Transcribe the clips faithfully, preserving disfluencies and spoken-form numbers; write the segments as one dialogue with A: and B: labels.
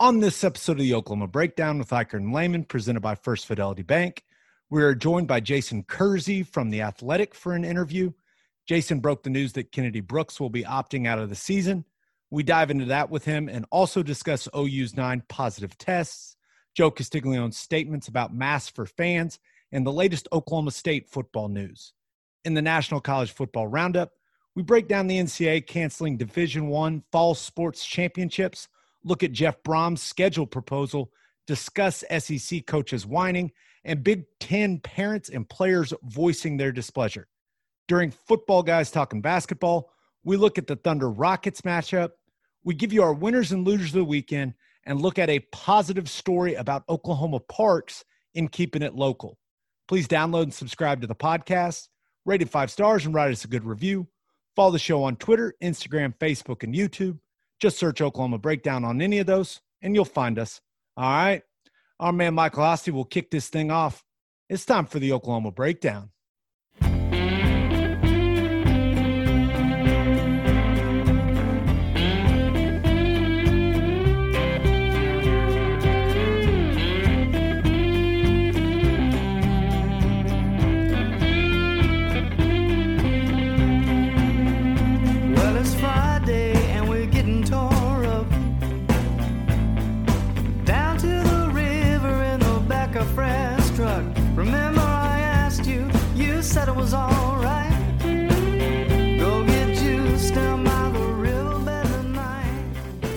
A: On this episode of the Oklahoma Breakdown with Iker and Lehman, presented by First Fidelity Bank, we are joined by Jason Kersey from The Athletic for an interview. Jason broke the news that Kennedy Brooks will be opting out of the season. We dive into that with him and also discuss O U's nine positive tests, Joe Castiglione's statements about masks for fans, and the latest Oklahoma State football news. In the National College Football Roundup, we break down the N C double A canceling Division I fall sports championships, look at Jeff Brom's schedule proposal, discuss S E C coaches whining, and Big Ten parents and players voicing their displeasure. During Football Guys Talking Basketball, we look at the Thunder Rockets matchup, we give you our winners and losers of the weekend, and look at a positive story about Oklahoma Parks in keeping it local. Please download and subscribe to the podcast, rate it five stars, and write us a good review. Follow the show on Twitter, Instagram, Facebook, and YouTube. Just search Oklahoma Breakdown on any of those, and you'll find us. All right. Our man Michael Hosty will kick this thing off. It's time for the Oklahoma Breakdown.
B: Said it was all right. Go get juiced down by the riverbed tonight.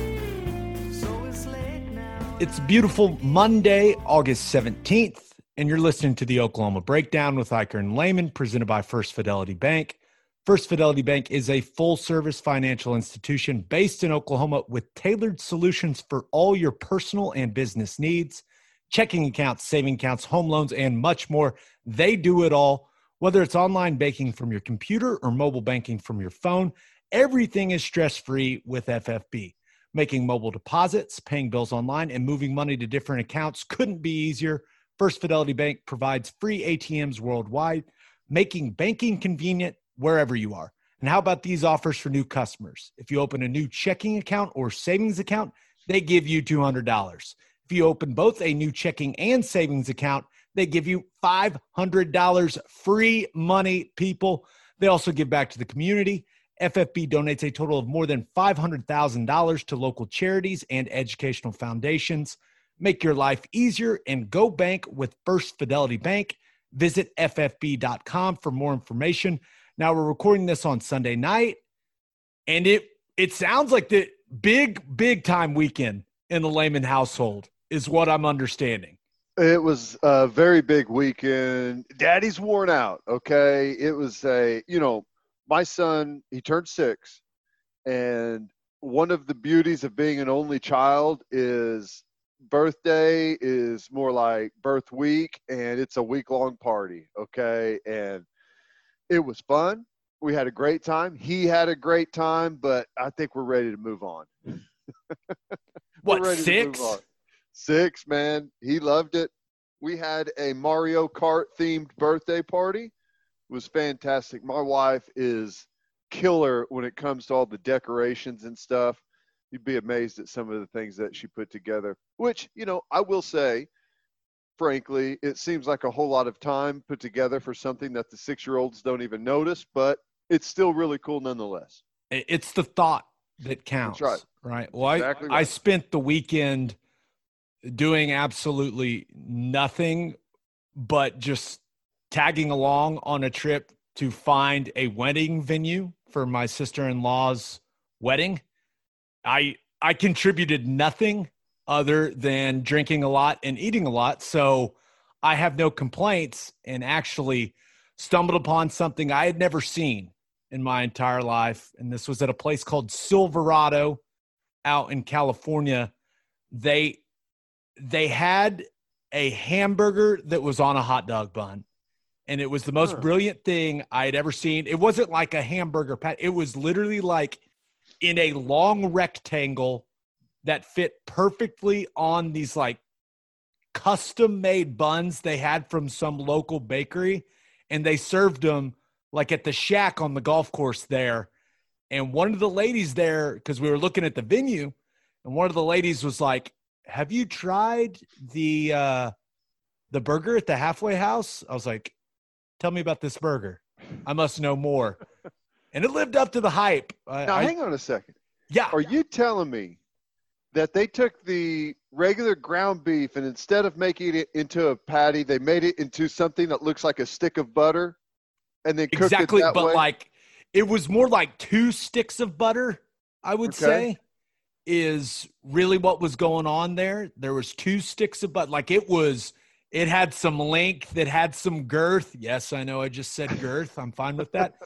B: So it's late now.
A: It's beautiful Monday, August seventeenth, and you're listening to the Oklahoma Breakdown with Iker and Lehman, presented by First Fidelity Bank. First Fidelity Bank is a full-service financial institution based in Oklahoma with tailored solutions for all your personal and business needs. Checking accounts, saving accounts, home loans, and much more. They do it all. Whether it's online banking from your computer or mobile banking from your phone, everything is stress-free with F F B. Making mobile deposits, paying bills online, and moving money to different accounts couldn't be easier. First Fidelity Bank provides free A T Ms worldwide, making banking convenient wherever you are. And how about these offers for new customers? If you open a new checking account or savings account, they give you two hundred dollars. If you open both a new checking and savings account, they give you five hundred dollars free money, people. They also give back to the community. F F B donates a total of more than five hundred thousand dollars to local charities and educational foundations. Make your life easier and go bank with First Fidelity Bank. Visit F F B dot com for more information. Now, we're recording this on Sunday night, and it it sounds like the big, big time weekend in the Lehman household is what I'm understanding.
C: It was a very big weekend. Daddy's worn out, okay? It was a, you know, my son, he turned six, and one of the beauties of being an only child is birthday is more like birth week, and it's a week-long party, okay? And it was fun. We had a great time. He had a great time, but I think we're ready to move on.
A: What, six?
C: Six, man. He loved it. We had a Mario Kart themed birthday party. It was fantastic. My wife is killer when it comes to all the decorations and stuff. You'd be amazed at some of the things that she put together, which, you know, I will say, frankly, it seems like a whole lot of time put together for something that the six-year-olds don't even notice, but it's still really cool nonetheless.
A: It's the thought that counts.
C: That's right.
A: Right. Well,
C: exactly
A: I,
C: right.
A: I spent the weekend doing absolutely nothing but just tagging along on a trip to find a wedding venue for my sister-in-law's wedding. I I contributed nothing other than drinking a lot and eating a lot, so I have no complaints, and actually stumbled upon something I had never seen in my entire life, and this was at a place called Silverado out in California. They they had a hamburger that was on a hot dog bun, and it was the most
C: huh.
A: brilliant thing I had ever seen. It wasn't like a hamburger pat. It was literally like in a long rectangle that fit perfectly on these like custom-made buns they had from some local bakery, and they served them like at the shack on the golf course there. And one of the ladies there, because we were looking at the venue, and one of the ladies was like, have you tried the uh, the burger at the Halfway House? I was like, tell me about this burger. I must know more. And it lived up to the hype. I,
C: Now,
A: I,
C: hang on a second.
A: yeah.
C: Are you telling me that they took the regular ground beef and instead of making it into a patty, they made it into something that looks like a stick of butter and then cooked
A: Exactly,
C: it that
A: but
C: way?
A: like it was more like two sticks of butter, I would
C: Okay.
A: say, is really what was going on there. There was two sticks of butter. Like it was, it had some length, it had some girth. Yes, I know I just said girth. I'm fine with that.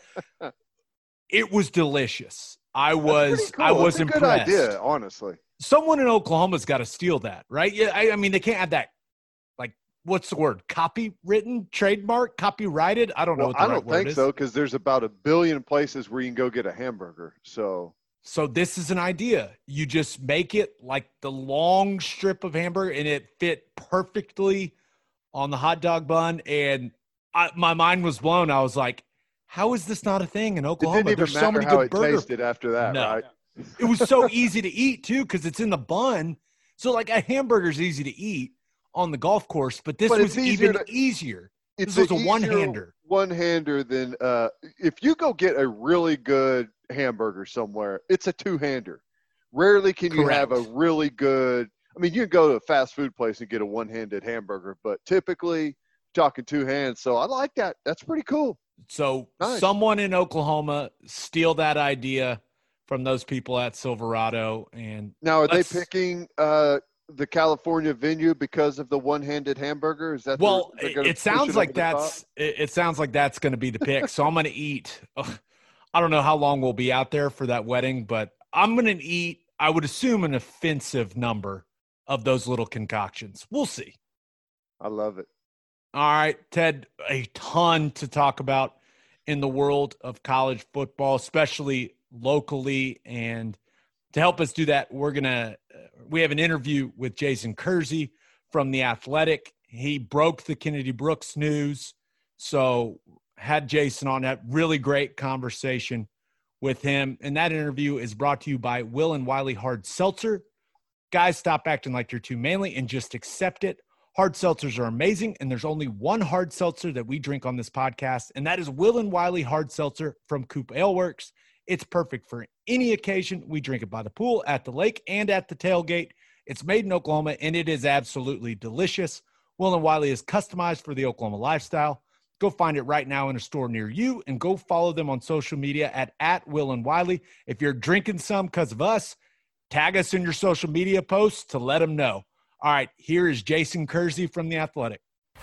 A: It was delicious. I
C: That's
A: was,
C: pretty cool.
A: I was
C: That's a
A: impressed.
C: good idea, honestly.
A: Someone in Oklahoma's got to steal that, right? Yeah, I, I mean, they can't have that. Like, what's the word? Copywritten, trademark, copyrighted? I don't know
C: Well,
A: what the
C: I
A: right
C: don't
A: word
C: think
A: is.
C: so because there's about a billion places where you can go get a hamburger. So
A: So this is an idea. You just make it like the long strip of hamburger, and it fit perfectly on the hot dog bun. And I, my mind was blown. I was like, "How is this not a thing in
C: it
A: Oklahoma?
C: didn't even
A: There's so
C: matter
A: many
C: how
A: good
C: it
A: burger."
C: tasted after that,
A: No.
C: right?
A: It was so easy to eat too because it's in the bun. So like a hamburger's easy to eat on the golf course, but this
C: But
A: was
C: it's easier
A: even
C: to-
A: easier.
C: It's
A: This was
C: an
A: a one-hander.
C: One-hander than uh, if you go get a really good hamburger somewhere, it's a two-hander. Rarely can you have a
A: Correct.
C: really good. I mean, you can go to a fast food place and get a one-handed hamburger, but typically talking two hands. So I like that. That's pretty cool.
A: So
C: Nice.
A: someone in Oklahoma steal that idea from those people at Silverado, and
C: Now, are
A: let's-
C: they picking uh, the California venue because of the one-handed hamburger? Is that the-
A: well,
C: they're
A: it,
C: gonna
A: it
C: push
A: sounds
C: over
A: like
C: the top?
A: that's it, it sounds like that's going to be the pick. So I'm going to eat. ugh, I don't know how long we'll be out there for that wedding, but I'm going to eat. I would assume an offensive number of those little concoctions. We'll see.
C: I love it.
A: All right, Ted, a ton to talk about in the world of college football, especially locally. And to help us do that, we're going to, we have an interview with Jason Kersey from The Athletic. He broke the Kennedy Brooks news. So had Jason on, that really great conversation with him. And that interview is brought to you by Will and Wiley Hard Seltzer. Guys, stop acting like you're too manly and just accept it. Hard seltzers are amazing, and there's only one hard seltzer that we drink on this podcast, and that is Will and Wiley Hard Seltzer from Coop Ale Works. It's perfect for any occasion. We drink it by the pool, at the lake, and at the tailgate. It's made in Oklahoma, and it is absolutely delicious. Will and Wiley is customized for the Oklahoma lifestyle. Go find it right now in a store near you, and go follow them on social media at, at Will and Wiley. If you're drinking some because of us, tag us in your social media posts to let them know. All right, here is Jason Kersey from The Athletic.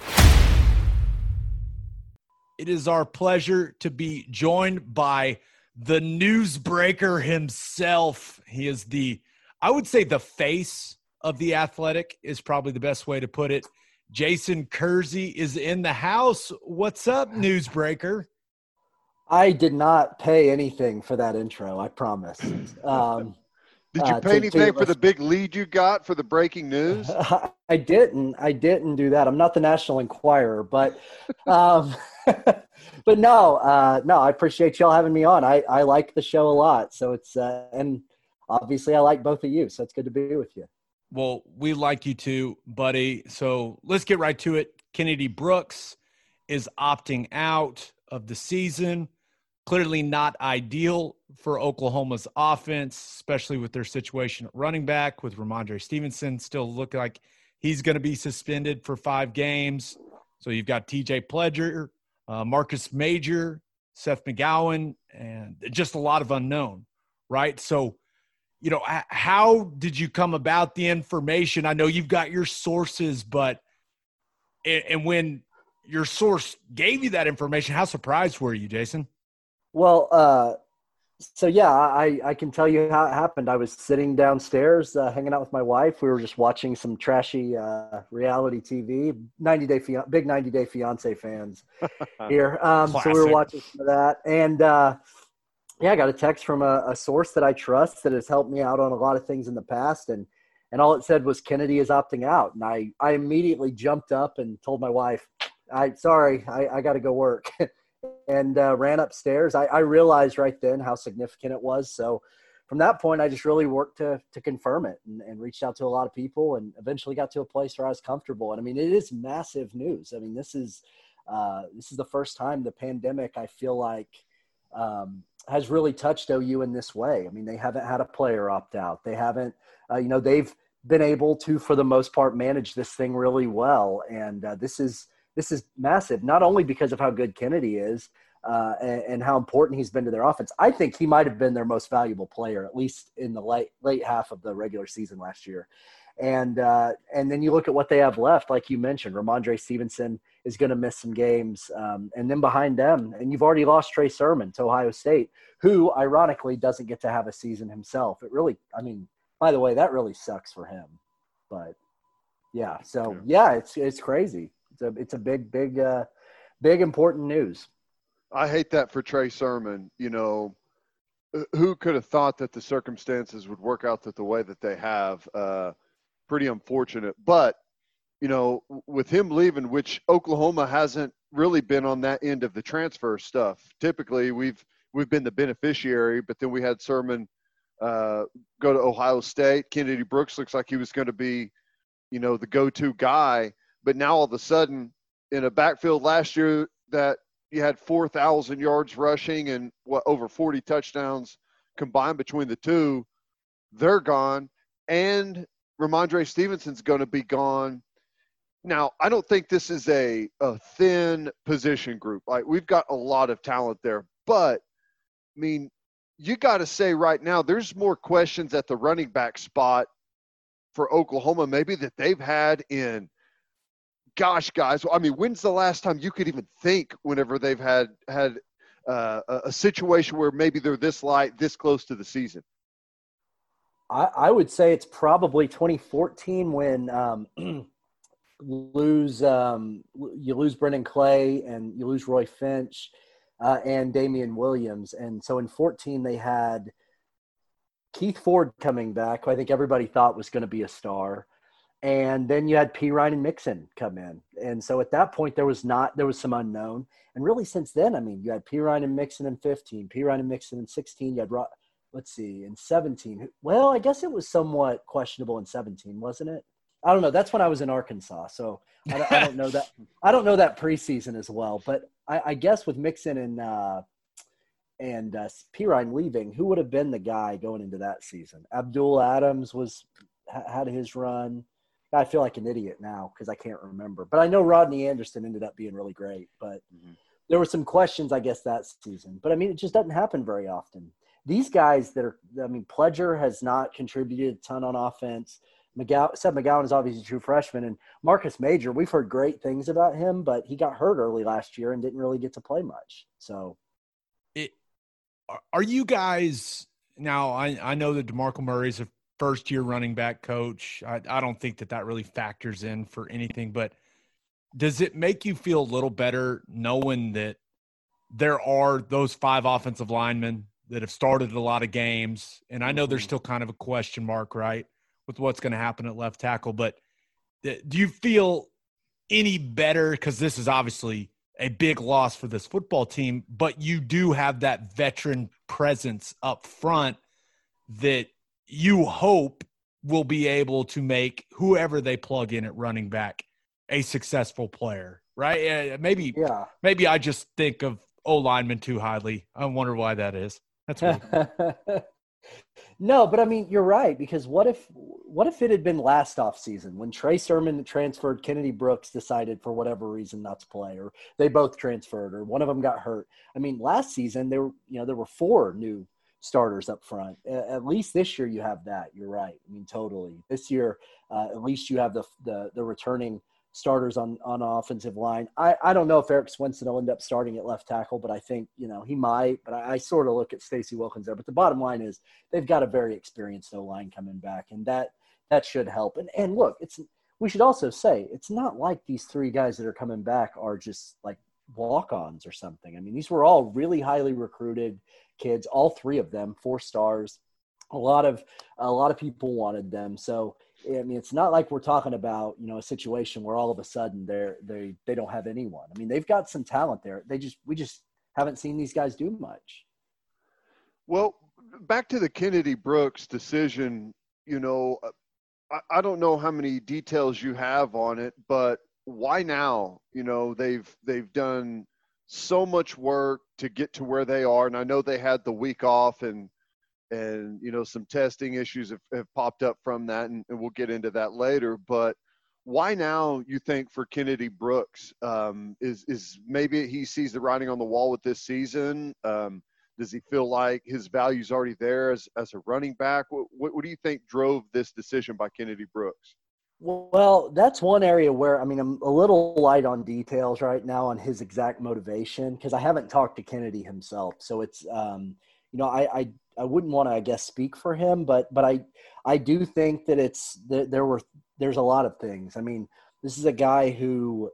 A: It is our pleasure to be joined by the newsbreaker himself. He is the, I would say the face of The Athletic is probably the best way to put it. Jason Kersey is in the house. What's up, newsbreaker?
D: I did not pay anything for that intro, I promise. Um,
C: Did you
D: uh,
C: pay
D: to-
C: anything
D: to
C: for the big lead you got for the breaking news?
D: I didn't. I didn't do that. I'm not the National Enquirer, but, um, but no, uh, no. I appreciate y'all having me on. I, I like the show a lot, so it's uh, and obviously I like both of you, so it's good to be with you.
A: Well, we like you too, buddy. So let's get right to it. Kennedy Brooks is opting out of the season. Clearly not ideal for Oklahoma's offense, especially with their situation at running back, with Ramondre Stevenson still looking like he's going to be suspended for five games. So you've got T J Pledger, uh, Marcus Major, Seth McGowan, and just a lot of unknown, right? So, you know, h- how did you come about the information? I know you've got your sources, but and, and when your source gave you that information, how surprised were you, Jason?
D: Well, uh, so yeah, I, I can tell you how it happened. I was sitting downstairs, uh, hanging out with my wife. We were just watching some trashy uh, reality T V. ninety Day Fian- big ninety Day Fiance fans here. Um, so we were
A: Classic.
D: watching some of that, and uh, yeah, I got a text from a, a source that I trust that has helped me out on a lot of things in the past, and and all it said was Kennedy is opting out, and I I immediately jumped up and told my wife, I sorry, I, I got to go work. And uh, ran upstairs. I, I realized right then how significant it was. So from that point, I just really worked to to confirm it and, and reached out to a lot of people and eventually got to a place where I was comfortable. And I mean, it is massive news. I mean, this is uh, this is the first time the pandemic, I feel like, um, has really touched O U in this way. I mean, they haven't had a player opt out. They haven't, uh, you know, they've been able to, for the most part, manage this thing really well. And uh, this is this is massive, not only because of how good Kennedy is, Uh, and, and how important he's been to their offense. I think he might have been their most valuable player, at least in the late late half of the regular season last year. And uh, and then you look at what they have left, like you mentioned, Ramondre Stevenson is going to miss some games. Um, and then behind them, and you've already lost Trey Sermon to Ohio State, who ironically doesn't get to have a season himself. It really, I mean, by the way, that really sucks for him. But yeah, so yeah, it's it's crazy. It's a it's a big big uh, big important news.
C: I hate that for Trey Sermon. You know, who could have thought that the circumstances would work out that the way that they have? Uh, pretty unfortunate. But, you know, with him leaving, which Oklahoma hasn't really been on that end of the transfer stuff. Typically, we've we've been the beneficiary, but then we had Sermon uh, go to Ohio State. Kennedy Brooks looks like he was going to be, you know, the go-to guy. But now all of a sudden, in a backfield last year that you had four thousand yards rushing and what over forty touchdowns combined between the two, they're gone. And Ramondre Stevenson's going to be gone. Now, I don't think this is a, a thin position group. Like, we've got a lot of talent there. But, I mean, you got to say right now there's more questions at the running back spot for Oklahoma maybe that they've had in – gosh, guys, I mean, when's the last time you could even think whenever they've had had uh, a, a situation where maybe they're this light, this close to the season?
D: I, I would say it's probably twenty fourteen when um, lose um, you lose Brendan Clay and you lose Roy Finch uh, and Damian Williams. And so in fourteen they had Keith Ford coming back, who I think everybody thought was going to be a star. And then you had P. Ryan and Mixon come in. And so at that point, there was not, there was some unknown. And really since then, I mean, you had P. Ryan and Mixon in fifteen, P. Ryan and Mixon in sixteen. You had, let's see, in seventeen. Well, I guess it was somewhat questionable in seventeen, wasn't it? I don't know. That's when I was in Arkansas. So I don't, I don't know that. I don't know that preseason as well. But I, I guess with Mixon and, uh, and uh, P. Ryan leaving, who would have been the guy going into that season? Abdul Adams was had his run. I feel like an idiot now because I can't remember. But I know Rodney Anderson ended up being really great. But mm-hmm. there were some questions, I guess, that season. But, I mean, it just doesn't happen very often. These guys that are – I mean, Pledger has not contributed a ton on offense. McGowan, Seth McGowan is obviously a true freshman. And Marcus Major, we've heard great things about him, but he got hurt early last year and didn't really get to play much. So
A: it, are you guys – now, I, I know that DeMarco Murray's a first-year running back coach. I, I don't think that that really factors in for anything, but does it make you feel a little better knowing that there are those five offensive linemen that have started a lot of games? And I know there's still kind of a question mark, right, with what's going to happen at left tackle, but do you feel any better? Because this is obviously a big loss for this football team, but you do have that veteran presence up front that you hope will be able to make whoever they plug in at running back a successful player, right? Uh, maybe,
D: yeah.
A: maybe I just think of O linemen too highly. I wonder why that is. That's weird.
D: No, but I mean, you're right, because what if what if it had been last offseason when Trey Sermon transferred, Kennedy Brooks decided for whatever reason not to play, or they both transferred, or one of them got hurt? I mean, last season there were, you know, there were four new starters up front. At least this year you have that. You're right. I mean, totally. This year, uh, at least you have the the, the returning starters on, on offensive line. I, I don't know if Eric Swinson will end up starting at left tackle, but I think, you know, he might. But I, I sort of look at Stacey Wilkins there. But the bottom line is they've got a very experienced O-line coming back, and that that should help. And and look, it's we should also say it's not like these three guys that are coming back are just like walk-ons or something. I mean, these were all really highly recruited kids, all three of them, four stars. A lot of a lot of people wanted them. So I mean, it's not like we're talking about, you know, a situation where all of a sudden they're they they don't have anyone. I mean, they've got some talent there. They just we just haven't seen these guys do much.
C: Well, back to the Kennedy Brooks decision, you know, I, I don't know how many details you have on it, but why now? You know, they've they've done so much work to get to where they are, and I know they had the week off, and and you know some testing issues have, have popped up from that, and, and we'll get into that later. But why now? You think for Kennedy Brooks um, is is maybe he sees the writing on the wall with this season? Um, does he feel like his value's already there as as a running back? What, what what do you think drove this decision by Kennedy Brooks?
D: Well, that's one area where, I mean, I'm a little light on details right now on his exact motivation because I haven't talked to Kennedy himself. So it's, um, you know, I, I, I wouldn't want to, I guess, speak for him, but, but I, I do think that it's, that there were, there's a lot of things. I mean, this is a guy who,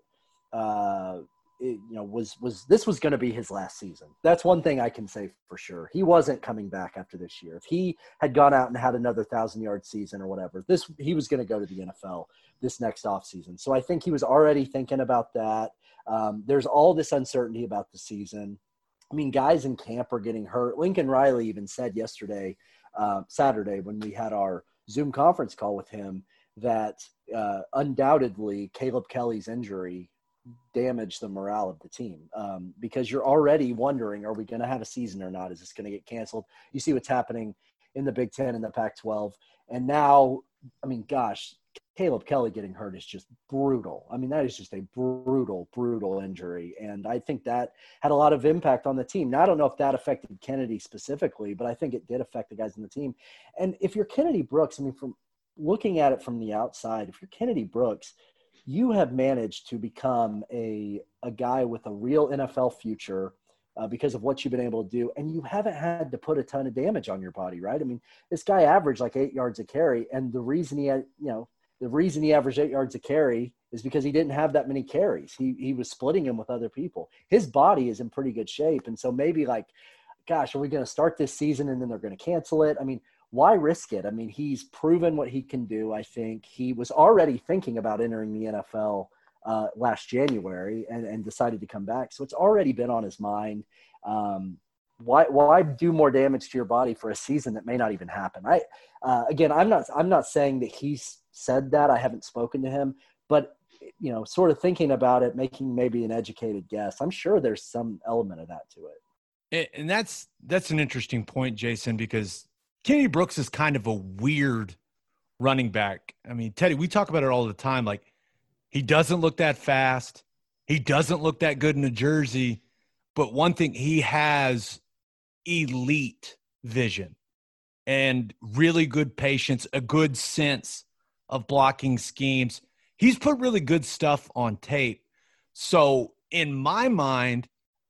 D: uh, it, you know, was, was, this was going to be his last season. That's one thing I can say for sure. He wasn't coming back after this year. If he had gone out and had another thousand yard season or whatever, this, he was going to go to the N F L this next off season. So I think he was already thinking about that. Um, there's all this uncertainty about the season. I mean, guys in camp are getting hurt. Lincoln Riley even said yesterday, uh, Saturday, when we had our Zoom conference call with him, that uh, undoubtedly Caleb Kelly's injury damage the morale of the team um, because you're already wondering, are we going to have a season or not? Is this going to get canceled? You see what's happening in the Big Ten and the Pac twelve. And now, I mean, gosh, Caleb Kelly getting hurt is just brutal. I mean, that is just a brutal, brutal injury. And I think that had a lot of impact on the team. Now, I don't know if that affected Kennedy specifically, but I think it did affect the guys in the team. And if you're Kennedy Brooks, I mean, from looking at it from the outside, if you're Kennedy Brooks, you have managed to become a a guy with a real N F L future uh, because of what you've been able to do, and you haven't had to put a ton of damage on your body, right? I mean, this guy averaged like eight yards a carry, and the reason he had, you know, the reason he averaged eight yards a carry is because he didn't have that many carries. He he was splitting them with other people. His body is in pretty good shape, and so maybe like, gosh, are we going to start this season and then they're going to cancel it? I mean, why risk it? I mean, he's proven what he can do. I think he was already thinking about entering the N F L uh, last January and, and decided to come back. So it's already been on his mind. Um, why, why do more damage to your body for a season that may not even happen? I, uh, again, I'm not, I'm not saying that he's said that. I haven't spoken to him, but you know, sort of thinking about it, making maybe an educated guess. I'm sure there's some element of that to it.
A: And that's, that's an interesting point, Jason, because Kennedy Brooks is kind of a weird running back. I mean, Teddy, we talk about it all the time. Like, he doesn't look that fast. He doesn't look that good in a jersey. But one thing, he has elite vision and really good patience, a good sense of blocking schemes. He's put really good stuff on tape. So in my mind,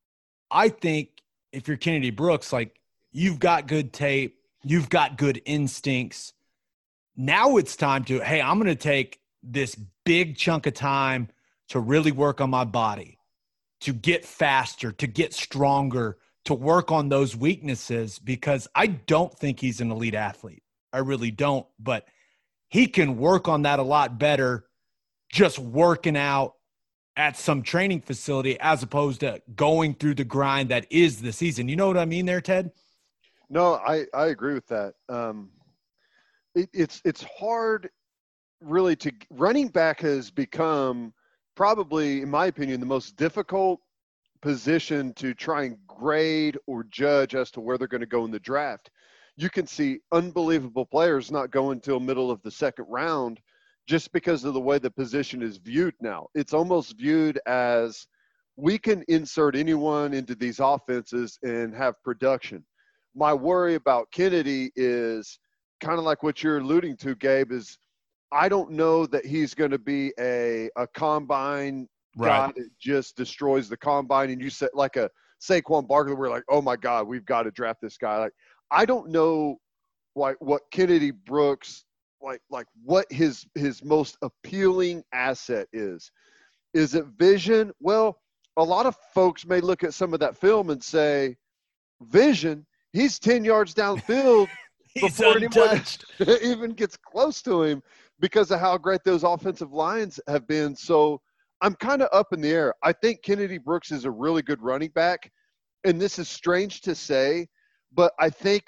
A: I think if you're Kennedy Brooks, like, you've got good tape, you've got good instincts. Now it's time to, hey, I'm going to take this big chunk of time to really work on my body, to get faster, to get stronger, to work on those weaknesses, because I don't think he's an elite athlete. I really don't, but he can work on that a lot better just working out at some training facility as opposed to going through the grind that is the season. You know what I mean there, Ted?
C: No, I, I agree with that. Um, it, it's it's hard, really, to running back has become probably, in my opinion, the most difficult position to try and grade or judge as to where they're going to go in the draft. You can see unbelievable players not go until middle of the second round just because of the way the position is viewed now. It's almost viewed as we can insert anyone into these offenses and have production. My worry about Kennedy is kind of like what you're alluding to, Gabe, is I don't know that he's going to be a, a combine guy
A: Right.
C: that just destroys the combine. And you said like a Saquon Barkley, we're like, oh my God, we've got to draft this guy. Like, I don't know like what Kennedy Brooks, like, like what his, his most appealing asset is. Is it vision? Well, a lot of folks may look at some of that film and say, vision, he's ten yards downfield
A: He's
C: before anyone
A: untouched.
C: even gets close to him because of how great those offensive lines have been. So I'm kind of up in the air. I think Kennedy Brooks is a really good running back, and this is strange to say, but I think a,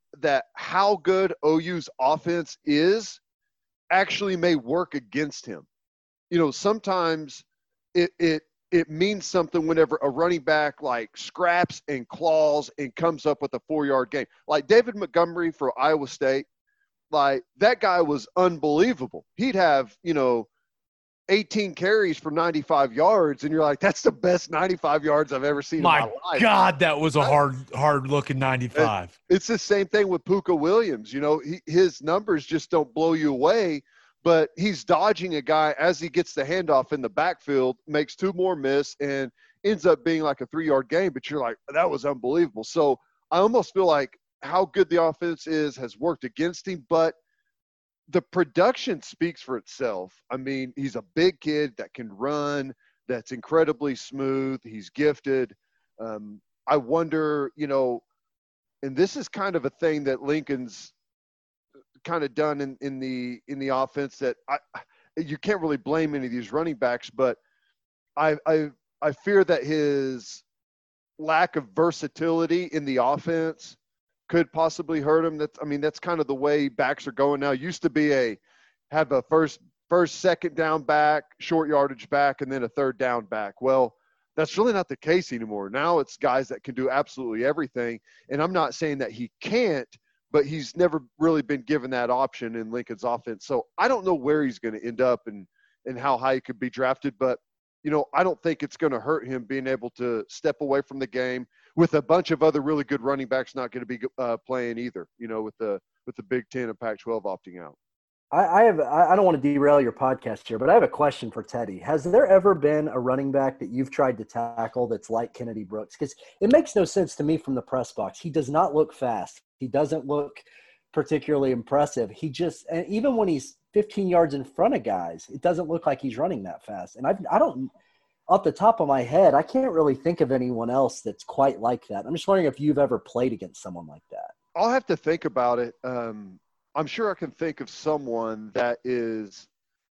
C: that how good O U's offense is actually may work against him. You know, sometimes it it it means something whenever a running back like scraps and claws and comes up with a four-yard gain. Like David Montgomery for Iowa State, like that guy was unbelievable. He'd have, you know, eighteen carries for ninety-five yards, and you're like, that's the best ninety-five yards I've ever seen
A: My
C: in my life.
A: God, that was a hard, hard-looking ninety-five.
C: It's the same thing with Puka Williams. You know, he, his numbers just don't blow you away, but he's dodging a guy as he gets the handoff in the backfield, makes two more miss, and ends up being like a three-yard gain. But you're like, that was unbelievable. So I almost feel like how good the offense is has worked against him, but the production speaks for itself. I mean, he's a big kid that can run, that's incredibly smooth. He's gifted. Um, I wonder, you know, and this is kind of a thing that Lincoln's kind of done in, in the in the offense that I you can't really blame any of these running backs, but I I I fear that his lack of versatility in the offense could possibly hurt him. That's I mean that's kind of the way backs are going now. Used to be a have a first first second down back, short yardage back, and then a third down back. Well, that's really not the case anymore. Now it's guys that can do absolutely everything, and I'm not saying that he can't, but he's never really been given that option in Lincoln's offense. So I don't know where he's going to end up and, and how high he could be drafted. But, you know, I don't think it's going to hurt him being able to step away from the game with a bunch of other really good running backs not going to be uh, playing either, you know, with the with the Big Ten and Pac twelve opting out.
D: I, I have. I don't want to derail your podcast here, but I have a question for Teddy. Has there ever been a running back that you've tried to tackle that's like Kennedy Brooks? Because it makes no sense to me from the press box. He does not look fast. He doesn't look particularly impressive. He just, and even when he's fifteen yards in front of guys, it doesn't look like he's running that fast. And I, I don't, off the top of my head, I can't really think of anyone else that's quite like that. I'm just wondering if you've ever played against someone like that.
C: I'll have to think about it. Um, I'm sure I can think of someone that is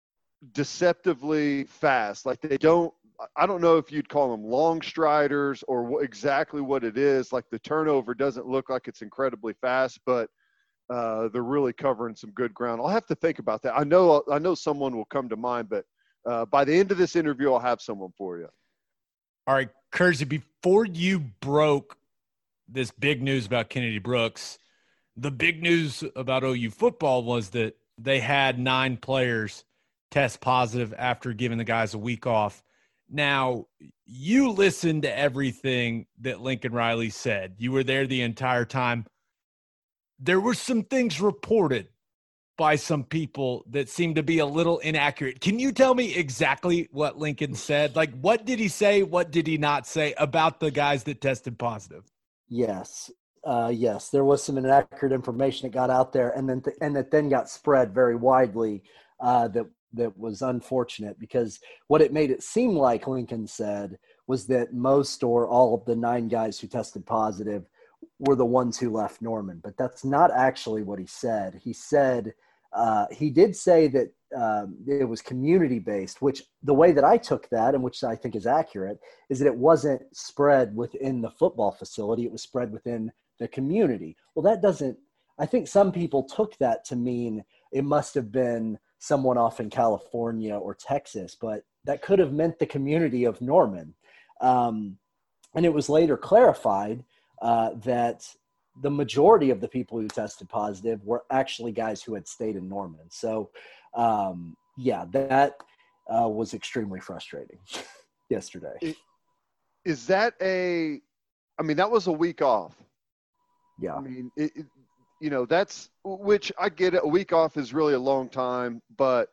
C: deceptively fast. Like they don't, I don't know if you'd call them long striders or what, exactly what it is. Like the turnover doesn't look like it's incredibly fast, but uh, they're really covering some good ground. I'll have to think about that. I know, I know someone will come to mind, but uh, by the end of this interview, I'll have someone for you.
A: All right, Kersey, before you broke this big news about Kennedy Brooks, the big news about O U football was that they had nine players test positive after giving the guys a week off. Now, you listened to everything that Lincoln Riley said. You were there the entire time. There were some things reported by some people that seemed to be a little inaccurate. Can you tell me exactly what Lincoln said? Like, what did he say? What did he not say about the guys that tested positive?
D: Yes. Uh, yes, there was some inaccurate information that got out there, and then th- and that then got spread very widely. Uh, that that was unfortunate because what it made it seem like Lincoln said was that most or all of the nine guys who tested positive were the ones who left Norman, but that's not actually what he said. He said uh, he did say that um, it was community based, which the way that I took that, and which I think is accurate, is that it wasn't spread within the football facility; it was spread within the community. Well, that doesn't, I think some people took that to mean it must have been someone off in California or Texas, but that could have meant the community of Norman. Um, and it was later clarified uh, that the majority of the people who tested positive were actually guys who had stayed in Norman. So um, yeah, that uh, was extremely frustrating yesterday.
C: Is that a, I mean, that was a week off.
D: Yeah.
C: I mean, it, it, you know, that's, which I get it. A week off is really a long time, but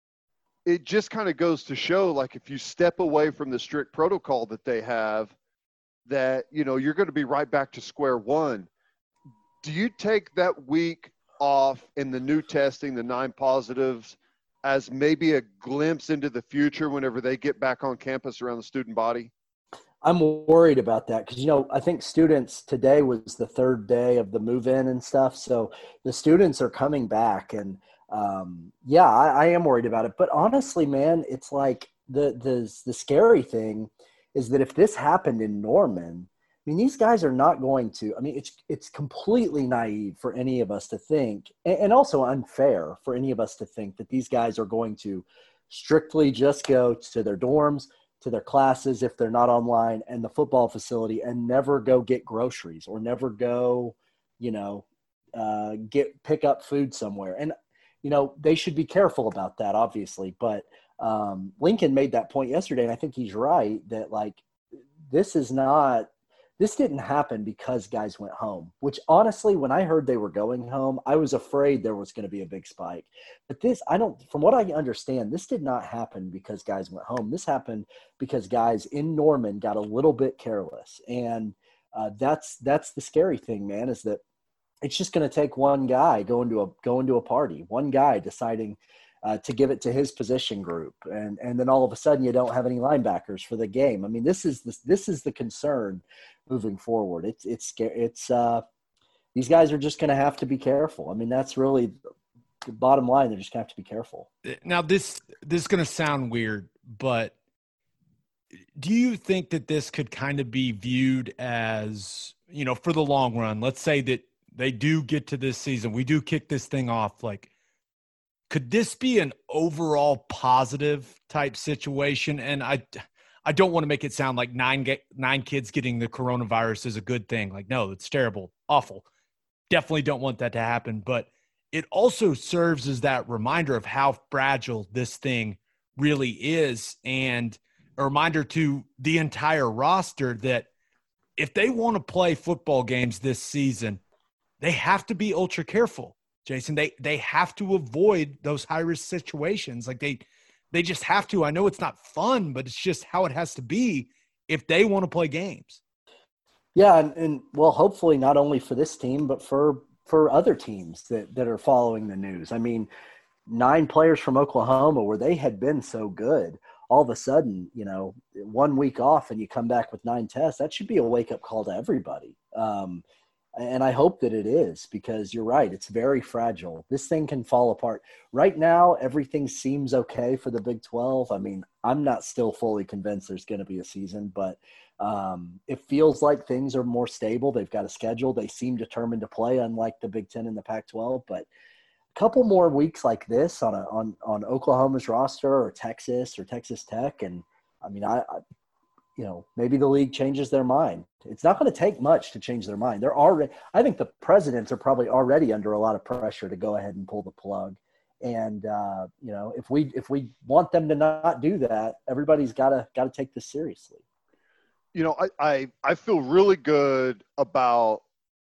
C: it just kind of goes to show, like, if you step away from the strict protocol that they have, that, you know, you're going to be right back to square one. Do you take that week off in the new testing, the nine positives, as maybe a glimpse into the future whenever they get back on campus around the student body?
D: I'm worried about that because, you know, I think students today was the third day of the move-in and stuff. So the students are coming back and, um, yeah, I, I am worried about it. But honestly, man, it's like the, the, the scary thing is that if this happened in Norman, mean, these guys are not going to. I mean, it's it's completely naive for any of us to think, and, and also unfair for any of us to think that these guys are going to strictly just go to their dorms, to their classes if they're not online, and the football facility, and never go get groceries or never go, you know, uh, get pick up food somewhere. And you know, they should be careful about that, obviously. But um, Lincoln made that point yesterday, and I think he's right that like this is not. This didn't happen because guys went home, which honestly, when I heard they were going home, I was afraid there was going to be a big spike. But this, I don't, from what I understand, this did not happen because guys went home. This happened because guys in Norman got a little bit careless. And uh, that's, that's the scary thing, man, is that it's just going to take one guy going to a, going to a party, one guy deciding uh, to give it to his position group. And, and then all of a sudden you don't have any linebackers for the game. I mean, this is the, this is the concern moving forward. It's, it's scary. It's uh, these guys are just going to have to be careful. I mean, that's really the bottom line. They're just gonna have to be careful.
A: Now this, this is going to sound weird, but do you think that this could kind of be viewed as, you know, for the long run, let's say that they do get to this season, we do kick this thing off, like, could this be an overall positive type situation? And I, I don't want to make it sound like nine get, nine kids getting the coronavirus is a good thing. Like, no, it's terrible, awful. Definitely don't want that to happen. But it also serves as that reminder of how fragile this thing really is, and a reminder to the entire roster that if they want to play football games this season, they have to be ultra careful. Jason, they they have to avoid those high-risk situations. Like they they just have to. I know it's not fun, but it's just how it has to be if they want to play games.
D: Yeah, and, and well, hopefully not only for this team, but for for other teams that, that are following the news. I mean, nine players from Oklahoma where they had been so good, all of a sudden, you know, one week off and you come back with nine tests, that should be a wake-up call to everybody. Um And I hope that it is, because you're right. It's very fragile. This thing can fall apart. Right now, everything seems okay for the Big twelve. I mean, I'm not still fully convinced there's going to be a season, but um, it feels like things are more stable. They've got a schedule. They seem determined to play, unlike the Big Ten and the Pac twelve. But a couple more weeks like this on a, on on Oklahoma's roster, or Texas or Texas Tech, and I mean, I, I you know, maybe the league changes their mind. It's not going to take much to change their mind. They're already, I think the presidents are probably already under a lot of pressure to go ahead and pull the plug. And, uh, you know, if we, if we want them to not do that, everybody's got to, got to take this seriously.
C: You know, I, I, I feel really good about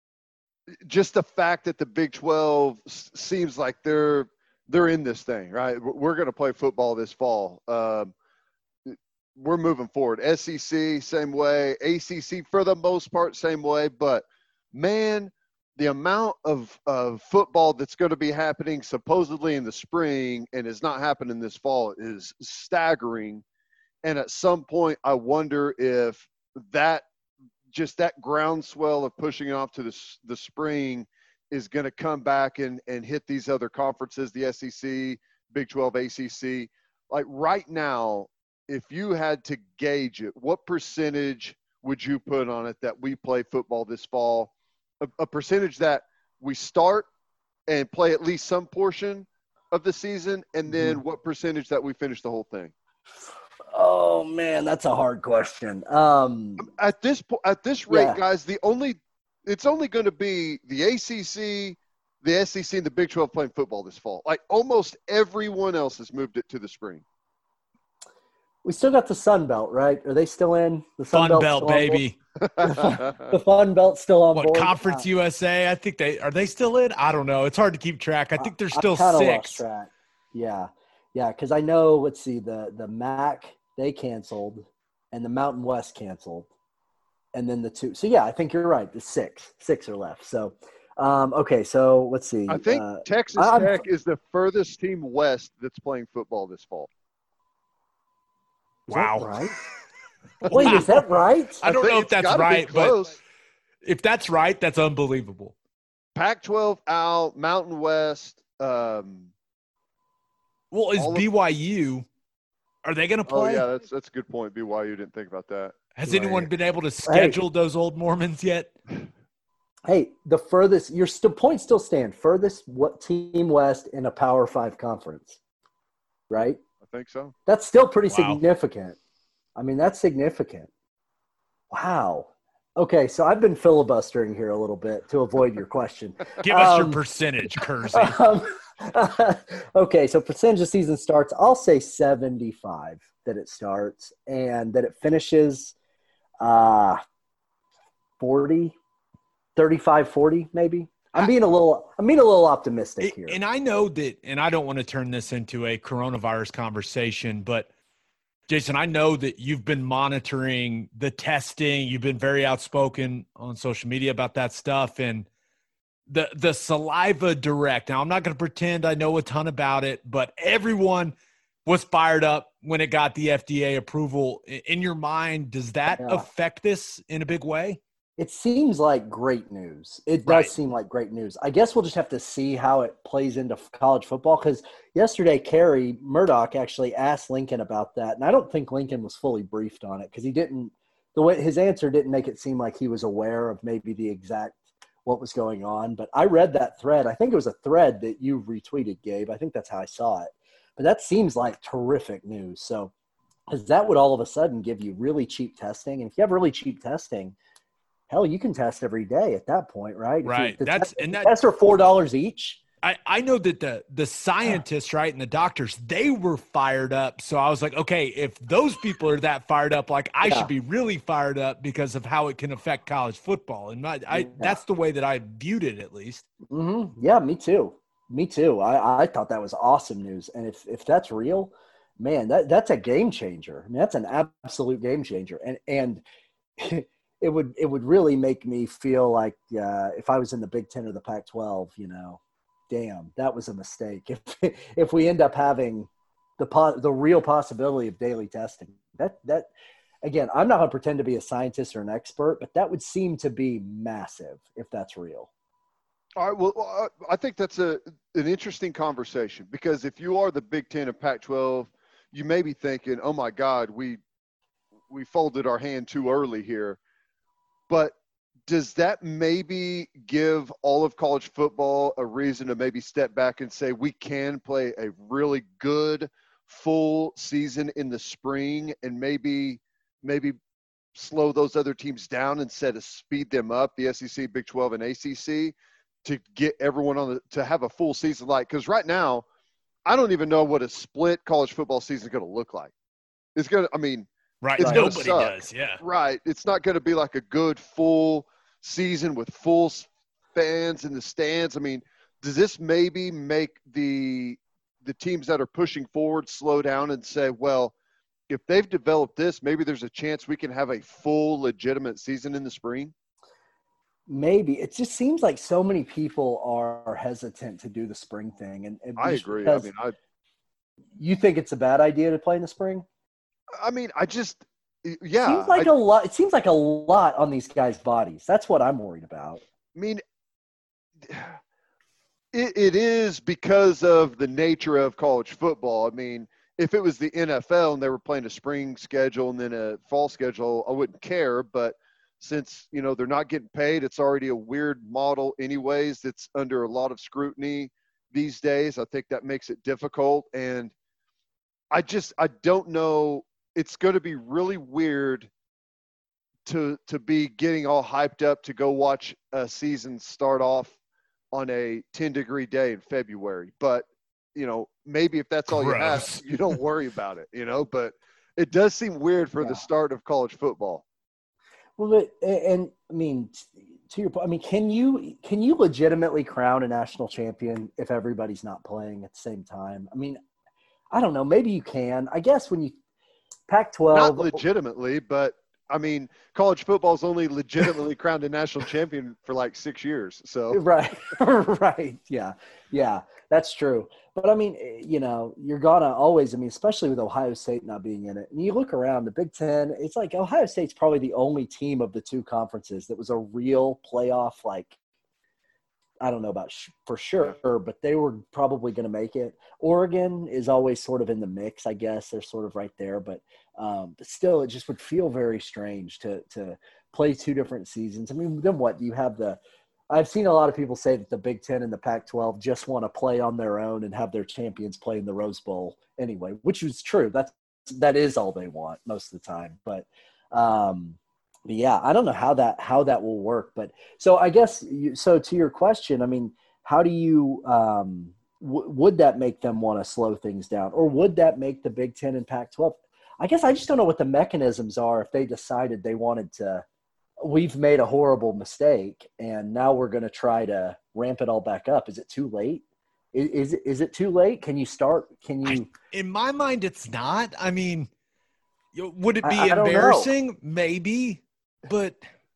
C: just the fact that the Big twelve s- seems like they're, they're in this thing, right? We're going to play football this fall. Um, We're moving forward. S E C, same way. A C C, for the most part, same way. But, man, the amount of, of football that's going to be happening supposedly in the spring and is not happening this fall is staggering. And at some point, I wonder if that just that groundswell of pushing off to the, the spring is going to come back and, and hit these other conferences, the S E C, Big twelve, A C C. Like right now, if you had to gauge it, what percentage would you put on it that we play football this fall? A, a percentage that we start and play at least some portion of the season, and then what percentage that we finish the whole thing?
D: Oh man, that's a hard question. Um,
C: at this po- at this rate,
D: yeah.
C: guys, the only it's only going to be the A C C, the S E C, and the Big twelve playing football this fall. Like almost everyone else has moved it to the spring.
D: We still got the Sun Belt, right? Are they still in the Sun
A: Fun
D: Belt's
A: Belt,
D: still on
A: baby.
D: board? The Fun Belt's still on
A: What,
D: board.
A: Conference
D: Uh,
A: U S A? I think they – are they still in? I don't know. It's hard to keep track. I think there's
D: I- I
A: still
D: kinda
A: six.
D: lost track. Yeah, yeah, because I know. Let's see, the the M A C they canceled, and the Mountain West canceled, and then the two. So yeah, I think you're right. The six, six are left. So, um, okay, so let's see.
C: I think
D: uh,
C: Texas
D: I'm-
C: Tech is the furthest team west that's playing football this fall.
D: is that
A: Wow.
D: right? Wait, is that right?
A: I don't
C: think
A: know if
C: it's
A: that's
C: gotta be
A: right, but
C: close.
A: if that's right, that's unbelievable.
C: Pac twelve out, Mountain West. Um,
A: Well, is
C: All of-
A: B Y U – are they going to
C: oh
A: play?
C: yeah, that's that's a good point. B Y U didn't think about that.
A: Has
C: Right.
A: anyone been able to schedule those old Mormons yet?
D: Hey, the furthest your still points still stand. Furthest what team West in a Power Five conference, right?
C: I think so.
D: That's still pretty
A: Wow.
D: significant. I mean, that's significant. Wow. Okay, so I've been filibustering here a little bit to avoid your question.
A: Give us your
D: Um,
A: percentage, Kersey.
D: Um, okay, so percentage of season starts, I'll say seventy-five that it starts and that it finishes uh, forty, thirty-five, forty maybe. I'm being a little I'm being a little optimistic here.
A: And I know that, and I don't want to turn this into a coronavirus conversation, but Jason, I know that you've been monitoring the testing. You've been very outspoken on social media about that stuff. And the the saliva direct. Now, I'm not going to pretend I know a ton about it, but everyone was fired up when it got the F D A approval. In your mind, does that
D: Yeah.
A: affect this in a big way?
D: It seems like great news. It does
A: Right.
D: seem like great news. I guess we'll just have to see how it plays into f- college football because yesterday, Kerry Murdoch actually asked Lincoln about that. And I don't think Lincoln was fully briefed on it because he didn't – the way his answer didn't make it seem like he was aware of maybe the exact what was going on. But I read that thread. I think it was a thread that you retweeted, Gabe. I think that's how I saw it. But that seems like terrific news. So because that would all of a sudden give you really cheap testing. And if you have really cheap testing – hell, you can test every day at that point, right? If you-
A: Right.
D: the
A: That's
D: test,
A: and
D: the
A: that
D: tests are four dollars each.
A: I, I know that the the scientists, right, and the doctors, they were fired up. So I was like, okay, if those people are that fired up, like I
D: Yeah.
A: should be really fired up because of how it can affect college football. And my, I
D: Yeah.
A: that's the way that I viewed it, at least.
D: Mm-hmm. Yeah, me too. Me too. I, I thought that was awesome news. And if, if that's real, man, that, that's a game changer. I mean, that's an absolute game changer. And and it would it would really make me feel like uh, if I was in the Big Ten or the Pac twelve, you know, damn, that was a mistake. If if we end up having the po- the real possibility of daily testing, that that again, I'm not going to pretend to be a scientist or an expert, but that would seem to be massive if that's real.
C: All right. Well, uh, I think that's a an interesting conversation because if you are the Big Ten and Pac twelve, you may be thinking, "Oh my God, we we folded our hand too early here." But does that maybe give all of college football a reason to maybe step back and say we can play a really good full season in the spring and maybe maybe slow those other teams down instead of speed them up, the S E C, Big twelve, and A C C, to get everyone on the to have a full season like? Because right now, I don't even know what a split college football season is going to look like. It's going to, I mean,
A: Right.
C: It's gonna
A: Nobody
C: suck.
A: does. Yeah.
C: right. It's not going to be like a good full season with full s- fans in the stands. I mean, does this maybe make the the teams that are pushing forward slow down and say, well, if they've developed this, maybe there's a chance we can have a full legitimate season in the spring?
D: Maybe it just seems like so many people are hesitant to do the spring thing, and, and
C: I
D: just
C: agree. I
D: because
C: mean, I
D: you think it's a bad idea to play in the spring.
C: I mean, I just yeah.
D: seems like
C: I,
D: a lot. It seems like a lot on these guys' bodies. That's what I'm worried about.
C: I mean, it, it is because of the nature of college football. I mean, if it was the N F L and they were playing a spring schedule and then a fall schedule, I wouldn't care. But since, you know, they're not getting paid, it's already a weird model anyways. It's under a lot of scrutiny these days. I think that makes it difficult. And I just, I don't know. It's going to be really weird to to be getting all hyped up to go watch a season start off on a ten degree day in February. But, you know, maybe if that's all you have,
A: Gross.
C: you don't worry about it, you know, but it does seem weird for
D: Yeah.
C: the start of college football.
D: Well, but, and, and I mean, to your point, I mean, can you can you legitimately crown a national champion if everybody's not playing at the same time? I mean, I don't know. Maybe you can. I guess when you Pac twelve,
C: Not legitimately, but I mean, college football's only legitimately crowned a national champion for like six years. So
D: right, right, yeah, yeah, that's true. But I mean, you know, you're gonna always. I mean, especially with Ohio State not being in it, and you look around the Big Ten, it's like Ohio State's probably the only team of the two conferences that was a real playoff, like I don't know about sh- for sure, but they were probably going to make it. Oregon is always sort of in the mix, I guess. They're sort of right there, but, um, but still, it just would feel very strange to to play two different seasons. I mean, then what? You have the – I've seen a lot of people say that the Big Ten and the Pac twelve just want to play on their own and have their champions play in the Rose Bowl anyway, which is true. That's that is all they want most of the time. But, um, but yeah, I don't know how that how that will work. But so I guess you, so. To your question, I mean, how do you um, w- would that make them want to slow things down, or would that make the Big Ten and Pac twelve? I guess I just don't know what the mechanisms are if they decided they wanted to. We've made a horrible mistake, and now we're going to try to ramp it all back up. Is it too late? Is, is it is it too late? Can you start? Can you?
A: I, in my mind, it's not. I mean, you- would it be
D: I- I don't know.
A: embarrassing? Maybe, but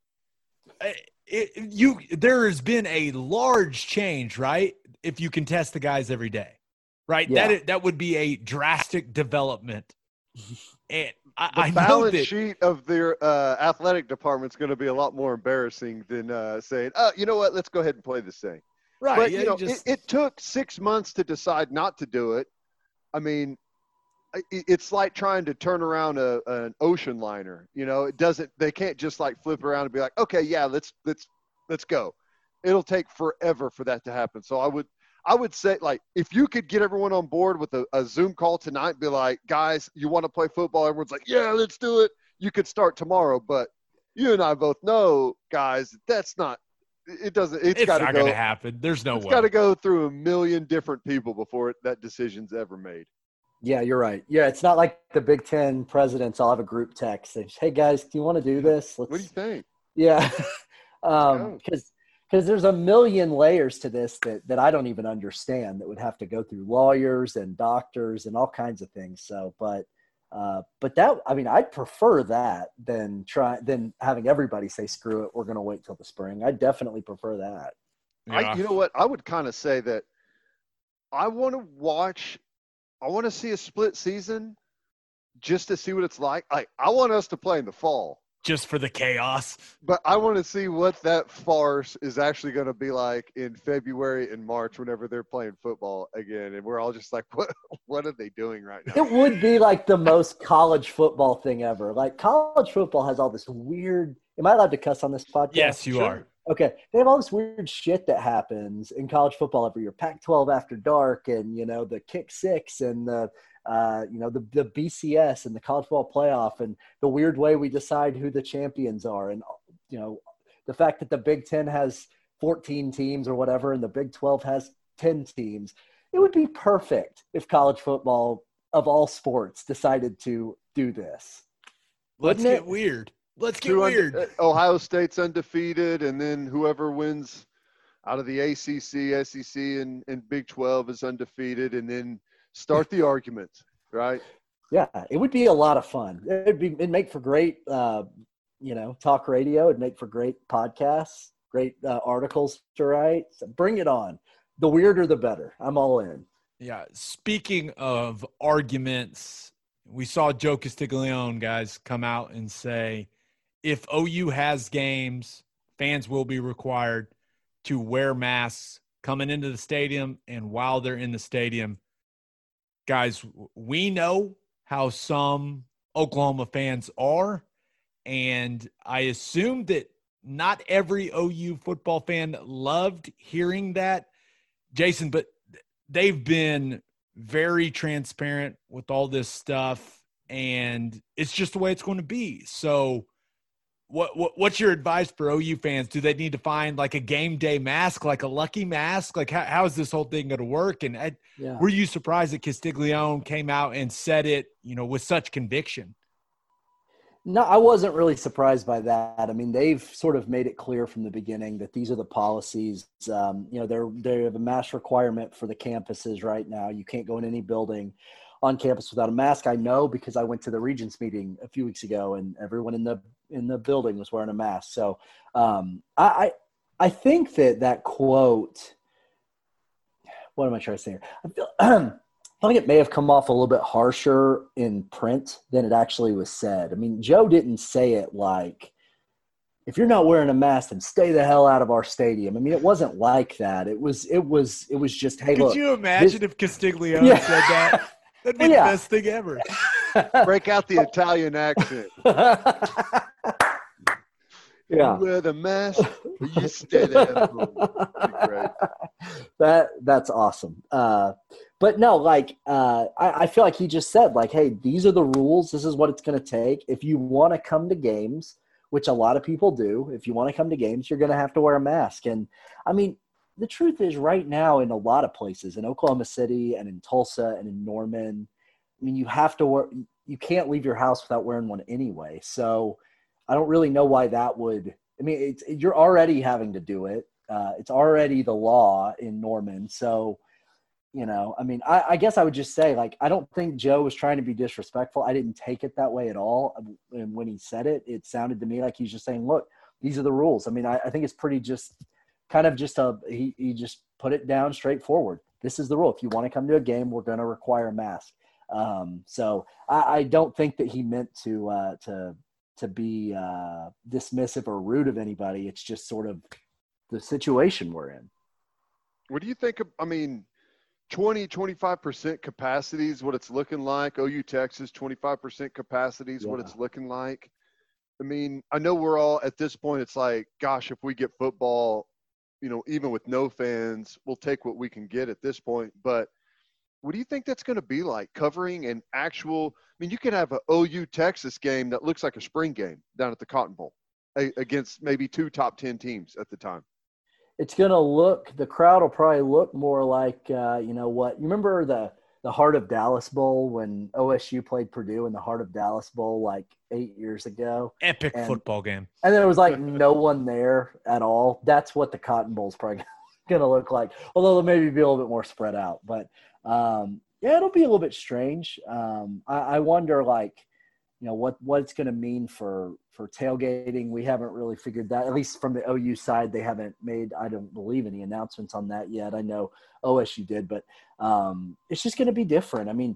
A: I- it, you there has been a large change, right? If you can test the guys every day, right?
D: Yeah.
A: That that would be a drastic development, and I,
C: The
A: I know
C: balance
A: that.
C: sheet of their uh, athletic department is going to be a lot more embarrassing than uh, saying, "Oh, you know what? Let's go ahead and play this thing."
A: Right.
C: But
A: yeah,
C: you know,
A: just,
C: it, it took six months to decide not to do it. I mean, i- it's like trying to turn around a, an ocean liner. You know, it doesn't. They can't just like flip around and be like, "Okay, yeah, let's let's let's go." It'll take forever for that to happen. So I would I would say, like, if you could get everyone on board with a, a Zoom call tonight, be like, "Guys, you want to play football?" Everyone's like, "Yeah, let's do it." You could start tomorrow, but you and I both know, guys, that's not. It doesn't. It's,
A: it's
C: got to
A: not
C: go.
A: going to happen. There's no
C: It's
A: way.
C: got to go through a million different people before that decision's ever made.
D: Yeah, you're right. Yeah, it's not like the Big Ten presidents all have a group text. They say, "Hey guys, do you want to do this?" Let's.
C: What do you think?
D: Yeah, um,
C: go.
D: because because there's a million layers to this that that I don't even understand that would have to go through lawyers and doctors and all kinds of things. So, but uh, but that I mean, I'd prefer that than try than having everybody say, "Screw it, we're going to wait till the spring." I definitely prefer that.
C: I,
A: Yeah.
C: you know what? I would kind of say that I want to watch. I want to see a split season just to see what it's like. I I want us to play in the fall,
A: Just for the chaos.
C: but I want to see what that farce is actually going to be like in February and March whenever they're playing football again, and we're all just like, what What are they doing right now?
D: It would be like the most college football thing ever. Like college football has all this weird. Am I allowed to cuss on this podcast?
A: Yes, you
C: Sure.
A: are.
D: Okay, they have all this weird shit that happens in college football every year. Pac twelve after dark, and you know the kick six, and the uh, you know the the B C S and the college football playoff, and the weird way we decide who the champions are, and you know the fact that the Big Ten has fourteen teams or whatever, and the Big twelve has ten teams. It would be perfect if college football of all sports decided to do this.
A: Let's
D: Wouldn't
A: get
D: it?
A: weird. Let's get
C: Two unde-
A: weird.
C: uh, Ohio State's undefeated, and then whoever wins out of the A C C, S E C, and, and Big twelve is undefeated, and then start the argument, right?
D: Yeah, it would be a lot of fun. It'd be it'd make for great, uh, you know, talk radio. It'd make for great podcasts, great uh, articles to write. So bring it on. The weirder, the better. I'm all in.
A: Yeah. Speaking of arguments, we saw Joe Castiglione, guys, come out and say, if O U has games, fans will be required to wear masks coming into the stadium and while they're in the stadium. Guys, we know how some Oklahoma fans are, and I assume that not every O U football fan loved hearing that, Jason, but they've been very transparent with all this stuff, and it's just the way it's going to be. So what, what what's your advice for O U fans? Do they need to find like a game day mask, like a lucky mask? Like how, how is this whole thing going to work? And I,
D: Yeah.
A: were you surprised that Castiglione came out and said it, you know, with such conviction?
D: No, I wasn't really surprised by that. I mean, they've sort of made it clear from the beginning that these are the policies. Um, you know, they're they have a mask requirement for the campuses right now. You can't go in any building on campus without a mask. I know because I went to the Regents meeting a few weeks ago, and everyone in the in the building was wearing a mask. So um, I, I I think that that quote. What am I trying to say here? I feel. I think it may have come off a little bit harsher in print than it actually was said. I mean, Joe didn't say it like if you're not wearing a mask, then stay the hell out of our stadium. I mean, it wasn't like that. It was, it was, it was just, hey,
A: Could
D: look.
A: you imagine
D: this-
A: if Castiglione
D: Yeah.
A: said that? That'd be
D: Well, yeah.
A: the best thing ever.
C: Break out the Italian accent.
D: yeah.
C: You wear the mask, or you stay there. That'd be great.
D: that that's awesome. Uh, but no, like uh, I, I feel like he just said, like, hey, these are the rules. This is what it's going to take. If you want to come to games, which a lot of people do, if you want to come to games, you're going to have to wear a mask. And I mean, the truth is, right now in a lot of places, in Oklahoma City and in Tulsa and in Norman, I mean, you have to wear. You can't leave your house without wearing one anyway. So I don't really know why that would. I mean, it's, you're already having to do it. Uh, it's already the law in Norman. So, you know, I mean, I, I guess I would just say, like, I don't think Joe was trying to be disrespectful. I didn't take it that way at all. And when he said it, it sounded to me like he's just saying, look, these are the rules. I mean, I, I think it's pretty just kind of just a, he, he just put it down straightforward. This is the rule. If you want to come to a game, we're going to require a mask. Um, so I, I don't think that he meant to, uh, to, to be uh, dismissive or rude of anybody. It's just sort of the situation we're in.
C: What do you think of, I mean, twenty, twenty-five percent capacity is what it's looking like. O U Texas, twenty-five percent capacity is what
D: Yeah.
C: it's looking like. I mean, I know we're all at this point, it's like, gosh, if we get football, you know, even with no fans, we'll take what we can get at this point. But what do you think that's going to be like, covering an actual – I mean, you could have an O U Texas game that looks like a spring game down at the Cotton Bowl a, against maybe two top ten teams at the time.
D: It's going to look – the crowd will probably look more like, uh, you know what, you remember the, the Heart of Dallas Bowl when O S U played Purdue in the Heart of Dallas Bowl like eight years ago?
A: Epic
D: And-
A: football game.
D: And there was like no one there at all. That's what the Cotton Bowl's probably going to look like, although they'll maybe be a little bit more spread out. But um, yeah, it'll be a little bit strange. Um, I, I wonder, like, you know, what what it's going to mean for for tailgating. We haven't really figured that. At least from the O U side, they haven't made, I don't believe, any announcements on that yet. I know O S U did, but um, it's just going to be different. I mean,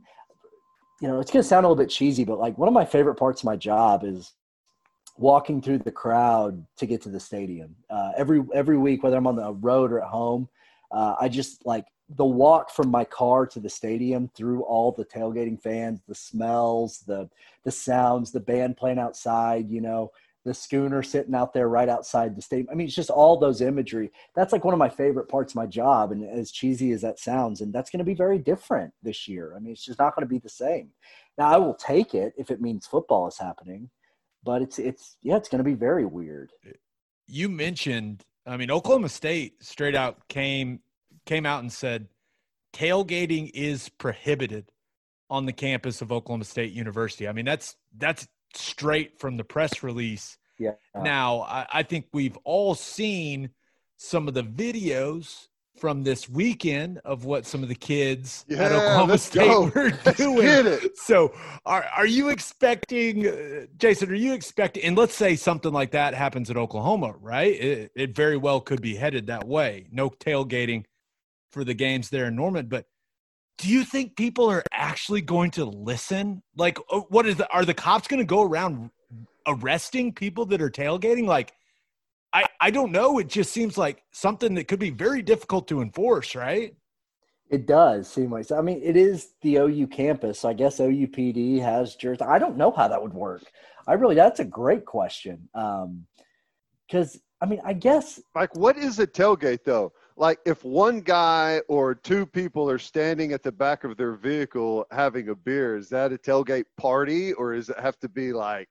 D: you know, it's going to sound a little bit cheesy, but like one of my favorite parts of my job is walking through the crowd to get to the stadium. Uh, every every week, whether I'm on the road or at home, uh, I just like the walk from my car to the stadium through all the tailgating fans, the smells, the the sounds, the band playing outside, you know, the schooner sitting out there right outside the stadium. I mean, it's just all those imagery. That's like one of my favorite parts of my job, and as cheesy as that sounds, and that's going to be very different this year. I mean, it's just not going to be the same. Now, I will take it if it means football is happening. But it's, it's yeah, it's going to be very weird.
A: You mentioned, I mean, Oklahoma State straight out came came out and said tailgating is prohibited on the campus of Oklahoma State University. I mean, that's that's straight from the press release.
D: Yeah.
A: Now, I, I think we've all seen some of the videos from this weekend of what some of the kids
C: Yeah,
A: at Oklahoma
C: let's
A: State
C: go.
A: were
C: Let's
A: doing.
C: get it.
A: So are are you expecting, uh, Jason, are you expecting, and let's say something like that happens at Oklahoma, right? It, it very well could be headed that way. No tailgating for the games there in Norman. But do you think people are actually going to listen? Like, uh, what is the, are the cops going to go around arresting people that are tailgating? Like, I, I don't know. It just seems like something that could be very difficult to enforce, right?
D: It does seem like, I mean, it is the O U campus. So I guess O U P D has jurisdiction. I don't know how that would work. I really, that's a great question. Um, cause I mean, I guess
C: Like, what is a tailgate, though? Like, if one guy or two people are standing at the back of their vehicle having a beer, is that a tailgate party, or does it have to be like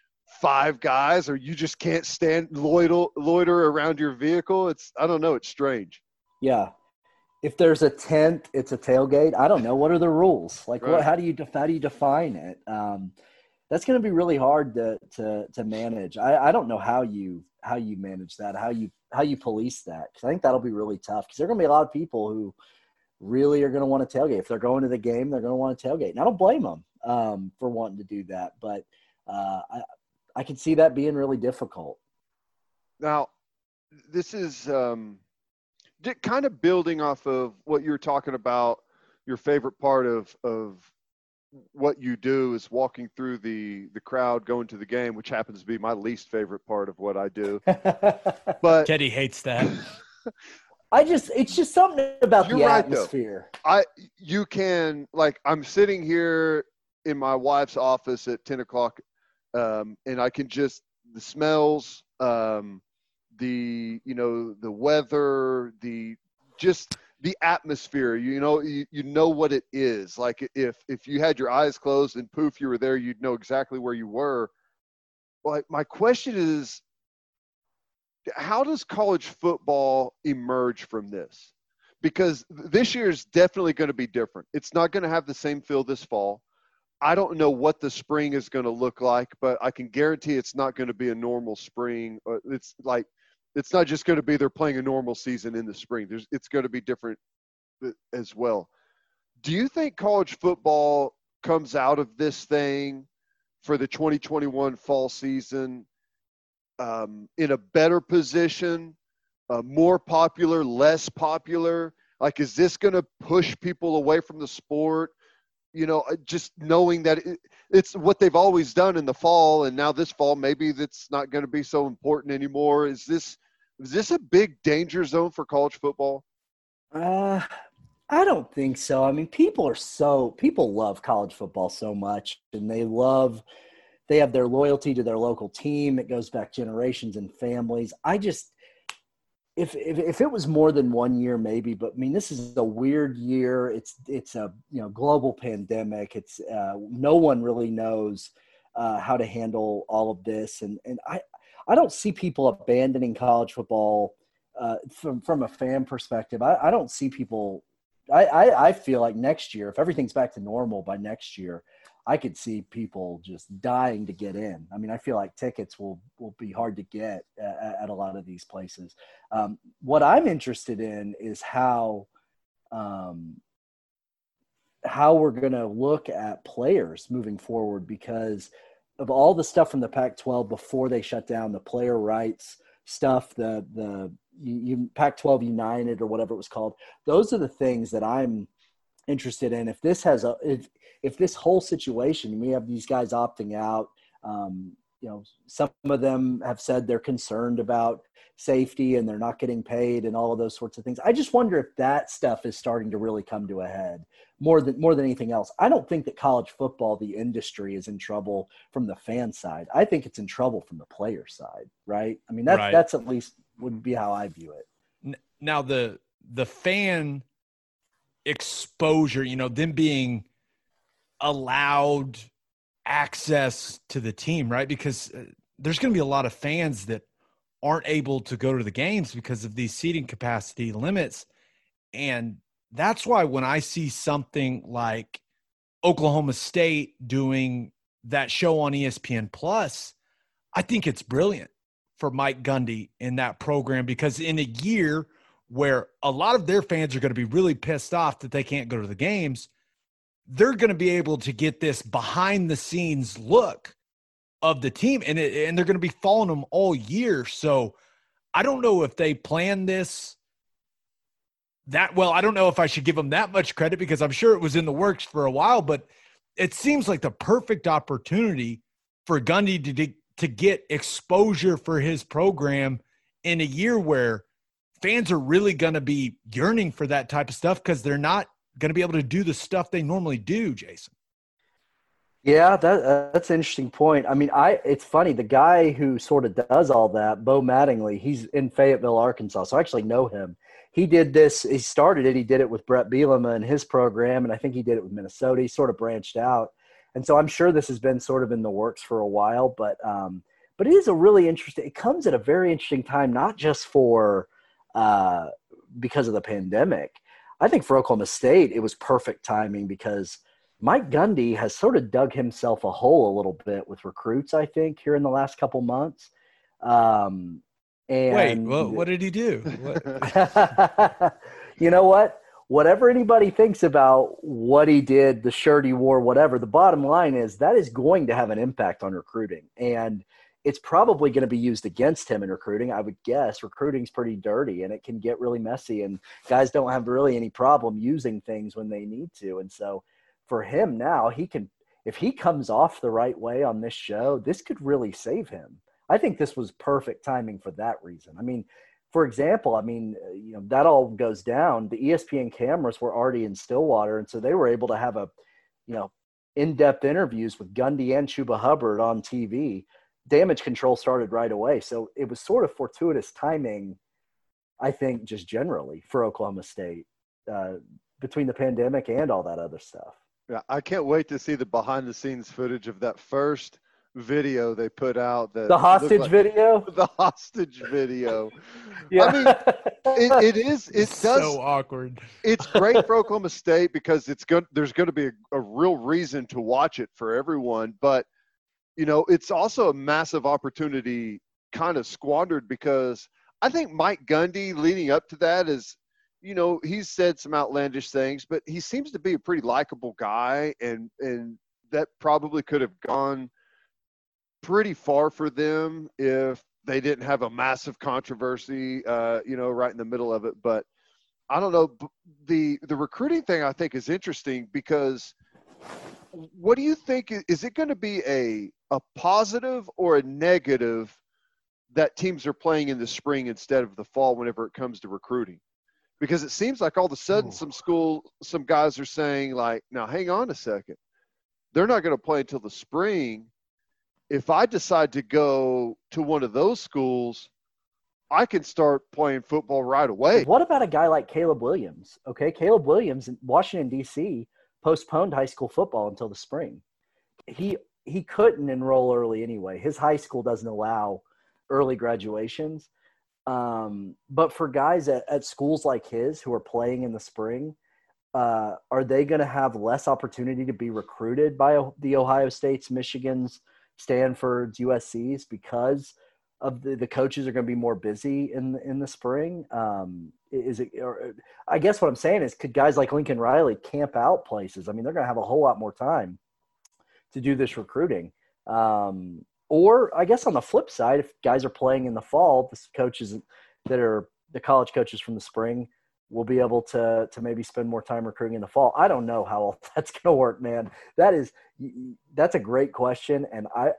C: five guys, or you just can't stand loiter, loiter around your vehicle? It's, I don't know. It's strange.
D: yeah. If there's a tent, it's a tailgate. I don't know. What are the rules? Like,
C: Right.
D: what? How do you def- how do you define it? Um, that's going to be really hard to to to manage. I, I don't know how you how you manage that. How you how you police that? Because I think that'll be really tough. Because there are going to be a lot of people who really are going to want to tailgate. If they're going to the game, they're going to want to tailgate, and I don't blame them um, for wanting to do that. But uh, I I can see that being really difficult.
C: Now, this is um, j- kind of building off of what you were talking about, your favorite part of, of what you do is walking through the the crowd going to the game, which happens to be my least favorite part of what I do. But
A: Teddy hates that.
D: I just, it's just something about
C: You're
D: the
C: right, though.
D: atmosphere.
C: I you can like I'm sitting here in my wife's office at ten o'clock, um, and I can just the smells, um, the you know the weather, the just the atmosphere. You know you, you know what it is like. If if you had your eyes closed and poof you were there, you'd know exactly where you were. Like my question is, how does college football emerge from this? Because this year is definitely going to be different. It's not going to have the same feel this fall. I don't know what the spring is going to look like, but I can guarantee it's not going to be a normal spring. It's like it's not just going to be they're playing a normal season in the spring. There's it's going to be different as well. Do you think college football comes out of this thing for the twenty twenty-one fall season um, in a better position? Uh, more popular, less popular? Like, is this going to push people away from the sport? You know, just knowing that it, it's what they've always done in the fall, and now this fall, maybe that's not going to be so important anymore. Is this is this a big danger zone for college football?
D: Uh, I don't think so. I mean, people are so people love college football so much, and they love they have their loyalty to their local team. It goes back generations and families. I just If, if if it was more than one year, maybe, but I mean, this is a weird year. It's it's a you know global pandemic. It's uh, no one really knows uh, how to handle all of this, and and I I don't see people abandoning college football uh, from from a fan perspective. I, I don't see people. I, I I feel like next year, if everything's back to normal by next year, I could see people just dying to get in. I mean, I feel like tickets will, will be hard to get at, at a lot of these places. Um, what I'm interested in is how, um, how we're going to look at players moving forward because of all the stuff from the Pac twelve before they shut down, the player rights stuff, the, the you, Pac twelve United or whatever it was called. Those are the things that I'm interested in. If this has a, if, if this whole situation, we have these guys opting out, um, you know, some of them have said they're concerned about safety and they're not getting paid and all of those sorts of things. I just wonder if that stuff is starting to really come to a head more than, more than anything else. I don't think that college football, the industry, is in trouble from the fan side. I think it's in trouble from the player side, right? I mean, that's,
A: Right.
D: that's at least would be how I view it.
A: Now the, the fan exposure, you know, them being allowed access to the team, right? Because uh, there's going to be a lot of fans that aren't able to go to the games because of these seating capacity limits. And that's why when I see something like Oklahoma State doing that show on E S P N Plus, I think it's brilliant for Mike Gundy in that program, because in a year where a lot of their fans are going to be really pissed off that they can't go to the games, they're going to be able to get this behind the scenes look of the team, and it, and they're going to be following them all year. So I don't know if they planned this that well. I don't know if I should give them that much credit, because I'm sure it was in the works for a while, but it seems like the perfect opportunity for Gundy to, to get exposure for his program in a year where fans are really going to be yearning for that type of stuff, because they're not going to be able to do the stuff they normally do, Jason.
D: Yeah, that uh, that's an interesting point. I mean, I it's funny, the guy who sort of does all that, Bo Mattingly, he's in Fayetteville, Arkansas, so I actually know him. He did this, he started it, he did it with Brett Bielema and his program, and I think he did it with Minnesota. He sort of branched out. And so I'm sure this has been sort of in the works for a while, but um, but it is a really interesting – it comes at a very interesting time, not just for uh, because of the pandemic. I think for Oklahoma State, it was perfect timing because Mike Gundy has sort of dug himself a hole a little bit with recruits, I think, here in the last couple months. Um, and
A: Wait, well, what did he do?
D: You know what? Whatever anybody thinks about what he did, the shirt he wore, whatever, the bottom line is that is going to have an impact on recruiting. And it's probably going to be used against him in recruiting. I would guess recruiting's pretty dirty and it can get really messy, and guys don't have really any problem using things when they need to. And so for him now, he can, if he comes off the right way on this show, this could really save him. I think this was perfect timing for that reason. I mean, for example, I mean, you know, that all goes down. The E S P N cameras were already in Stillwater, and so they were able to have a, you know, in-depth interviews with Gundy and Chuba Hubbard on T V. Damage control started right away. So it was sort of fortuitous timing, I think, just generally for Oklahoma State uh, between the pandemic and all that other stuff.
C: Yeah, I can't wait to see the behind-the-scenes footage of that first video they put out. That
D: The hostage
C: like,
D: video?
C: The hostage video.
D: Yeah.
C: I mean, it, it is. It
A: It's
C: does.
A: so awkward.
C: It's great for Oklahoma State because it's good. There's going to be a, a real reason to watch it for everyone. But, you know, it's also a massive opportunity kind of squandered because I think Mike Gundy leading up to that is, you know, he's said some outlandish things, but he seems to be a pretty likable guy. And, and that probably could have gone pretty far for them if they didn't have a massive controversy, uh, you know, right in the middle of it. But I don't know. The the recruiting thing I think is interesting because what do you think? Is it going to be a a positive or a negative that teams are playing in the spring instead of the fall whenever it comes to recruiting? Because it seems like all of a sudden some school, some guys are saying like, now hang on a second. They're not going to play until the spring. If I decide to go to one of those schools, I can start playing football right away.
D: What about a guy like Caleb Williams? Okay, Caleb Williams in Washington, D C postponed high school football until the spring. He he couldn't enroll early anyway. His high school doesn't allow early graduations. Um, but for guys at, at schools like his who are playing in the spring, uh, are they going to have less opportunity to be recruited by the Ohio States, Michigans, Stanford's, U S C's because of the, the coaches are going to be more busy in in the spring? Um, is it? Or I guess what I'm saying is, could guys like Lincoln Riley camp out places? I mean, they're going to have a whole lot more time to do this recruiting. Um, or I guess on the flip side, if guys are playing in the fall, the coaches that are the college coaches from the spring will be able to to maybe spend more time recruiting in the fall. I don't know how all that's going to work, man. That is that's a great question, and I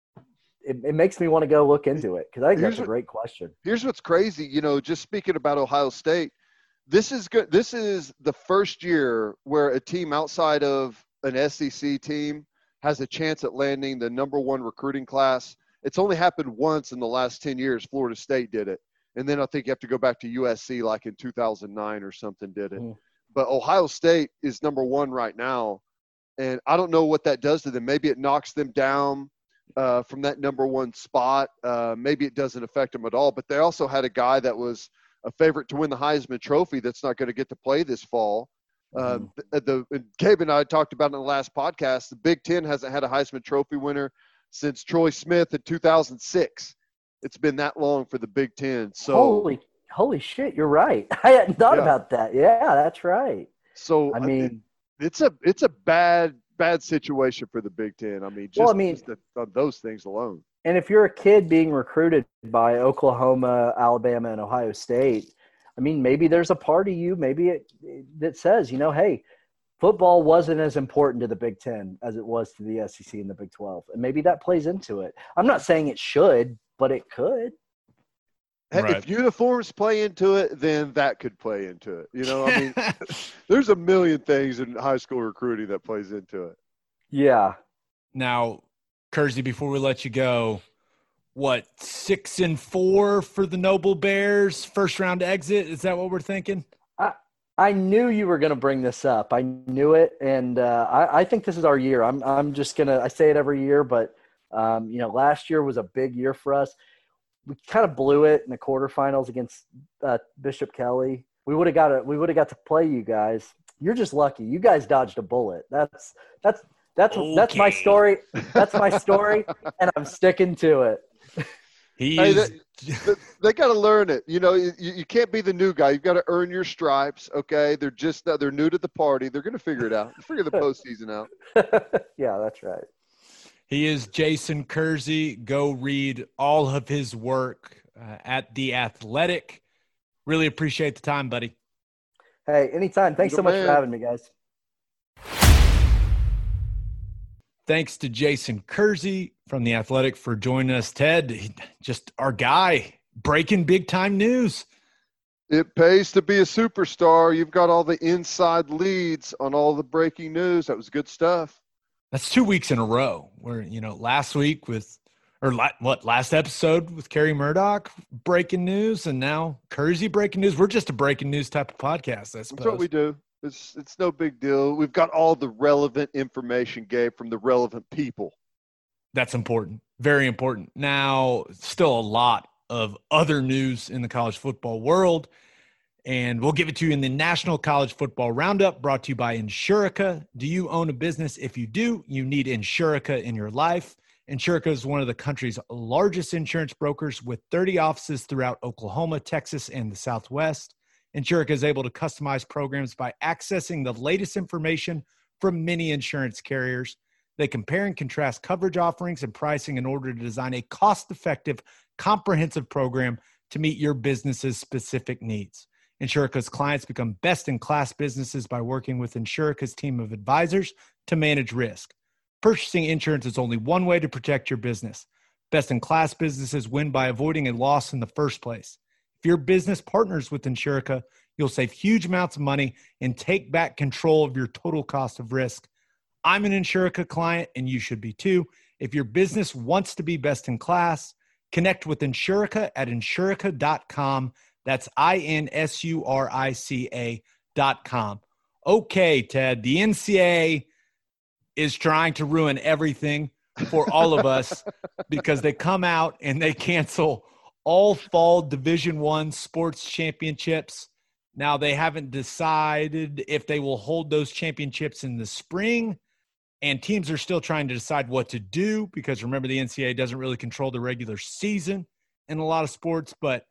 D: it, it makes me want to go look into it because I think
C: Here's
D: that's a
C: what-
D: great question.
C: Here's what's crazy, you know, just speaking about Ohio State, this is good. This is the first year where a team outside of an S E C team has a chance at landing the number one recruiting class. It's only happened once in the last ten years. Florida State did it. And then I think you have to go back to U S C like in two thousand nine or something did it.
D: Mm.
C: But Ohio State is number one right now. And I don't know what that does to them. Maybe it knocks them down uh, from that number one spot. Uh, maybe it doesn't affect them at all. But they also had a guy that was a favorite to win the Heisman Trophy that's not going to get to play this fall.
D: Mm-hmm.
C: Uh, the, the Gabe and I talked about in the last podcast, the Big Ten hasn't had a Heisman Trophy winner since Troy Smith in two thousand six. It's been that long for the Big Ten. So
D: Holy, holy shit, you're right. I hadn't thought
C: Yeah.
D: about that. Yeah, that's right.
C: so
D: I
C: uh,
D: mean,
C: it- it's a it's a bad bad situation for the Big Ten. I mean, just,
D: Well, I mean-
C: just the, on those things alone.
D: and if you're a kid being recruited by Oklahoma, Alabama, and Ohio State, I mean, maybe there's a part of you, maybe it that says, you know, hey, football wasn't as important to the Big Ten as it was to the S E C and the Big twelve. And maybe that plays into it. I'm not saying it should, but it could.
C: Hey,
A: Right.
C: If uniforms play into it, then that could play into it. You know, I mean, there's a million things in high school recruiting that plays into it.
D: Yeah.
A: Now, Kersey, before we let you go, what, six and four for the Noble Bears, first round exit? Is that what we're thinking?
D: I knew you were going to bring this up. I knew it, and uh, I, I think this is our year. I'm I'm just gonna. I say it every year, but um, you know, last year was a big year for us. We kind of blew it in the quarterfinals against uh, Bishop Kelly. We would have got it. We would have got to play you guys. You're just lucky. You guys dodged a bullet. That's that's that's that's my
A: Okay.
D: story. That's my story, and I'm sticking to it.
A: He
C: Hey,
A: is.
C: They, they got to learn it. You know, you, you can't be the new guy. You've got to earn your stripes. Okay, they're just they're new to the party. They're going to figure it out. Figure the postseason out.
D: Yeah, that's right.
A: He is Jason Kersey. Go read all of his work uh, at The Athletic. Really appreciate the time, buddy.
D: Hey, anytime. Thanks
C: You're
D: so
C: the
D: much for
C: man.
D: having me, guys.
A: Thanks to Jason Kersey from The Athletic for joining us. Ted, he- just our guy, breaking big-time news.
C: It pays to be a superstar. You've got all the inside leads on all the breaking news. That was good stuff.
A: That's two weeks in a row where, you know, last week with, or la- what, last episode with Kerry Murdoch, breaking news, and now Kersey breaking news. We're just a breaking news type of podcast, I suppose.
C: That's what we do. It's it's no big deal. We've got all the relevant information, Gabe, from the relevant people.
A: That's important. Very important. Now, still a lot of other news in the college football world, and we'll give it to you in the National College Football Roundup, brought to you by Insurica. Do you own a business? If you do, you need Insurica in your life. Insurica is one of the country's largest insurance brokers with thirty offices throughout Oklahoma, Texas, and the Southwest. Insurica is able to customize programs by accessing the latest information from many insurance carriers. They compare and contrast coverage offerings and pricing in order to design a cost-effective, comprehensive program to meet your business's specific needs. Insurica's clients become best-in-class businesses by working with Insurica's team of advisors to manage risk. Purchasing insurance is only one way to protect your business. Best-in-class businesses win by avoiding a loss in the first place. If your business partners with Insurica, you'll save huge amounts of money and take back control of your total cost of risk. I'm an Insurica client, and you should be too. If your business wants to be best in class, connect with Insurica at insurica dot com. That's I N S U R I C A dot com. Okay, Ted, the N C double A is trying to ruin everything for all of us because they come out and they cancel all fall Division One sports championships. Now, they haven't decided if they will hold those championships in the spring, and teams are still trying to decide what to do because, remember, the N C double A doesn't really control the regular season in a lot of sports, but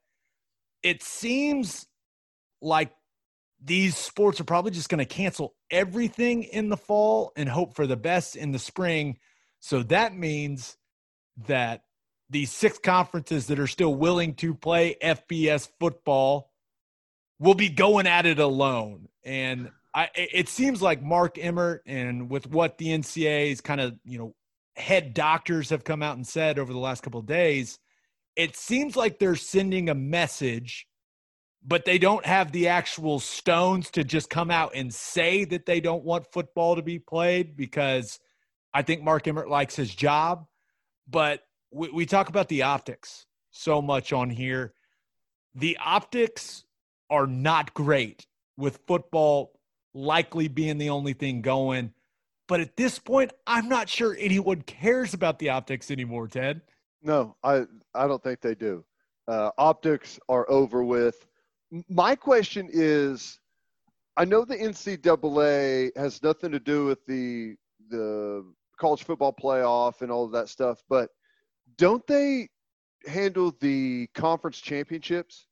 A: it seems like these sports are probably just going to cancel everything in the fall and hope for the best in the spring. So that means that these six conferences that are still willing to play F B S football will be going at it alone. And I, it seems like Mark Emmert, and with what the N C double A's kind of, you know, head doctors have come out and said over the last couple of days, it seems like they're sending a message, but they don't have the actual stones to just come out and say that they don't want football to be played, because I think Mark Emmert likes his job. But we, we talk about the optics so much on here. The optics are not great with football likely being the only thing going. But at this point, I'm not sure anyone cares about the optics anymore, Ted.
C: No, I I don't think they do. Uh, optics are over with. M- My question is, I know the N C double A has nothing to do with the the college football playoff and all of that stuff, but don't they handle the conference championships?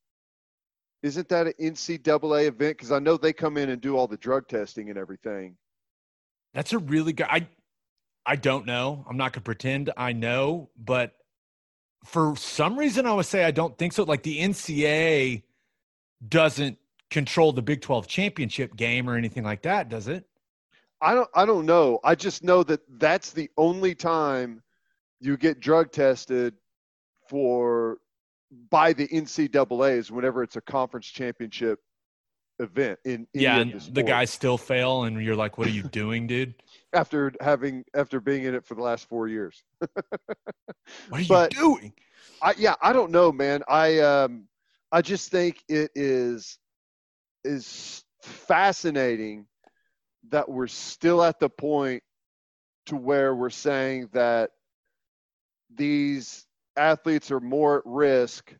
C: Isn't that an N C double A event? Because I know they come in and do all the drug testing and everything.
A: That's a really good – I I don't know. I'm not going to pretend I know, but for some reason I would say I don't think so. Like, the N C double A doesn't control the Big twelve championship game or anything like that, does it?
C: I don't I don't know. I just know that that's the only time you get drug tested for by the N C double A is whenever it's a conference championship event in any
A: Yeah,
C: of
A: and
C: the
A: the
C: sports.
A: guys still fail, and you're like, what are you doing, dude?
C: after having after being in it for the last four years.
A: What are
C: But-
A: you doing?
C: I yeah, I don't know, man. I um I just think it is is fascinating that we're still at the point to where we're saying that these athletes are more at risk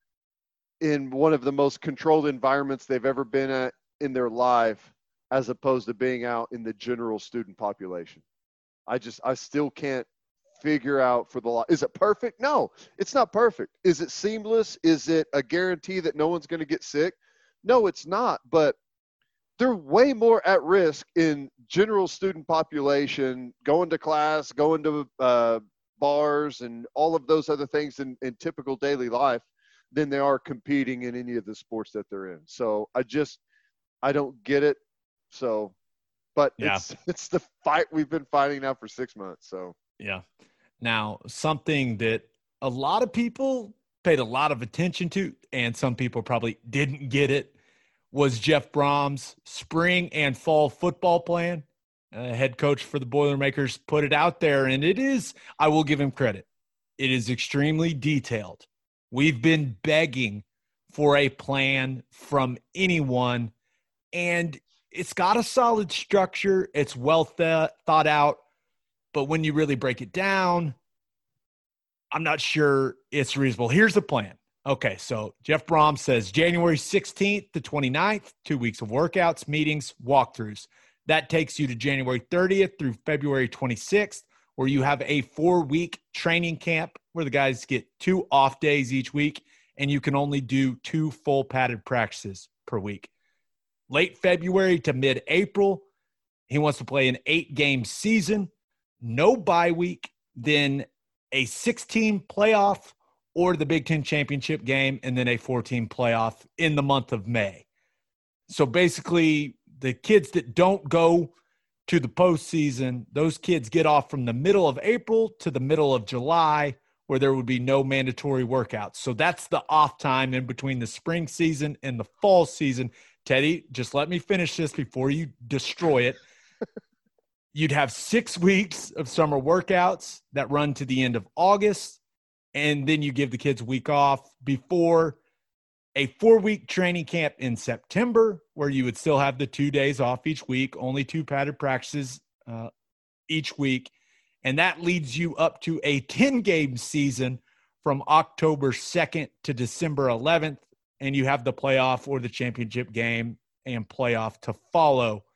C: in one of the most controlled environments they've ever been at in their life, as opposed to being out in the general student population. I just, I still can't figure out for the law. Is it perfect? No, it's not perfect. Is it seamless? Is it a guarantee that no one's going to get sick? No, it's not. But they're way more at risk in general student population, going to class, going to uh, bars, and all of those other things in, in typical daily life than they are competing in any of the sports that they're in. So I just, I don't get it. So But
A: Yeah.
C: it's it's the fight we've been fighting now for six months. So
A: Yeah. Now, something that a lot of people paid a lot of attention to, and some people probably didn't get it, was Jeff Brom's spring and fall football plan. Uh, head coach for the Boilermakers put it out there, and it is, I will give him credit, it is extremely detailed. We've been begging for a plan from anyone, and it's got a solid structure. It's well th- thought out. But when you really break it down, I'm not sure it's reasonable. Here's the plan. Okay, so Jeff Brom says January sixteenth to twenty-ninth, two weeks of workouts, meetings, walkthroughs. That takes you to January thirtieth through February twenty-sixth, where you have a four-week training camp where the guys get two off days each week, and you can only do two full padded practices per week. Late February to mid-April, he wants to play an eight-game season, no bye week, then a six-team playoff or the Big Ten championship game, and then a four-team playoff in the month of May. So basically, the kids that don't go to the postseason, those kids get off from the middle of April to the middle of July, where there would be no mandatory workouts. So that's the off time in between the spring season and the fall season. Teddy, just let me finish this before you destroy it. You'd have six weeks of summer workouts that run to the end of August, and then you give the kids a week off before a four-week training camp in September, where you would still have the two days off each week, only two padded practices uh, each week. And that leads you up to a ten-game season from October second to December eleventh, and you have the playoff or the championship game and playoff to follow.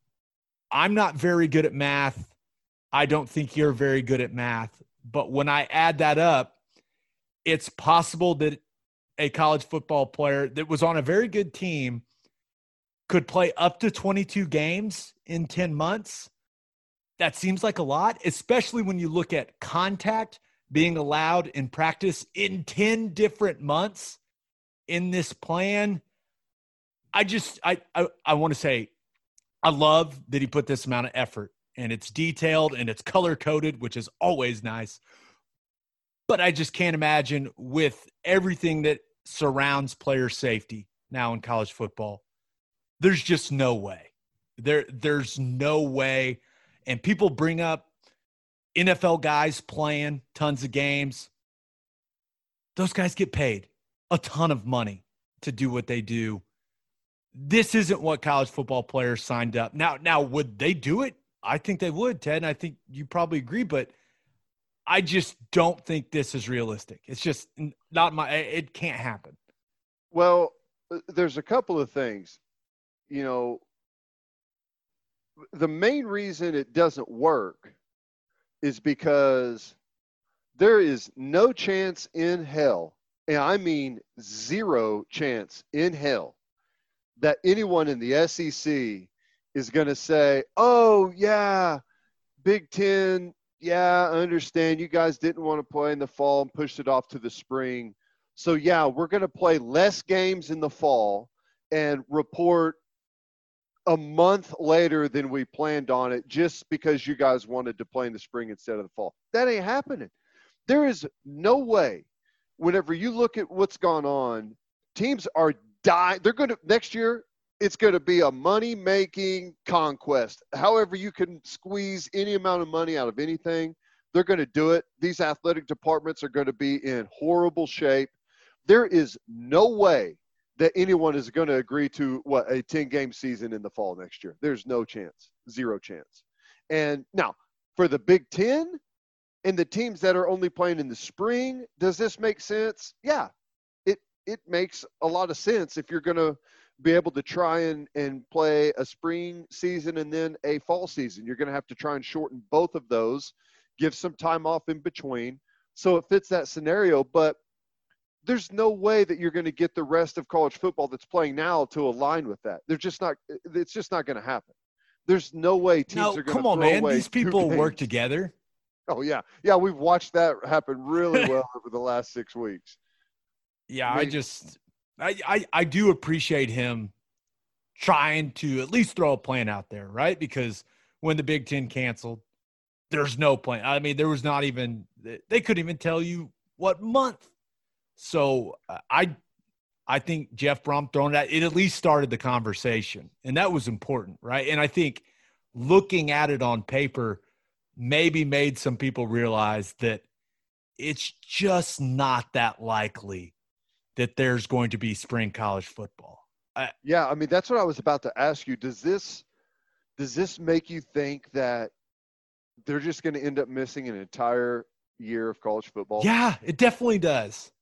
A: I'm not very good at math. I don't think you're very good at math. But when I add that up, it's possible that a college football player that was on a very good team could play up to twenty-two games in ten months. That seems like a lot, especially when you look at contact being allowed in practice in ten different months in this plan. I just, I, I, I want to say, I love that he put this amount of effort, and it's detailed and it's color coded, which is always nice. But I just can't imagine, with everything that surrounds player safety now in college football, there's just no way. There, there's no way. And people bring up N F L guys playing tons of games. Those guys get paid a ton of money to do what they do. This isn't what college football players signed up. Now, now would they do it? I think they would, Ted, and I think you probably agree, but I just don't think this is realistic. It's just not my – it can't happen.
C: Well, there's a couple of things. You know, the main reason it doesn't work is because there is no chance in hell, and I mean zero chance in hell, that anyone in the S E C is going to say, oh, yeah, Big Ten, yeah, I understand you guys didn't want to play in the fall and pushed it off to the spring. So, yeah, we're going to play less games in the fall and report a month later than we planned on it just because you guys wanted to play in the spring instead of the fall. That ain't happening. There is no way, whenever you look at what's gone on, teams are dying. They're going to – next year, it's going to be a money-making conquest. However you can squeeze any amount of money out of anything, they're going to do it. These athletic departments are going to be in horrible shape. There is no way that anyone is going to agree to, what, a ten-game season in the fall next year. There's no chance, zero chance. And now, for the Big Ten and the teams that are only playing in the spring, does this make sense? Yeah, it it makes a lot of sense if you're going to be able to try and, and play a spring season and then a fall season. You're going to have to try and shorten both of those, give some time off in between. So it fits that scenario, but there's no way that you're going to get the rest of college football that's playing now to align with that. They're just not, it's just not going to happen. There's no way teams
A: No,
C: are going to
A: come on,
C: throw
A: man.
C: away
A: These
C: two
A: people work
C: games.
A: together.
C: Oh yeah. Yeah. We've watched that happen really well over the last six weeks.
A: Yeah,
C: I
A: I
C: mean-
A: just I, I I do appreciate him trying to at least throw a plan out there, right? Because when the Big Ten canceled, there's no plan. I mean, there was not even, they couldn't even tell you what month. So uh, I, I think Jeff Brom throwing that, it at least started the conversation, and that was important, right? And I think looking at it on paper maybe made some people realize that it's just not that likely that there's going to be spring college football. I,
C: Yeah, I mean, that's what I was about to ask you. Does this does this make you think that they're just going to end up missing an entire year of college football?
A: yeah, it definitely does.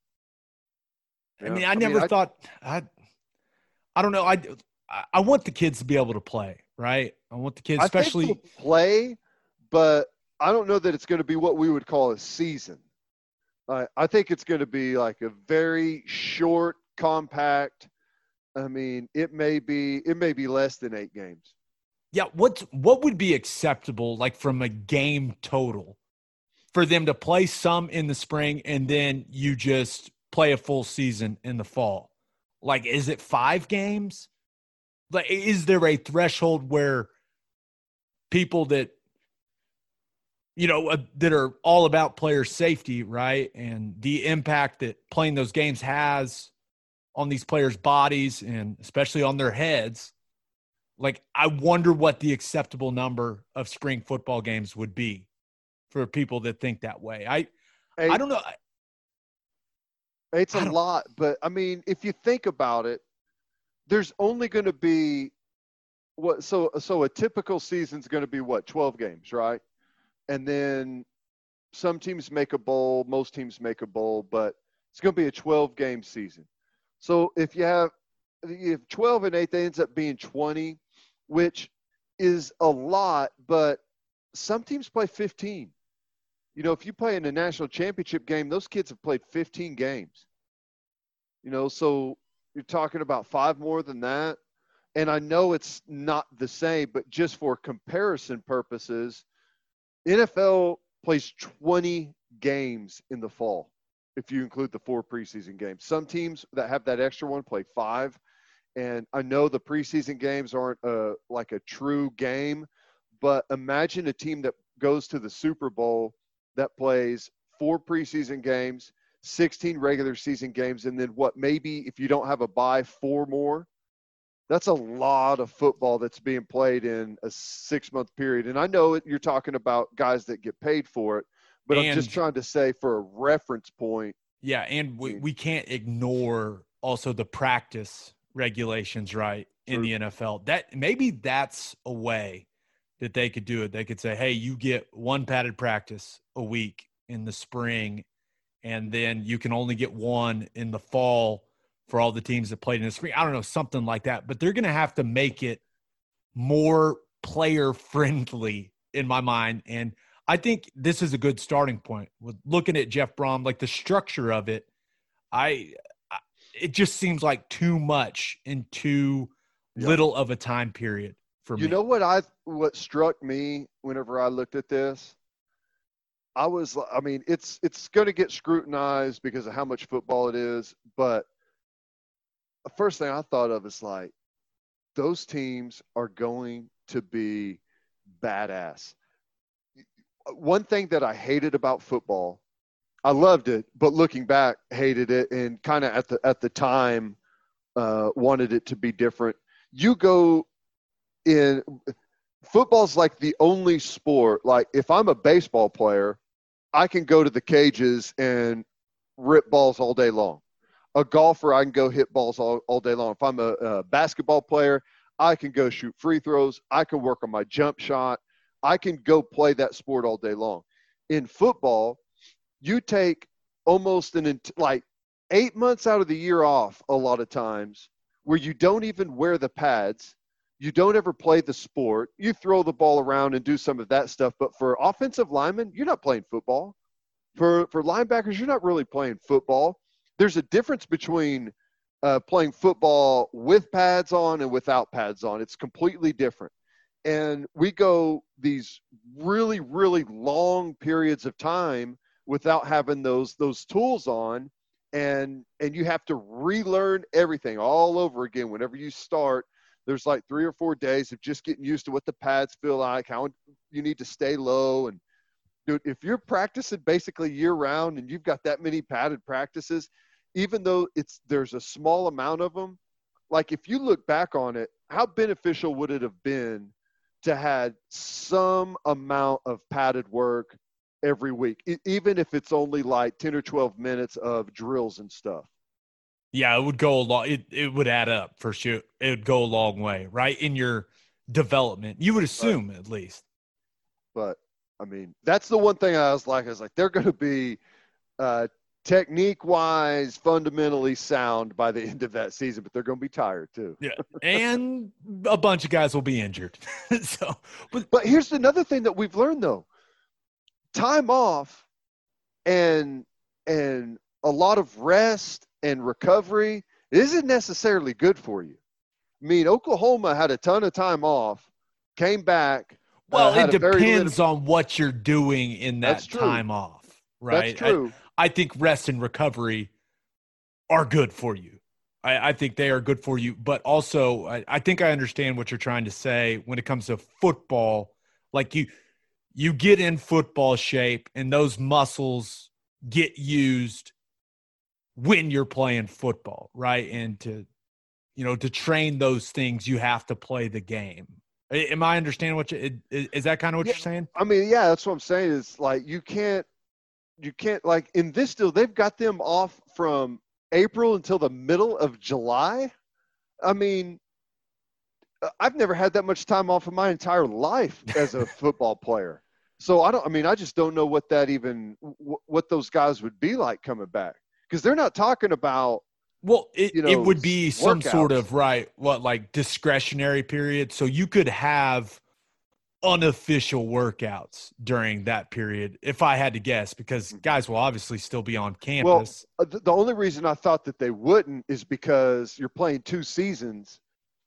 A: I
C: Yeah.
A: mean, I never
C: I-
A: thought I, I don't know. I, I want the kids to be able to play, right? I want the kids,
C: I
A: especially.
C: think they'll play, but I don't know that it's going to be what we would call a season. I I think it's going to be like a very short, compact. I mean, it may be it may be less than eight games.
A: Yeah, what what would be acceptable, like from a game total, for them to play some in the spring and then you just play a full season in the fall? Like, is it five games? Like, is there a threshold where people that, you know, uh, that are all about player safety, right, and the impact that playing those games has on these players' bodies and especially on their heads? Like, I wonder what the acceptable number of spring football games would be for people that think that way. I,
C: Eight,
A: I don't know.
C: It's
A: I
C: a
A: don't-
C: lot, but I mean, if you think about it, there's only going to be what? So so a typical season's going to be what? twelve games, right? And then some teams make a bowl, most teams make a bowl, but it's going to be a twelve game season. So if you have you have twelve and eight, that ends up being twenty, which is a lot, but some teams play fifteen. You know, if you play in a national championship game, those kids have played fifteen games. You know, so you're talking about five more than that. And I know it's not the same, but just for comparison purposes, N F L plays twenty games in the fall, if you include the four preseason games. Some teams that have that extra one play five. And I know the preseason games aren't uh, like a true game, but imagine a team that goes to the Super Bowl that plays four preseason games, sixteen regular season games, and then what, maybe if you don't have a bye, four more. That's a lot of football that's being played in a six-month period. And I know it, you're talking about guys that get paid for it, but I'm just
A: And-
C: trying to say for a reference point.
A: Yeah, and we, we can't ignore also the practice regulations, right, in
C: True.
A: the N F L. That maybe that's a way that they could do it. They could say, hey, you get one padded practice a week in the spring, and then you can only get one in the fall for all the teams that played in the spring. I don't know, something like that. But they're going to have to make it more player friendly in my mind. And I think this is a good starting point with looking at Jeff Brom, like the structure of it. I, I it just seems like too much in too
C: Yeah.
A: little of a time period for
C: You
A: me.
C: know what I what struck me whenever I looked at this? I was I mean, it's it's going to get scrutinized because of how much football it is, but the first thing I thought of is like those teams are going to be badass. One thing that I hated about football, I loved it, but looking back, hated it, and kind of at the at the time uh, wanted it to be different. You go in football's like the only sport. Like if I'm a baseball player, I can go to the cages and rip balls all day long. A golfer, I can go hit balls all, all day long. If I'm a, a basketball player, I can go shoot free throws. I can work on my jump shot. I can go play that sport all day long. In football, you take almost an ent- like eight months out of the year off a lot of times where you don't even wear the pads. You don't ever play the sport. You throw the ball around and do some of that stuff. But for offensive linemen, you're not playing football. For for linebackers, you're not really playing football. There's a difference between uh, playing football with pads on and without pads on. It's completely different. And we go these really, really long periods of time without having those those tools on, and and you have to relearn everything all over again whenever you start. there's like three or four days of just getting used to what the pads feel like, how you need to stay low. And dude, if you're practicing basically year round and you've got that many padded practices, even though it's there's a small amount of them, like if you look back on it, how beneficial would it have been to had some amount of padded work every week, e- even if it's only like ten or twelve minutes of drills and stuff?
A: Yeah, it would go a long. It it would add up for sure. It would go a long way, right, in your development. You would assume
C: Right.
A: at least.
C: But I mean, that's the one thing I was like, I was like, they're going to be uh, technique wise, fundamentally sound by the end of that season, but they're going to be tired too.
A: Yeah, and a bunch of guys will be injured. so, but
C: But here's another thing that we've learned though: time off and and a lot of rest and recovery isn't necessarily good for you. I mean, Oklahoma had a ton of time off, came back.
A: well,
C: uh, had
A: it
C: a very
A: depends
C: little-
A: on what you're doing in that
C: That's true.
A: time off, right?
C: That's true.
A: I, I think rest and recovery are good for you. I, I think they are good for you, but also I, I think I understand what you're trying to say when it comes to football. Like you, you get in football shape, and those muscles get used when you're playing football, right? And to, you know, to train those things, you have to play the game. A- Am I understanding what you, is, is that kind of what
C: Yeah.
A: you're saying?
C: I mean, yeah, that's what I'm saying. Is like you can't, you can't like in this deal. They've got them off from April until the middle of July. I mean, uh, I've never had that much time off in my entire life as a football player. So I don't. I mean, I just don't know what that even wh- what those guys would be like coming back, because they're not talking about.
A: Well, it,
C: You
A: it
C: know,
A: would be some sort
C: workouts.
A: of, right, what, like discretionary period. So you could have unofficial workouts during that period, if I had to guess, because guys will obviously still be on campus.
C: Uh, The the only reason I thought that they wouldn't is because you're playing two seasons,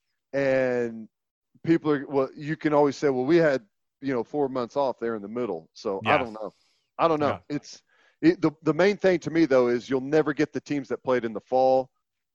C: and people are. Well, you can always say, well, we had you know four months off there in the middle. So I
A: Yeah.
C: don't know. I don't know.
A: Yeah.
C: It's it, the the main thing to me though is you'll never get the teams that played in the fall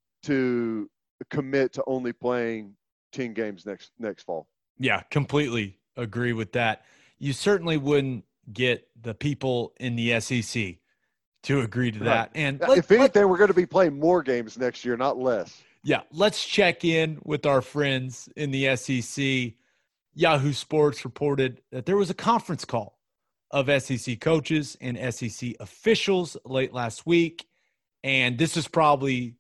C: to commit to only playing ten games next next fall.
A: Yeah, completely agree with that. You certainly wouldn't get the people in the S E C to agree to that.
C: Right.
A: And
C: Uh,
A: let-
C: if
A: let-
C: anything, we're going to be playing more games next year, not less.
A: yeah, let's check in with our friends in the S E C. Yahoo Sports reported that there was a conference call of S E C coaches and S E C officials late last week. And this is probably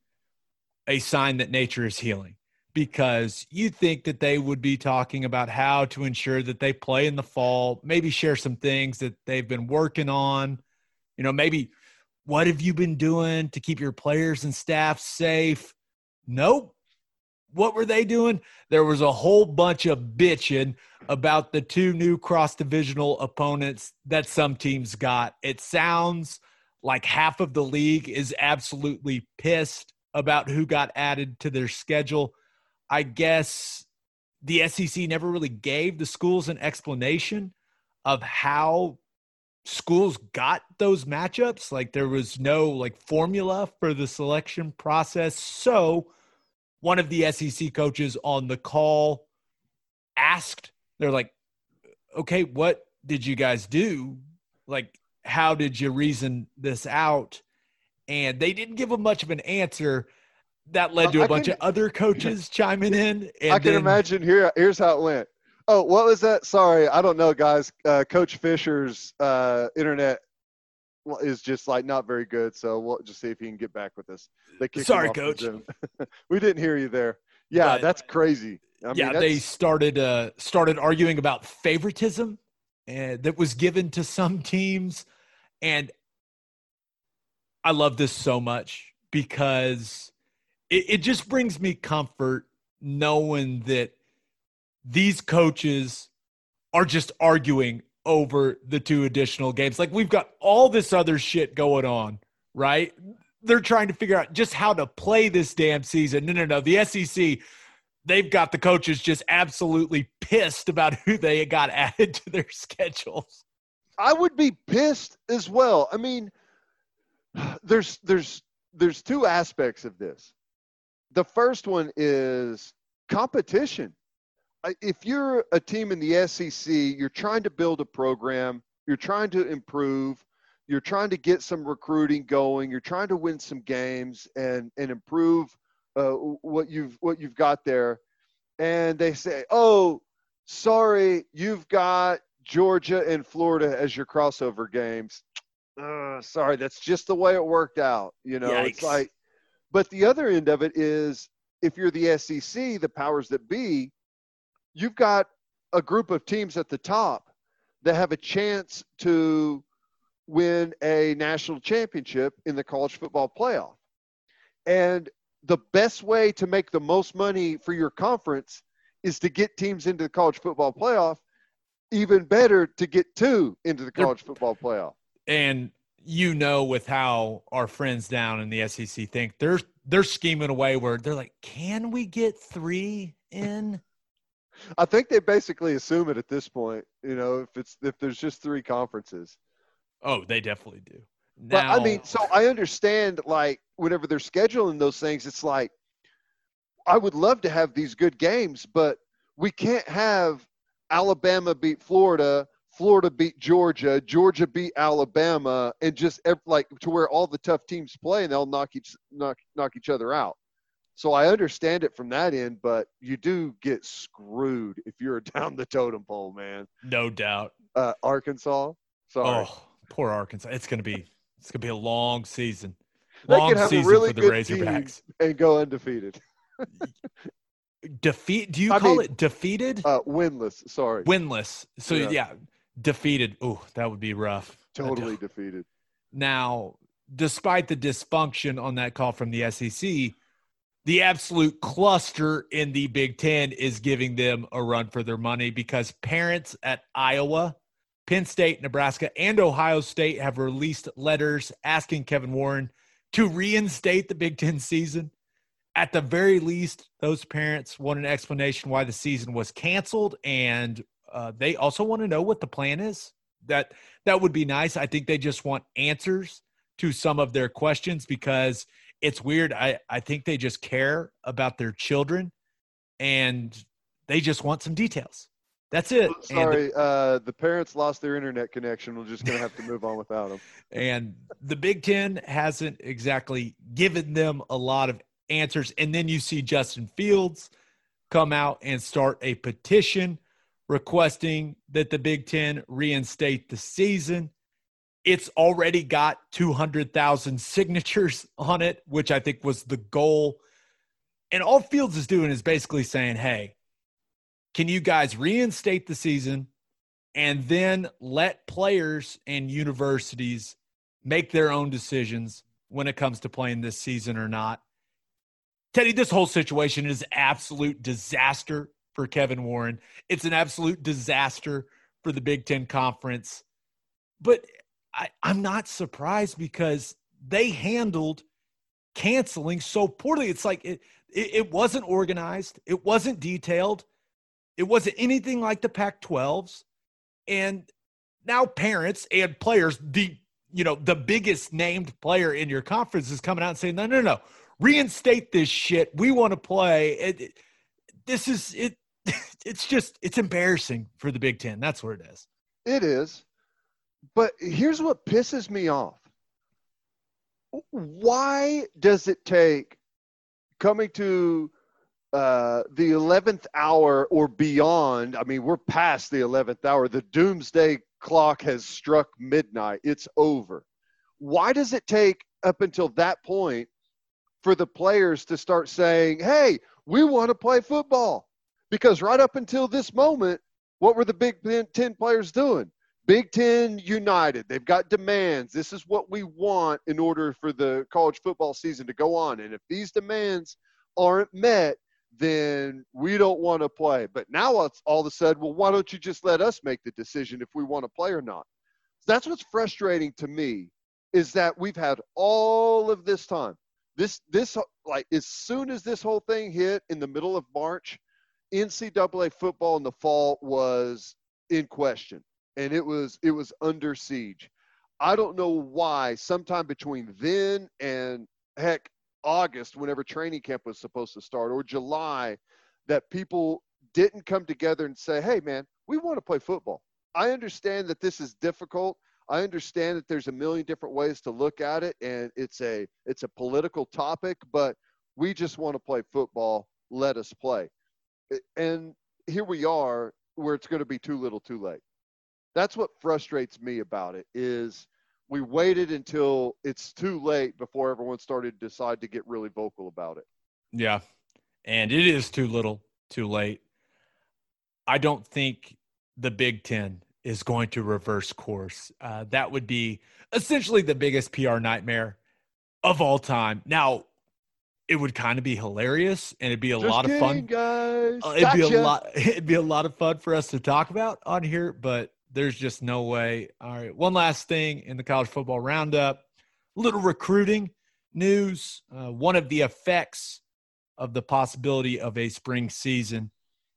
A: a sign that nature is healing, because you think that they would be talking about how to ensure that they play in the fall, maybe share some things that they've been working on. You know, maybe what have you been doing to keep your players and staff safe? Nope. What were they doing? There was a whole bunch of bitching about the two new cross-divisional opponents that some teams got. It sounds like half of the league is absolutely pissed about who got added to their schedule. I guess the S E C never really gave the schools an explanation of how schools got those matchups. Like there was no like formula for the selection process. So one of the S E C coaches on the call asked, they're like, okay, what did you guys do? Like, how did you reason this out? And they didn't give him much of an answer. That led to a
C: I
A: bunch
C: can-
A: of other coaches chiming in. And
C: I can
A: then-
C: imagine here. Here's how it went. Oh, what was that? Sorry, I don't know, guys. Uh, Coach Fisher's uh, internet is just like not very good, so we'll just see if he can get back with us. They kicked him
A: Sorry,
C: off the
A: Coach.
C: Zoom. We didn't hear you there. Yeah,
A: But-
C: that's crazy. I
A: yeah,
C: mean,
A: they
C: that's-
A: started uh, started arguing about favoritism uh, that was given to some teams, and I love this so much because it, it just brings me comfort knowing that these coaches are just arguing over the two additional games. Like we've got all this other shit going on, right? They're trying to figure out just how to play this damn season. No, no, no. The S E C, they've got the coaches just absolutely pissed about who they got added to their schedules.
C: I would be pissed as well. I mean, there's there's there's two aspects of this. The first one is competition. I- If you're a team in the S E C, you're trying to build a program, you're trying to improve, you're trying to get some recruiting going, you're trying to win some games and and improve uh, what you've what you've got there. And they say, "Oh, sorry, you've got Georgia and Florida as your crossover games." Uh, sorry, that's just the way it worked out. You know, it's
A: Yikes.
C: like, but the other end of it is if you're the S E C, the powers that be, you've got a group of teams at the top that have a chance to win a national championship in the college football playoff. And the best way to make the most money for your conference is to get teams into the college football playoff. Even better to get two into the
A: They're-
C: college football playoff.
A: And you know, with how our friends down in the S E C think, they're they're scheming away where they're like, can we get three in?
C: I think they basically assume it at this point, you know, if it's if there's just three conferences.
A: Oh, they definitely do.
C: But
A: Now,
C: I mean, so I understand, like, whenever they're scheduling those things, it's like, I would love to have these good games, but we can't have Alabama beat Florida, Florida beat Georgia, Georgia beat Alabama, and just ev- like to where all the tough teams play and they'll knock each knock knock each other out. So I understand it from that end, but you do get screwed if you're down the totem pole, man.
A: no doubt.
C: Uh, Arkansas, sorry.
A: Oh, poor Arkansas. It's gonna be it's gonna be a long season.
C: They
A: Long
C: could have a
A: season
C: really
A: for the
C: good
A: Razorbacks.
C: and go undefeated.
A: Defeat? Do you
C: I
A: call
C: mean-
A: it defeated?
C: Uh, winless, sorry.
A: Winless. So
C: Yeah.
A: yeah. defeated. Oh, that would be rough.
C: Totally defeated.
A: Now, despite the dysfunction on that call from the S E C, the absolute cluster in the Big Ten is giving them a run for their money because parents at Iowa, Penn State, Nebraska, and Ohio State have released letters asking Kevin Warren to reinstate the Big Ten season. At the very least, those parents want an explanation why the season was canceled, and uh, they also want to know what the plan is. That that would be nice. I think they just want answers to some of their questions because it's weird. I, I think they just care about their children, and they just want some details. That's it. And-
C: Sorry, uh, the parents lost their internet connection. We're just going to have to move on without them.
A: And the Big Ten hasn't exactly given them a lot of answers. And then you see Justin Fields come out and start a petition requesting that the Big Ten reinstate the season. It's already got two hundred thousand signatures on it, which I think was the goal. And all Fields is doing is basically saying, hey, can you guys reinstate the season and then let players and universities make their own decisions when it comes to playing this season or not? Teddy, this whole situation is absolute disaster for Kevin Warren. It's an absolute disaster for the Big Ten Conference. But I, I'm not surprised because they handled canceling so poorly. It's like it, it, it wasn't organized. It wasn't detailed. It wasn't anything like the Pac twelves. And now parents and players, the you know, the biggest named player in your conference is coming out and saying, no, no, no, reinstate this shit. We want to play. It, it, this is it. It's just, it's embarrassing for the Big Ten. That's what it is.
C: It is. But here's what pisses me off. Why does it take coming to uh, the eleventh hour or beyond? I mean, we're past the eleventh hour. The doomsday clock has struck midnight. It's over. Why does it take up until that point for the players to start saying, hey, we want to play football? Because right up until this moment, what were the Big Ten players doing? Big Ten United. They've got demands. This is what we want in order for the college football season to go on. And if these demands aren't met, then we don't want to play. But now it's all of a sudden, well, why don't you just let us make the decision if we want to play or not? So that's what's frustrating to me, is that we've had all of this time. This, this, like, as soon as this whole thing hit in the middle of March, N C double A football in the fall was in question, and it was it was under siege. I don't know why sometime between then and, heck, August, whenever training camp was supposed to start, or July, that people didn't come together and say, hey, man, we want to play football. I understand that this is difficult. I understand that there's a million different ways to look at it, and it's a it's a political topic, but we just want to play football. Let us play. And here we are where it's going to be too little too late. That's what frustrates me about it is we waited until it's too late before everyone started to decide to get really vocal about it.
A: Yeah, and it is too little too late. I don't think the Big Ten is going to reverse course. Uh, that would be essentially the biggest P R nightmare of all time. Now, it would kind of be hilarious, and it'd be a
C: Just
A: lot
C: kidding,
A: of fun.
C: guys.
A: Uh, it'd be a
C: Gotcha.
A: lot. It'd be a lot of fun for us to talk about on here, but there's just no way. All right, one last thing in the college football roundup: little recruiting news. Uh, one of the effects of the possibility of a spring season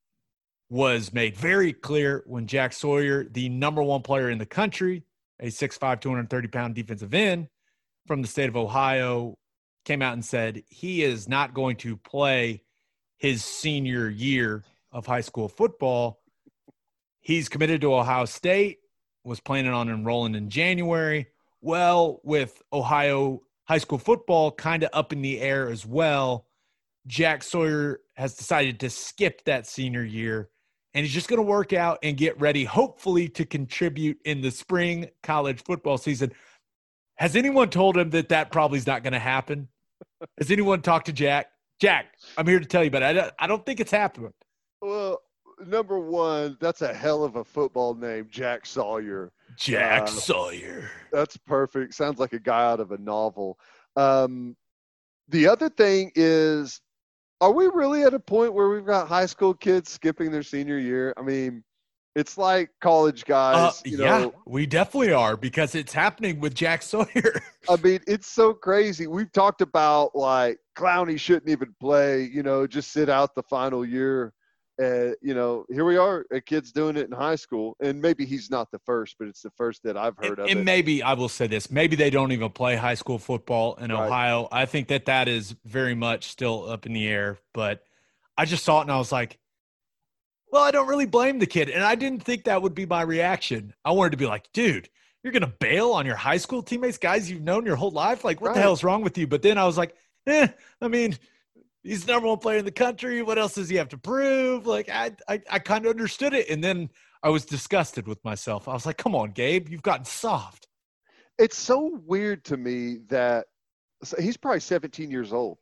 A: was made very clear when Jack Sawyer, the number one player in the country, a six five, two hundred thirty pound defensive end from the state of Ohio, came out and said he is not going to play his senior year of high school football. He's committed to Ohio State, was planning on enrolling in January. Well, with Ohio high school football kind of up in the air as well, Jack Sawyer has decided to skip that senior year, and he's just going to work out and get ready, hopefully, to contribute in the spring college football season. Has anyone told him that that probably is not going to happen? Has anyone talked to Jack? Jack, I'm here to tell you, but I don't, I don't think it's happening.
C: Well, number one, that's a hell of a football name, Jack Sawyer.
A: Jack
C: Uh,
A: Sawyer.
C: That's perfect. Sounds like a guy out of a novel. Um, the other thing is, are we really at a point where we've got high school kids skipping their senior year? I mean, it's like college guys.
A: Uh,
C: you
A: yeah,
C: know,
A: we definitely are, because it's happening with Jack Sawyer.
C: I mean, it's so crazy. We've talked about like Clowney shouldn't even play, you know, just sit out the final year. Uh, you know, here we are, a kid's doing it in high school, and maybe he's not the first, but it's the first that I've heard
A: and,
C: of
A: and
C: it.
A: maybe I will say this, maybe they don't even play high school football in
C: Right.
A: Ohio. I think that that is very much still up in the air, but I just saw it and I was like, well, I don't really blame the kid. And I didn't think that would be my reaction. I wanted to be like, dude, you're going to bail on your high school teammates, guys you've known your whole life? Like, what
C: Right.
A: the hell's wrong with you? But then I was like, eh, I mean, he's the number one player in the country. What else does he have to prove? Like, I, I, I kind of understood it. And then I was disgusted with myself. I was like, come on, Gabe, you've gotten soft.
C: It's so weird to me that so he's probably seventeen years old.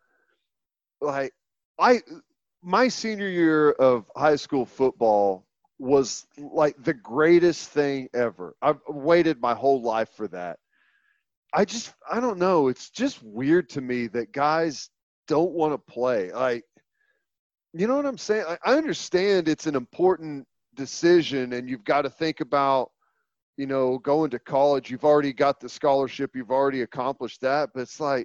C: Like, I, my senior year of high school football was like the greatest thing ever. I've waited my whole life for that. I just, I don't know. It's just weird to me that guys don't want to play. Like, you know what I'm saying? I, I understand it's an important decision and you've got to think about, you know, going to college. You've already got the scholarship. You've already accomplished that. But it's like,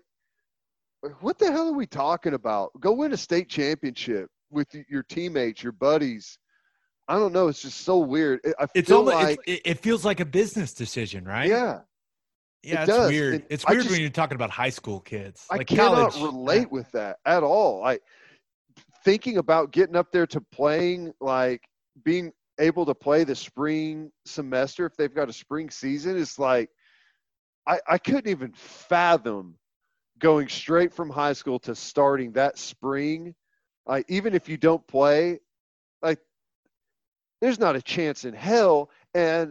C: what the hell are we talking about? Go win a state championship with your teammates, your buddies. I don't know. It's just so weird. I
A: It's
C: feel
A: almost,
C: like,
A: it's, it, it feels like a business decision, right?
C: yeah,
A: Yeah,
C: it
A: it's
C: does.
A: weird.
C: And
A: It's
C: I
A: weird
C: just-
A: when you're talking about high school kids.
C: I
A: Like
C: cannot
A: college,
C: relate with that at all. Like thinking about getting up there to playing, like being able to play the spring semester if they've got a spring season is like, I, I couldn't even fathom going straight from high school to starting that spring. Like even if you don't play, like there's not a chance in hell. And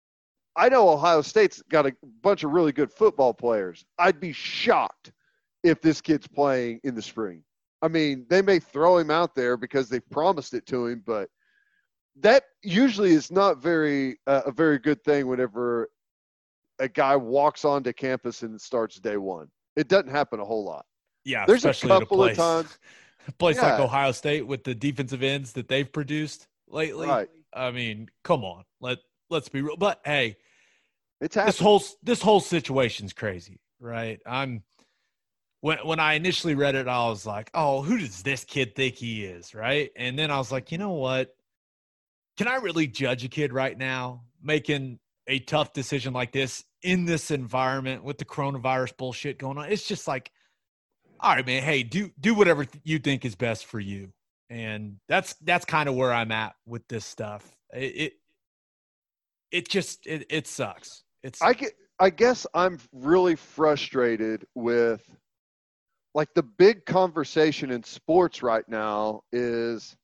C: I know Ohio State's got a bunch of really good football players. I'd be shocked if this kid's playing in the spring. I mean, they may throw him out there because they've promised it to him, but that usually is not very uh, a very good thing whenever a guy walks onto campus and starts day one. It doesn't happen a whole lot.
A: yeah,
C: There's a
A: especially at a
C: couple of
A: place,
C: times.
A: a place like
C: Yeah.
A: Ohio State with the defensive ends that they've produced lately.
C: Right.
A: I mean, come on, let let's be real. But hey,
C: It's
A: this
C: happening.
A: whole this whole situation's crazy, right? I'm when when I initially read it, I was like, oh, who does this kid think he is, right? And then I was like, you know what? Can I really judge a kid right now making a tough decision like this in this environment with the coronavirus bullshit going on? It's just like, all right, man, hey, do do whatever th- you think is best for you. And that's that's kind of where I'm at with this stuff. It it, it just it, it sucks. It's
C: I get, I guess I'm really frustrated with, like, the big conversation in sports right now is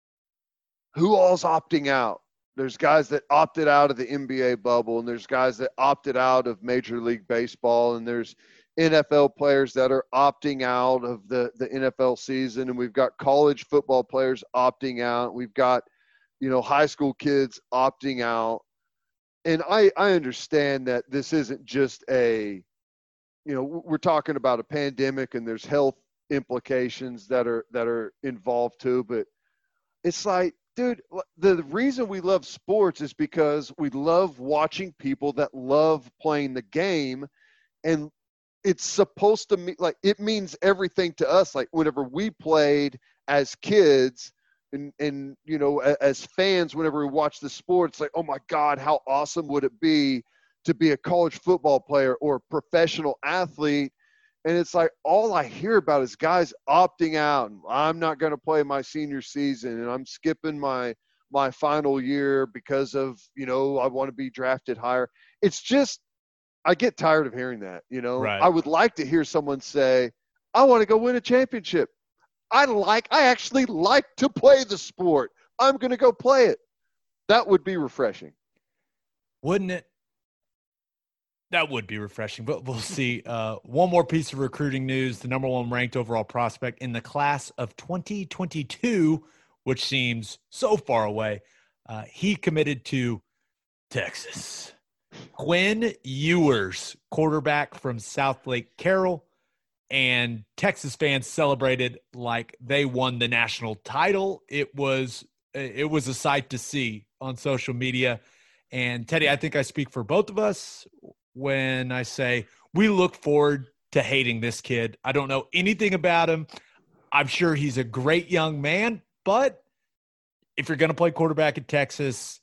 C: who all's opting out. There's guys that opted out of the N B A bubble, and there's guys that opted out of Major League Baseball, and there's N F L players that are opting out of the, the N F L season, and we've got college football players opting out. We've got, you know, high school kids opting out. And I, I understand that this isn't just a, you know, we're talking about a pandemic and there's health implications that are that are involved too. But it's like, dude, the reason we love sports is because we love watching people that love playing the game, and it's supposed to mean, like, it means everything to us. Like, whenever we played as kids, and, and, you know, as fans, whenever we watch the sport, it's like, oh my God, how awesome would it be to be a college football player or a professional athlete? And it's like, all I hear about is guys opting out. I'm not going to play my senior season, and I'm skipping my, my final year because of, you know, I want to be drafted higher. It's just, I get tired of hearing that, you know.
A: Right.
C: I would like to hear someone say, I want to go win a championship. I like, I actually like to play the sport. I'm going to go play it. That would be refreshing.
A: Wouldn't it? That would be refreshing, but we'll see. Uh, one more piece of recruiting news. The number one ranked overall prospect in the class of twenty twenty-two, which seems so far away, uh, he committed to Texas. Quinn Ewers, quarterback from South Lake Carroll, and Texas fans celebrated like they won the national title. It was it was a sight to see on social media. And Teddy, I think I speak for both of us when I say we look forward to hating this kid. I don't know anything about him. I'm sure he's a great young man, but if you're going to play quarterback at Texas,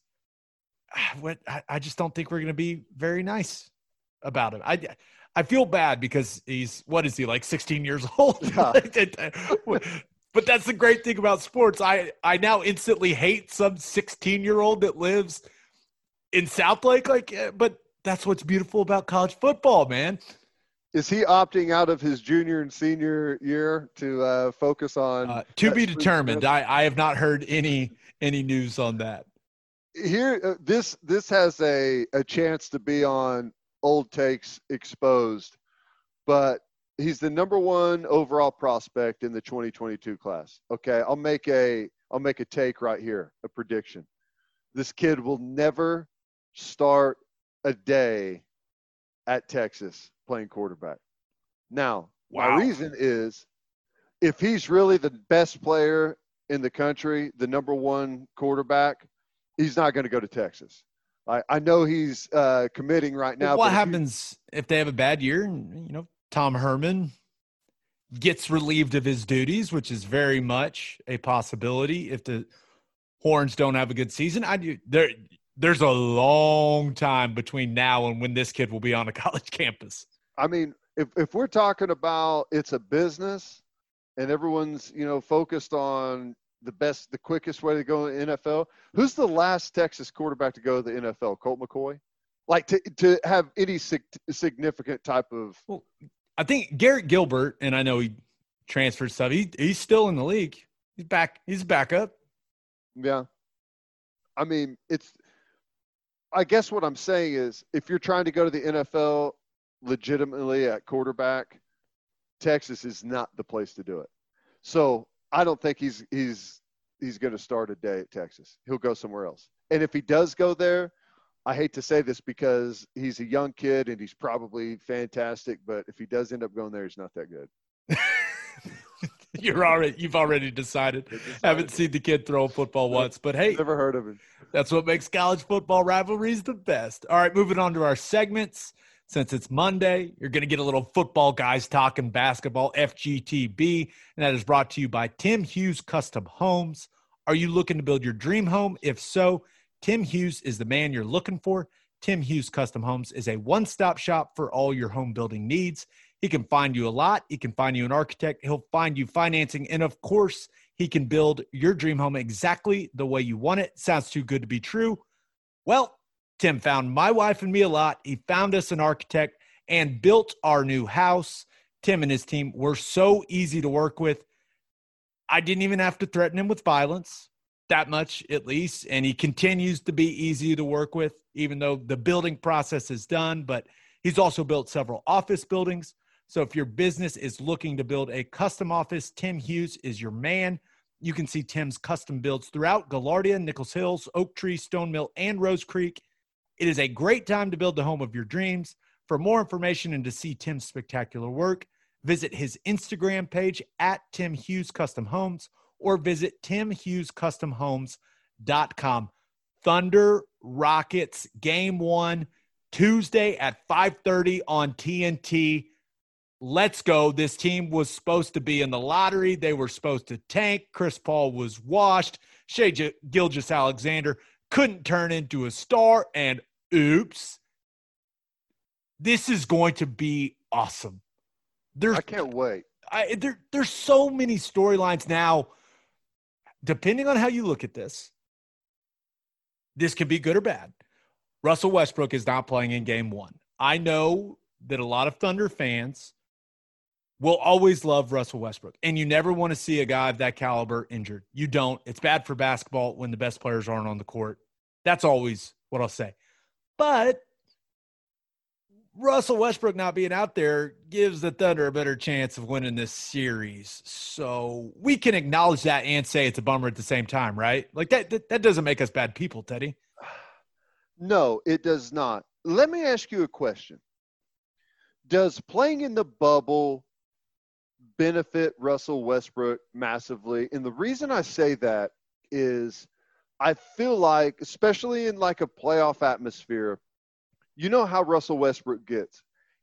A: I just don't think we're going to be very nice about him. I, I feel bad because he's, what is he, like sixteen years old?
C: Yeah.
A: But that's the great thing about sports. I, I now instantly hate some sixteen-year-old that lives in South Lake. Like, but that's what's beautiful about college football, man.
C: Is he opting out of his junior and senior year to uh, focus on?
A: Uh, to be determined. I, I have not heard any any news on that.
C: Here, uh, this this has a, a chance to be on Old Takes Exposed, but he's the number one overall prospect in the twenty twenty-two class. Okay, I'll make a I'll make a take right here, a prediction. This kid will never start a day at Texas playing quarterback. Now,
A: Wow.
C: my reason is, if he's really the best player in the country, the number one quarterback, he's not going to go to Texas. I, I know he's uh, committing right now.
A: Well, what
C: but if he-
A: happens if they have a bad year and, you know, Tom Herman gets relieved of his duties, which is very much a possibility if the Horns don't have a good season? I do. There, there's a long time between now and when this kid will be on a college campus.
C: I mean, if if we're talking about it's a business and everyone's, you know, focused on the best, the quickest way to go in the N F L, who's the last Texas quarterback to go to the N F L? Colt McCoy? Like, to to have any sig- significant type of –
A: Well, I think Garrett Gilbert, and I know he transferred stuff, he, he's still in the league. He's back. He's back up.
C: yeah. I mean, it's – I guess what I'm saying is, if you're trying to go to the N F L legitimately at quarterback, Texas is not the place to do it. So I don't think he's he's he's going to start a day at Texas. He'll go somewhere else. And if he does go there, I hate to say this because he's a young kid and he's probably fantastic, but if he does end up going there, he's not that good.
A: You're already you've already decided.
C: decided.
A: Haven't seen the kid throw a football once, but hey,
C: Never heard of him.
A: that's what makes college football rivalries the best. All right, moving on to our segments. Since it's Monday, you're going to get a little football guys talking basketball, F G T B, and that is brought to you by Tim Hughes Custom Homes. Are you looking to build your dream home? If so, Tim Hughes is the man you're looking for. Tim Hughes Custom Homes is a one-stop shop for all your home building needs. He can find you a lot. He can find you an architect. He'll find you financing. And, of course, He can build your dream home exactly the way you want it. Sounds too good to be true. Well, Tim found my wife and me a lot. He found us an architect and built our new house. Tim and his team were so easy to work with. I didn't even have to threaten him with violence, that much at least. And he continues to be easy to work with, even though the building process is done. But he's also built several office buildings. So if your business is looking to build a custom office, Tim Hughes is your man. You can see Tim's custom builds throughout Gaillardia, Nichols Hills, Oak Tree, Stone Mill, and Rose Creek. It is a great time to build the home of your dreams. For more information and to see Tim's spectacular work, visit his Instagram page at Tim Hughes Custom Homes or visit tim hughes custom homes dot com. Thunder Rockets game one, Tuesday at five thirty on T N T. Let's go. This team was supposed to be in the lottery. They were supposed to tank. Chris Paul was washed. Shai Gilgeous-Alexander couldn't turn into a star, and oops. This is going to be awesome. There's,
C: I can't wait.
A: I, there, there's so many storylines now. Depending on how you look at this, this could be good or bad. Russell Westbrook is not playing in game one. I know that a lot of Thunder fans will always love Russell Westbrook, and you never want to see a guy of that caliber injured. You don't. It's bad for basketball when the best players aren't on the court. That's always what I'll say. But Russell Westbrook not being out there gives the Thunder a better chance of winning this series. So we can acknowledge that and say it's a bummer at the same time, right? Like that, that, that doesn't make us bad people, Teddy.
C: No, it does not. Let me ask you a question. Does playing in the bubble benefit Russell Westbrook massively? And the reason I say that is I feel like, especially in like a playoff atmosphere, you know how Russell Westbrook gets.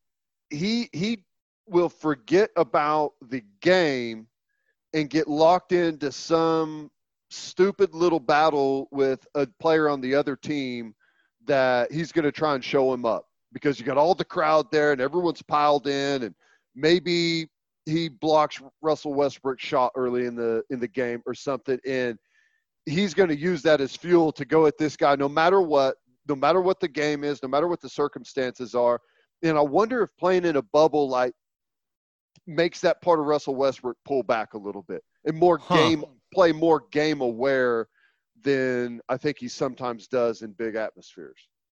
C: He he will forget about the game and get locked into some stupid little battle with a player on the other team that he's going to try and show him up because you got all the crowd there and everyone's piled in, and maybe he blocks Russell Westbrook's shot early in the in the game or something, and he's going to use that as fuel to go at this guy no matter what. No matter what the game is, no matter what the circumstances are. And I wonder if playing in a bubble like makes that part of Russell Westbrook pull back a little bit and more
A: Huh.
C: game play more game aware than I think he sometimes does in big atmospheres.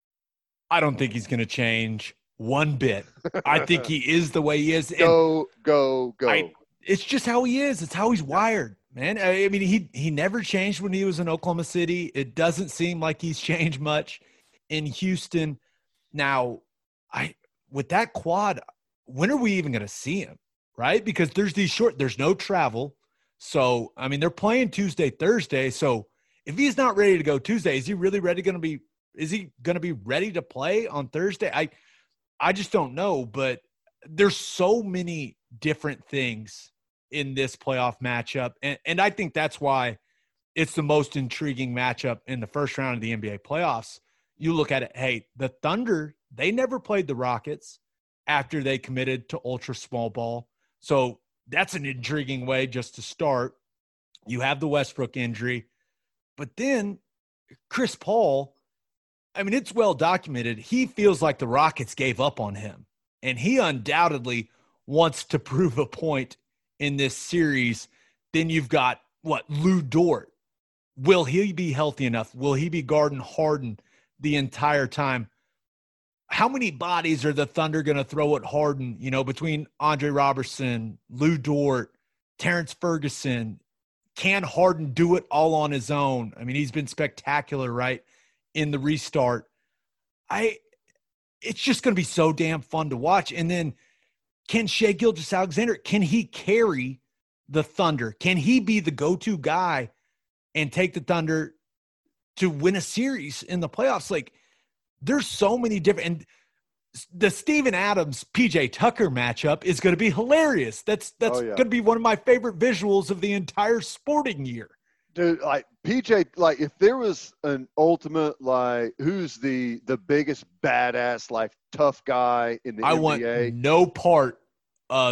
A: I don't think he's going to change one bit. I think he is the way he is. And
C: Go, go, go.
A: I, it's just how he is. It's how he's wired, man. I, I mean, he he never changed when he was in Oklahoma City. It doesn't seem like he's changed much in Houston. Now, I with that quad, when are we even going to see him, right? Because there's these short, there's no travel. So, I mean, they're playing Tuesday, Thursday. So if he's not ready to go Tuesday, is he really ready going to be, is he going to be ready to play on Thursday? I, I just don't know, but there's so many different things in this playoff matchup. And, and I think that's why it's the most intriguing matchup in the first round of the N B A playoffs. You look at it, hey, the Thunder, they never played the Rockets after they committed to ultra small ball. So that's an intriguing way just to start. You have the Westbrook injury, but then Chris Paul, I mean, it's well documented. He feels like the Rockets gave up on him, and he undoubtedly wants to prove a point in this series. Then you've got what? Lou Dort. Will he be healthy enough? Will he be guarding Harden the entire time? How many bodies are the Thunder going to throw at Harden, you know, between Andre Robertson, Lou Dort, Terrence Ferguson? Can Harden do it all on his own? I mean, he's been spectacular, right, in the restart. I, it's just going to be so damn fun to watch. And then can Shai Gilgeous-Alexander, can he carry the Thunder? Can he be the go-to guy and take the Thunder to win a series in the playoffs? Like, there's so many different, and the Steven Adams P J Tucker matchup is going to be hilarious. That's that's
C: Oh, yeah.
A: going to be one of my favorite visuals of the entire sporting year.
C: Dude, like P J, like if there was an ultimate, like who's the the biggest badass, like tough guy in the
A: I
C: N B A?
A: want no part of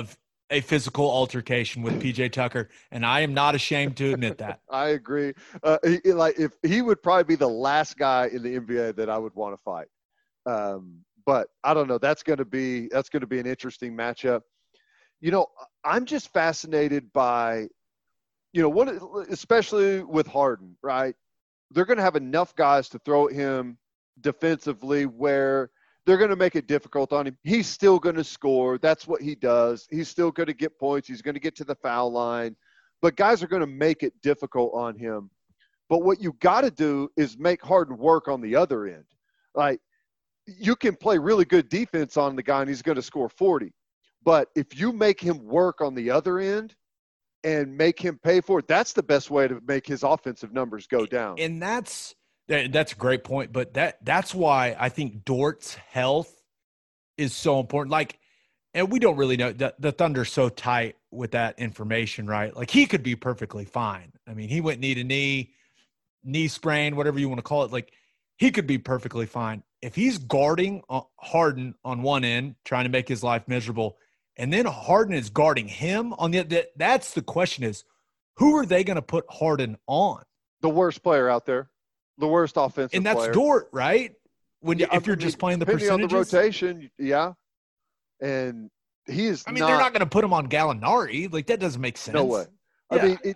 A: a physical altercation with P J Tucker, and I am not ashamed to admit that.
C: I agree. Uh, he, he- like if he would probably be the last guy in the N B A that I would want to fight. Um, but I don't know. That's going to be that's going to be an interesting matchup. You know, I'm just fascinated by, you know, what especially with Harden, right? They're going to have enough guys to throw at him defensively where they're going to make it difficult on him. He's still going to score. That's what he does. He's still going to get points. He's going to get to the foul line. But guys are going to make it difficult on him. But what you got to do is make Harden work on the other end. Like, you can play really good defense on the guy and he's going to score forty. But if you make him work on the other end and make him pay for it, that's the best way to make his offensive numbers go down.
A: And that's that- that's a great point. But that that's why I think Dort's health is so important. Like, and we don't really know the, the Thunder's so tight with that information, right? Like, he could be perfectly fine. I mean, he went knee to knee, knee sprain, whatever you want to call it. Like, he could be perfectly fine. If he's guarding uh, Harden on one end, trying to make his life miserable, and then Harden is guarding him on the other, that's the question is, who are they going to put Harden on?
C: The worst player out there, the worst offensive
A: And that's
C: player.
A: Dort, right? When you,
C: Yeah,
A: if you're
C: I mean,
A: just playing the
C: depending
A: percentages.
C: on the rotation, yeah. And he is
A: I mean,
C: not,
A: they're not going to put him on Gallinari. Like, that doesn't make sense.
C: no way. I
A: Yeah.
C: mean, it,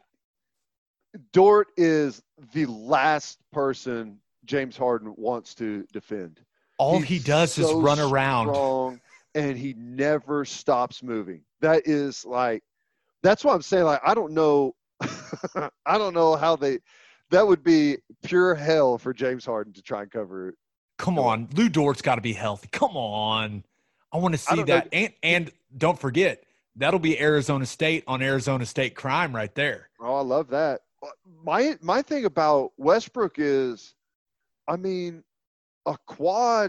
C: Dort is the last person James Harden wants to defend.
A: All
C: He's
A: he does is
C: so
A: run around.
C: strong, and he never stops moving. That is like, that's why I'm saying, like, I don't know, I don't know how they. That would be pure hell for James Harden to try and cover it.
A: Come on. Lou Dort's got to be healthy. Come on. I want to see
C: don't know.
A: that. And, and don't forget, that'll be Arizona State on Arizona State crime right there.
C: Oh, I love that. My my thing about Westbrook is, I mean, a quad,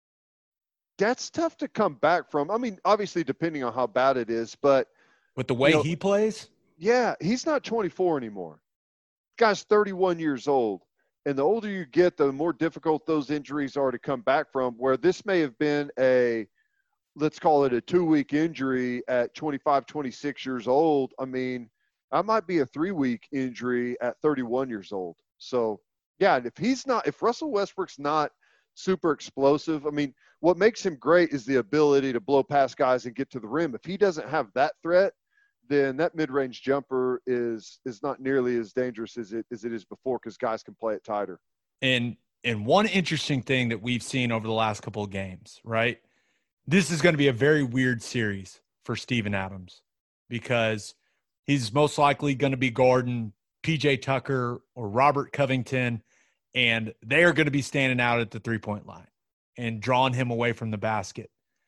C: that's tough to come back from. I mean, obviously, depending on how bad it is, but
A: With the way
C: You know-
A: he plays,
C: yeah, he's not twenty-four anymore. Guy's thirty-one years old. And the older you get, the more difficult those injuries are to come back from, where this may have been a, let's call it a two-week injury at twenty-five, twenty-six years old. I mean, that might be a three-week injury at thirty-one years old. So, yeah, and if he's not, if Russell Westbrook's not super explosive, I mean, what makes him great is the ability to blow past guys and get to the rim. If he doesn't have that threat, then that mid-range jumper is is not nearly as dangerous as it as it is before because guys can play it tighter.
A: and and one interesting thing that we've seen over the last couple of games, right? This is going to be a very weird series for Steven Adams because he's most likely going to be guarding P J Tucker or Robert Covington, and they are going to be standing out at the three-point line and drawing him away from the basket.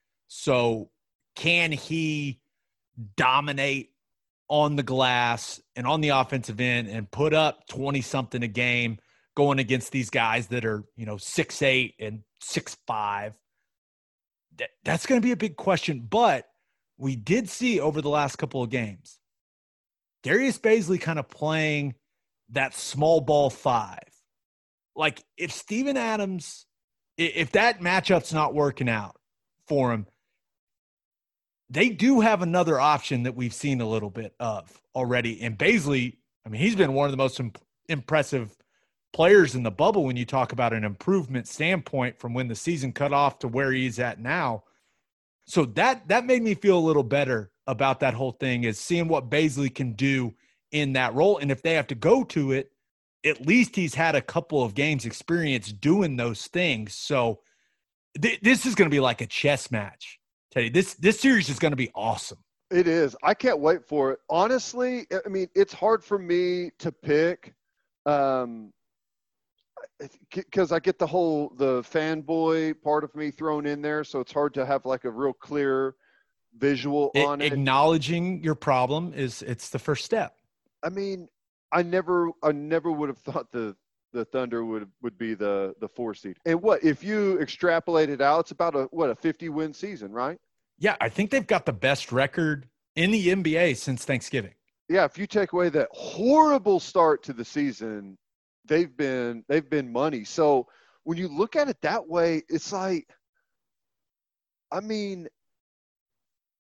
A: So can he dominate on the glass and on the offensive end and put up twenty-something a game going against these guys that are, you know, six eight and six five? That, that's going to be a big question. But we did see over the last couple of games, Darius Baisley kind of playing that small ball five. Like, if Steven Adams, i- if that matchup's not working out for him, they do have another option that we've seen a little bit of already. And Baisley, I mean, he's been one of the most imp- impressive players in the bubble when you talk about an improvement standpoint from when the season cut off to where he's at now. So that that made me feel a little better about that whole thing, is seeing what Baisley can do in that role. And if they have to go to it, at least he's had a couple of games experience doing those things. So th- this is going to be like a chess match. Tell you, this this series is going to be awesome.
C: It is. I can't wait for it. Honestly, I mean, it's hard for me to pick um, because I get the whole the fanboy part of me thrown in there, so it's hard to have like a real clear visual
A: It-
C: on it.
A: acknowledging your problem is it's the first step.
C: I mean, I never, I never would have thought the the Thunder would would be the the four seed. And what if you extrapolate it out? It's about a what a fifty win season, right?
A: Yeah, I think they've got the best record in the N B A since Thanksgiving.
C: Yeah. If you take away that horrible start to the season, they've been they've been money. So when you look at it that way, it's like, I mean,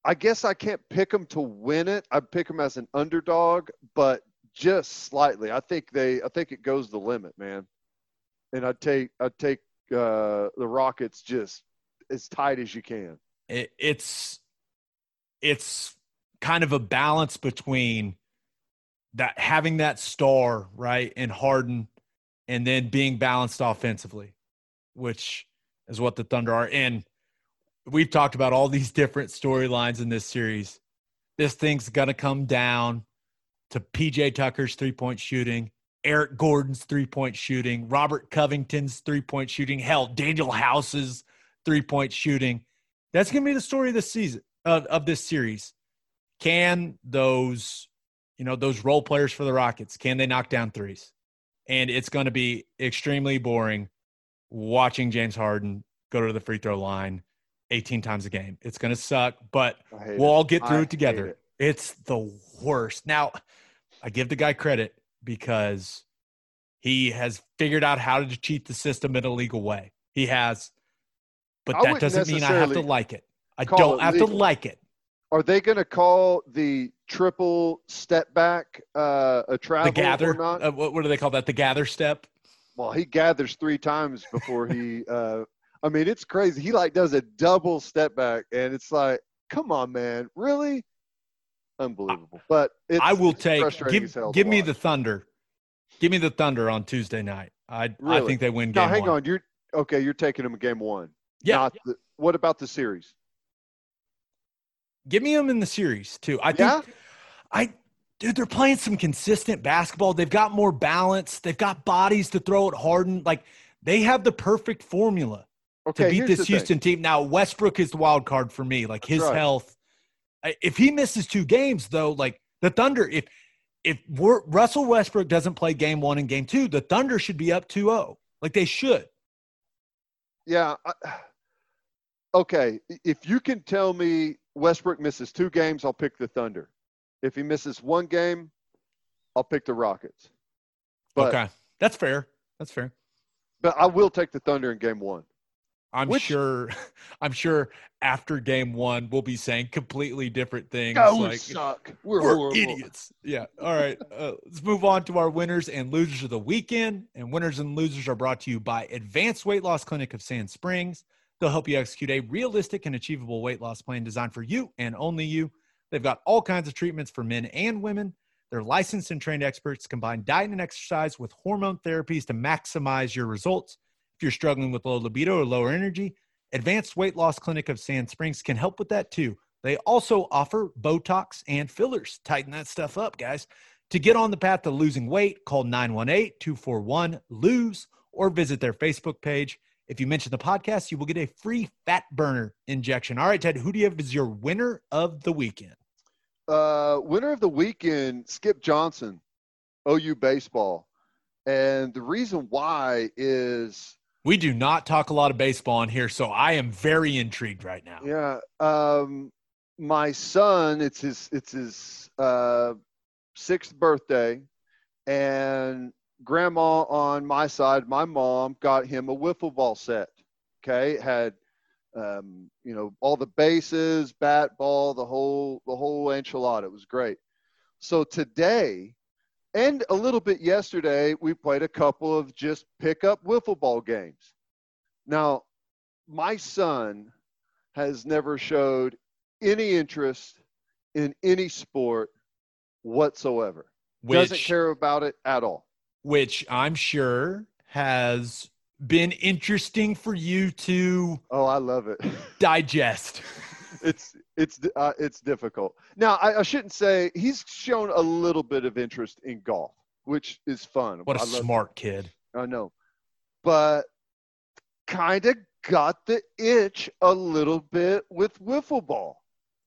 C: I guess I can't pick them to win it. I'd pick them as an underdog, but just slightly. I think they. I think it goes the limit, man. And I'd take. I'd take uh, the Rockets just as tight as you can.
A: It, it's it's kind of a balance between that having that star right in Harden, and then being balanced offensively, which is what the Thunder are. And we've talked about all these different storylines in this series. This thing's going to come down to P J Tucker's three-point shooting, Eric Gordon's three-point shooting, Robert Covington's three-point shooting, hell, Daniel House's three-point shooting. That's going to be the story of this season, of, of this series. Can those, you know, those role players for the Rockets, can they knock down threes? And it's going to be extremely boring watching James Harden go to the free throw line eighteen times a game. It's going to suck, but we'll
C: it.
A: all get through
C: I
A: it together.
C: it.
A: It's the worst. Now, I give the guy credit because he has figured out how to cheat the system in a legal way. He has, but
C: I
A: that
C: wouldn't
A: doesn't mean I have to
C: necessarily
A: like it. I
C: call
A: don't
C: it
A: have
C: legal.
A: to like it.
C: Are they going to call the triple step back uh, a travel
A: The gather,
C: or not?
A: uh, what, what do they call that? The gather step?
C: Well, he gathers three times before he. Uh, I mean, it's crazy. He like does a double step back, and it's like, come on, man, really? Unbelievable. But it's,
A: I will
C: it's
A: take
C: frustrating as
A: give,
C: hell to
A: give me
C: watch.
A: the Thunder. Give me the Thunder on Tuesday night. I I
C: Really?
A: think they win
C: Now,
A: game
C: hang
A: one.
C: on. You're okay. You're taking them in game one.
A: Yeah.
C: Not the, what about the series?
A: Give me them in the series too. I think
C: Yeah?
A: I dude, they're playing some consistent basketball. They've got more balance. They've got bodies to throw at Harden. Like they have the perfect formula
C: Okay.
A: to beat
C: here's
A: this
C: the
A: Houston team. Now Westbrook is the wild card for me. Like his
C: right.
A: health. I- If he misses two games, though, like the Thunder, if if we're, Russell Westbrook doesn't play game one and game two, the Thunder should be up two oh. Like they should.
C: Thing. Yeah. I, okay. If you can tell me Westbrook misses two games, I'll pick the Thunder. If he misses one game, I'll pick the Rockets. But,
A: okay. That's fair. That's fair.
C: But I will take the Thunder in game one.
A: I'm
C: Which-
A: sure I'm sure after game one we'll be saying completely different things.
C: Oh,
A: like
C: suck. We're,
A: we're
C: horrible.
A: idiots. Yeah. All right. Uh, let's move on to our winners and losers of the weekend. And winners and losers are brought to you by Advanced Weight Loss Clinic of Sand Springs. They'll help you execute a realistic and achievable weight loss plan designed for you and only you. They've got all kinds of treatments for men and women. They're licensed and trained experts combine diet and exercise with hormone therapies to maximize your results. If you're struggling with low libido or lower energy, Advanced Weight Loss Clinic of Sand Springs can help with that too. They also offer Botox and fillers. Tighten that stuff up, guys. To get on the path to losing weight, call nine one eight, two four one, lose or visit their Facebook page. If you mention the podcast, you will get a free fat burner injection. All right, Ted, who do you have as your winner of the weekend?
C: Uh, winner of the weekend, Skip Johnson, O U baseball. And the reason why is,
A: We do not talk a lot of baseball in here, so I am very intrigued right now.
C: yeah, um, my son, it's his, it's his uh, sixth birthday, and grandma on my side, my mom, got him a wiffle ball set. Okay, it had um, you know, all the bases, bat, ball, the whole the whole enchilada. It was great. So today, and a little bit yesterday, we played a couple of just pick-up wiffle ball games. Now, my son has never showed any interest in any sport whatsoever. Doesn't
A: Which,
C: care about it at all.
A: which I'm sure has been interesting for you to
C: Oh, I love it.
A: digest.
C: it's it's uh, it's difficult. Now, I, I shouldn't say he's shown a little bit of interest in golf, which is fun.
A: What a
C: I love-
A: smart kid.
C: I know, but kind of got the itch a little bit with wiffle ball.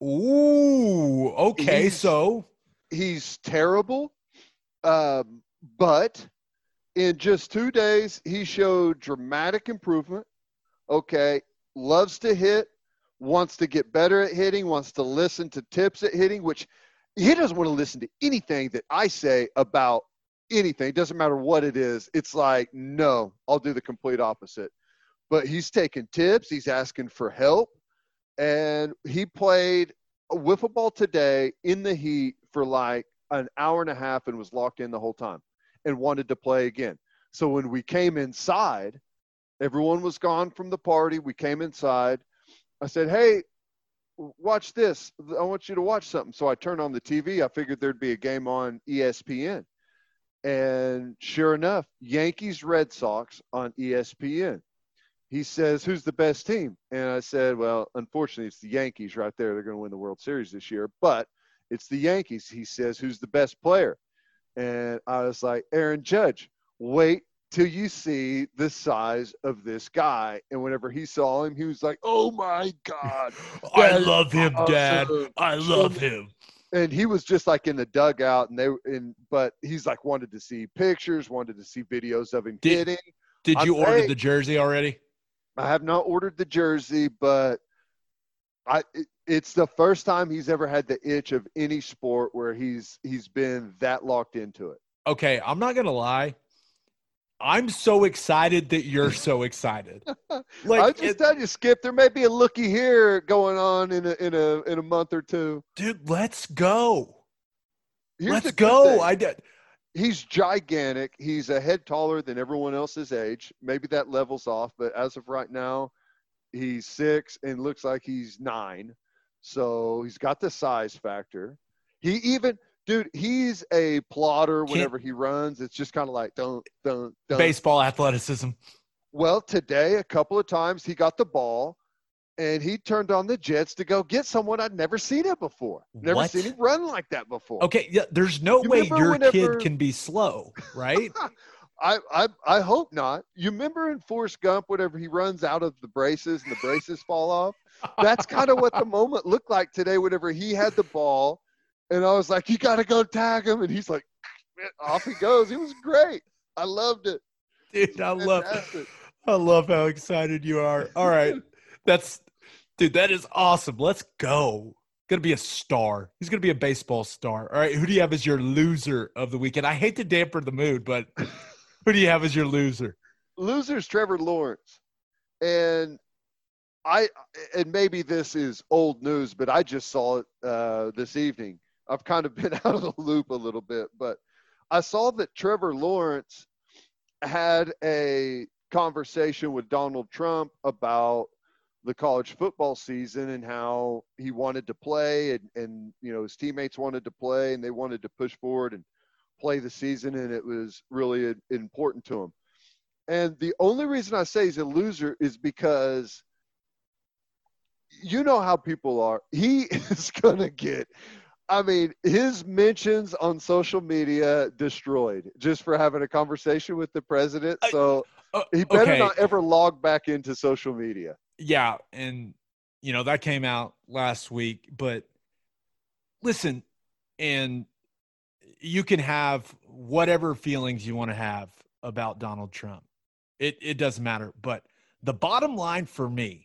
A: Ooh, okay.
C: He's-
A: So
C: He's terrible, um, but in just two days, he showed dramatic improvement. Okay, loves to hit, wants to get better at hitting, wants to listen to tips at hitting, which he doesn't want to listen to anything that I say about anything. It doesn't matter what it is. It's like, no, I'll do the complete opposite. But he's taking tips. He's asking for help. And he played wiffle ball today in the heat for like an hour and a half and was locked in the whole time and wanted to play again. So when we came inside, everyone was gone from the party. We came inside. I said, hey, watch this. I want you to watch something. So I turned on the T V. I figured there'd be a game on E S P N. And sure enough, Yankees Red Sox on E S P N. He says, who's the best team? And I said, well, unfortunately, it's the Yankees right there. They're going to win the World Series this year, but it's the Yankees. He says, who's the best player? And I was like, Aaron Judge. Wait till you see the size of this guy. And whenever he saw him, he was like, oh, my God.
A: I love him,
C: awesome.
A: Dad. I love him.
C: And he was just like in the dugout, and they and but he's like wanted to see pictures, wanted to see videos of him
A: Did-
C: hitting.
A: Did you
C: I'm
A: order
C: saying-
A: the jersey already?
C: I have not ordered the jersey, but I it, it's the first time he's ever had the itch of any sport where he's he's been that locked into it.
A: Okay, I'm not gonna lie. I'm so excited that you're so excited. Like,
C: I just
A: it-
C: tell you, Skip, there may be a looky here going on in a in a in a month or two.
A: dude, let's go.
C: Here's
A: let's
C: the good
A: go.
C: thing.
A: I did.
C: He's gigantic. He's a head taller than everyone else's age. Maybe that levels off, but as of right now, he's six and looks like he's nine. So he's got the size factor. He even, dude, he's a plotter whenever he runs. It's just kind of like, don't, don't, don't.
A: Baseball athleticism.
C: Well, today, a couple of times, he got the ball, and he turned on the jets to go get someone I'd never seen it before. Never
A: What?
C: seen him run like that before.
A: Okay, yeah, there's no
C: You
A: way
C: remember
A: your
C: whenever-
A: kid can be slow, right?
C: I, I I hope not. You remember in Forrest Gump, whenever he runs out of the braces and the braces fall off? That's kind of what the moment looked like today whenever he had the ball. And I was like, you got to go tag him. And he's like, off he goes. He was great. I loved it.
A: Dude, I love
C: Fantastic.
A: I love how excited you are. All right. That's dude, that is awesome. Let's go. Gonna be a star. He's gonna be a baseball star. All right. Who do you have as your loser of the weekend? I hate to dampen the mood, but who do you have as your loser?
C: Loser's Trevor Lawrence. And I and maybe this is old news, but I just saw it uh, this evening. I've kind of been out of the loop a little bit, but I saw that Trevor Lawrence had a conversation with Donald Trump about the college football season and how he wanted to play and, and you know his teammates wanted to play and they wanted to push forward and play the season, and it was really important to him. And the only reason I say he's a loser is because you know how people are. He is going to get, I mean, his mentions on social media destroyed just for having a conversation with the president. So
A: Uh,
C: he better
A: okay.
C: not ever log back into social media.
A: Yeah, and you know that came out last week, but listen, and you can have whatever feelings you want to have about Donald Trump. It it doesn't matter, but the bottom line for me,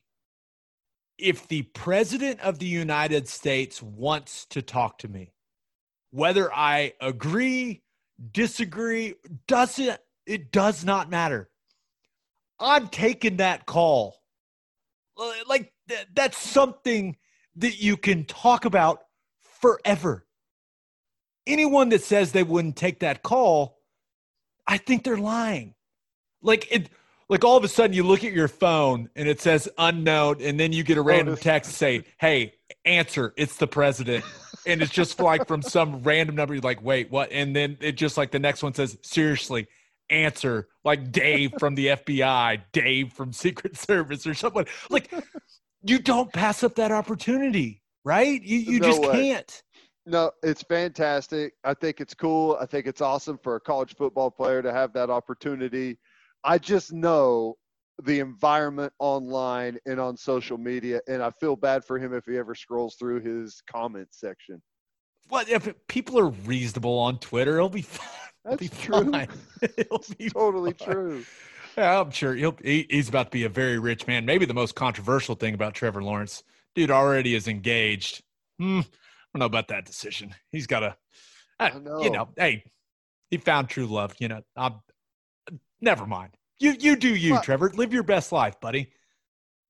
A: if the president of the United States wants to talk to me, whether I agree, disagree, doesn't it does not matter. I'm taking that call. Like th- that's something that you can talk about forever. Anyone that says they wouldn't take that call, I think they're lying. Like it, like all of a sudden you look at your phone and it says unknown, and then you get a random
C: this-
A: text say, "Hey, answer, it's the president," and it's just like from some random number. You're like, "Wait, what?" And then it just like the next one says, "Seriously, answer," like Dave from the F B I, Dave from Secret Service, or someone. Like, you don't pass up that opportunity, right? You you
C: No
A: just
C: way.
A: can't.
C: No, it's fantastic. I think it's cool. I think it's awesome for a college football player to have that opportunity. I just know the environment online and on social media, and I feel bad for him if he ever scrolls through his comment section.
A: What if it- people are reasonable on Twitter? It'll be fine. It'll
C: That's
A: be
C: true.
A: fine. It'll be
C: Totally
A: fine.
C: true.
A: Yeah, I'm sure he'll. He, he's about to be a very rich man. Maybe the most controversial thing about Trevor Lawrence, dude, already is engaged. Hmm, I don't know about that decision. He's got a,
C: I
A: you
C: know.
A: know, hey, he found true love. You know, I'm, never mind. You you do you,
C: What?
A: Trevor. Live your best life, buddy.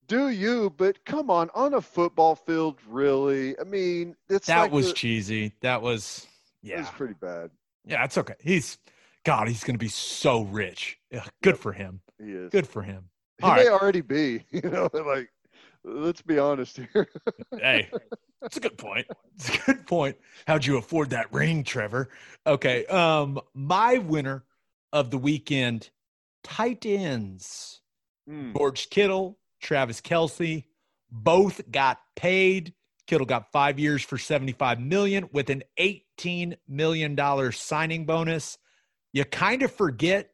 C: do you? But come on, on a football field, really? I mean, it's
A: That
C: like
A: was
C: the-
A: cheesy. That was,
C: it
A: yeah.
C: was pretty bad.
A: Yeah, it's okay. He's, God, he's going to be so rich. Yeah, good
C: Yep.
A: for him.
C: He is.
A: Good for him.
C: He
A: All
C: may
A: right.
C: already be. You know, like let's be honest here.
A: Hey, that's a good point. It's a good point. How'd you afford that ring, Trevor? Okay. Um, my winner of the weekend, tight ends.
C: Hmm.
A: George Kittle, Travis Kelce, both got paid. Kittle got five years for seventy-five million dollars with an eighteen million dollars signing bonus. You kind of forget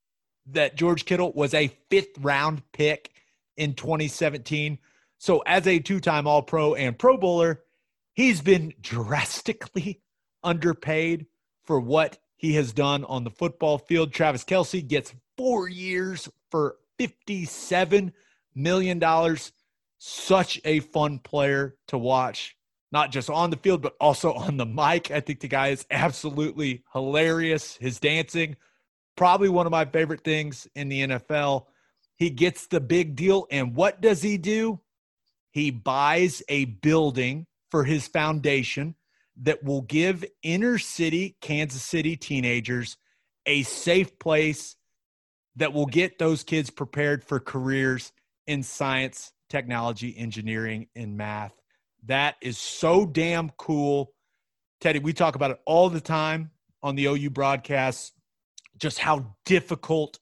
A: that George Kittle was a fifth round pick in twenty seventeen. So as a two-time All-Pro and Pro Bowler, he's been drastically underpaid for what he has done on the football field. Travis Kelce gets four years for fifty-seven million dollars. Such a fun player to watch, not just on the field, but also on the mic. I think the guy is absolutely hilarious. His dancing, probably one of my favorite things in the N F L. He gets the big deal. And what does he do? He buys a building for his foundation that will give inner city Kansas City teenagers a safe place that will get those kids prepared for careers in science, technology, engineering, and math. That is so damn cool. Teddy, we talk about it all the time on the O U broadcasts, just how difficult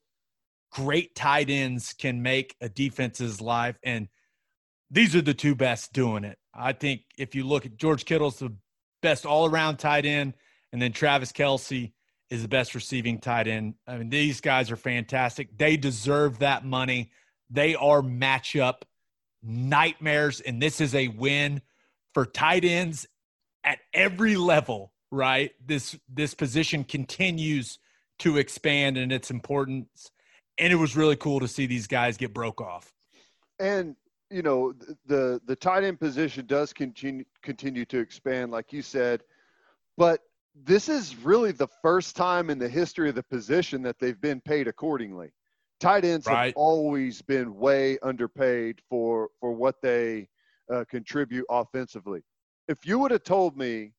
A: great tight ends can make a defense's life. And these are the two best doing it. I think if you look at George Kittle's the best all-around tight end, and then Travis Kelce is the best receiving tight end. I mean, these guys are fantastic. They deserve that money. They are matchup nightmares, and this is a win for tight ends at every level, right? This this position continues to expand in its importance, and it was really cool to see these guys get broke off.
C: And you know, the the tight end position does continue continue to expand, like you said, but this is really the first time in the history of the position that they've been paid accordingly. Tight ends
A: Right.
C: have always been way underpaid for for what they uh, contribute offensively. If you would have told me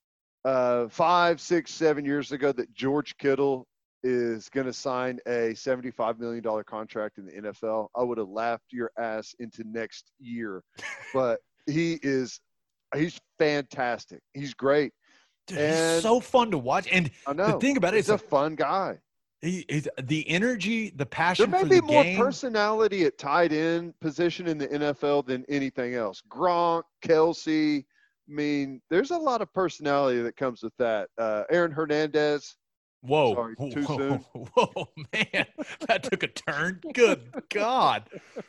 C: uh, five, six, seven years ago that George Kittle is going to sign a seventy-five million dollars contract in the N F L, I would have laughed your ass into next year. But he is – he's fantastic. He's great.
A: Dude,
C: And-
A: he's so fun to watch. And
C: I know.
A: the thing about it
C: he's
A: is
C: a
A: like,
C: fun guy.
A: he, he's, the energy, the
C: There
A: passion
C: may
A: for
C: be
A: the
C: more
A: game.
C: personality at tight end position in the N F L than anything else. Gronk, Kelsey. I mean, there's a lot of personality that comes with that. Uh, Aaron Hernandez.
A: Whoa.
C: Sorry, too
A: whoa,
C: soon.
A: Whoa, man. That took a turn. Good God.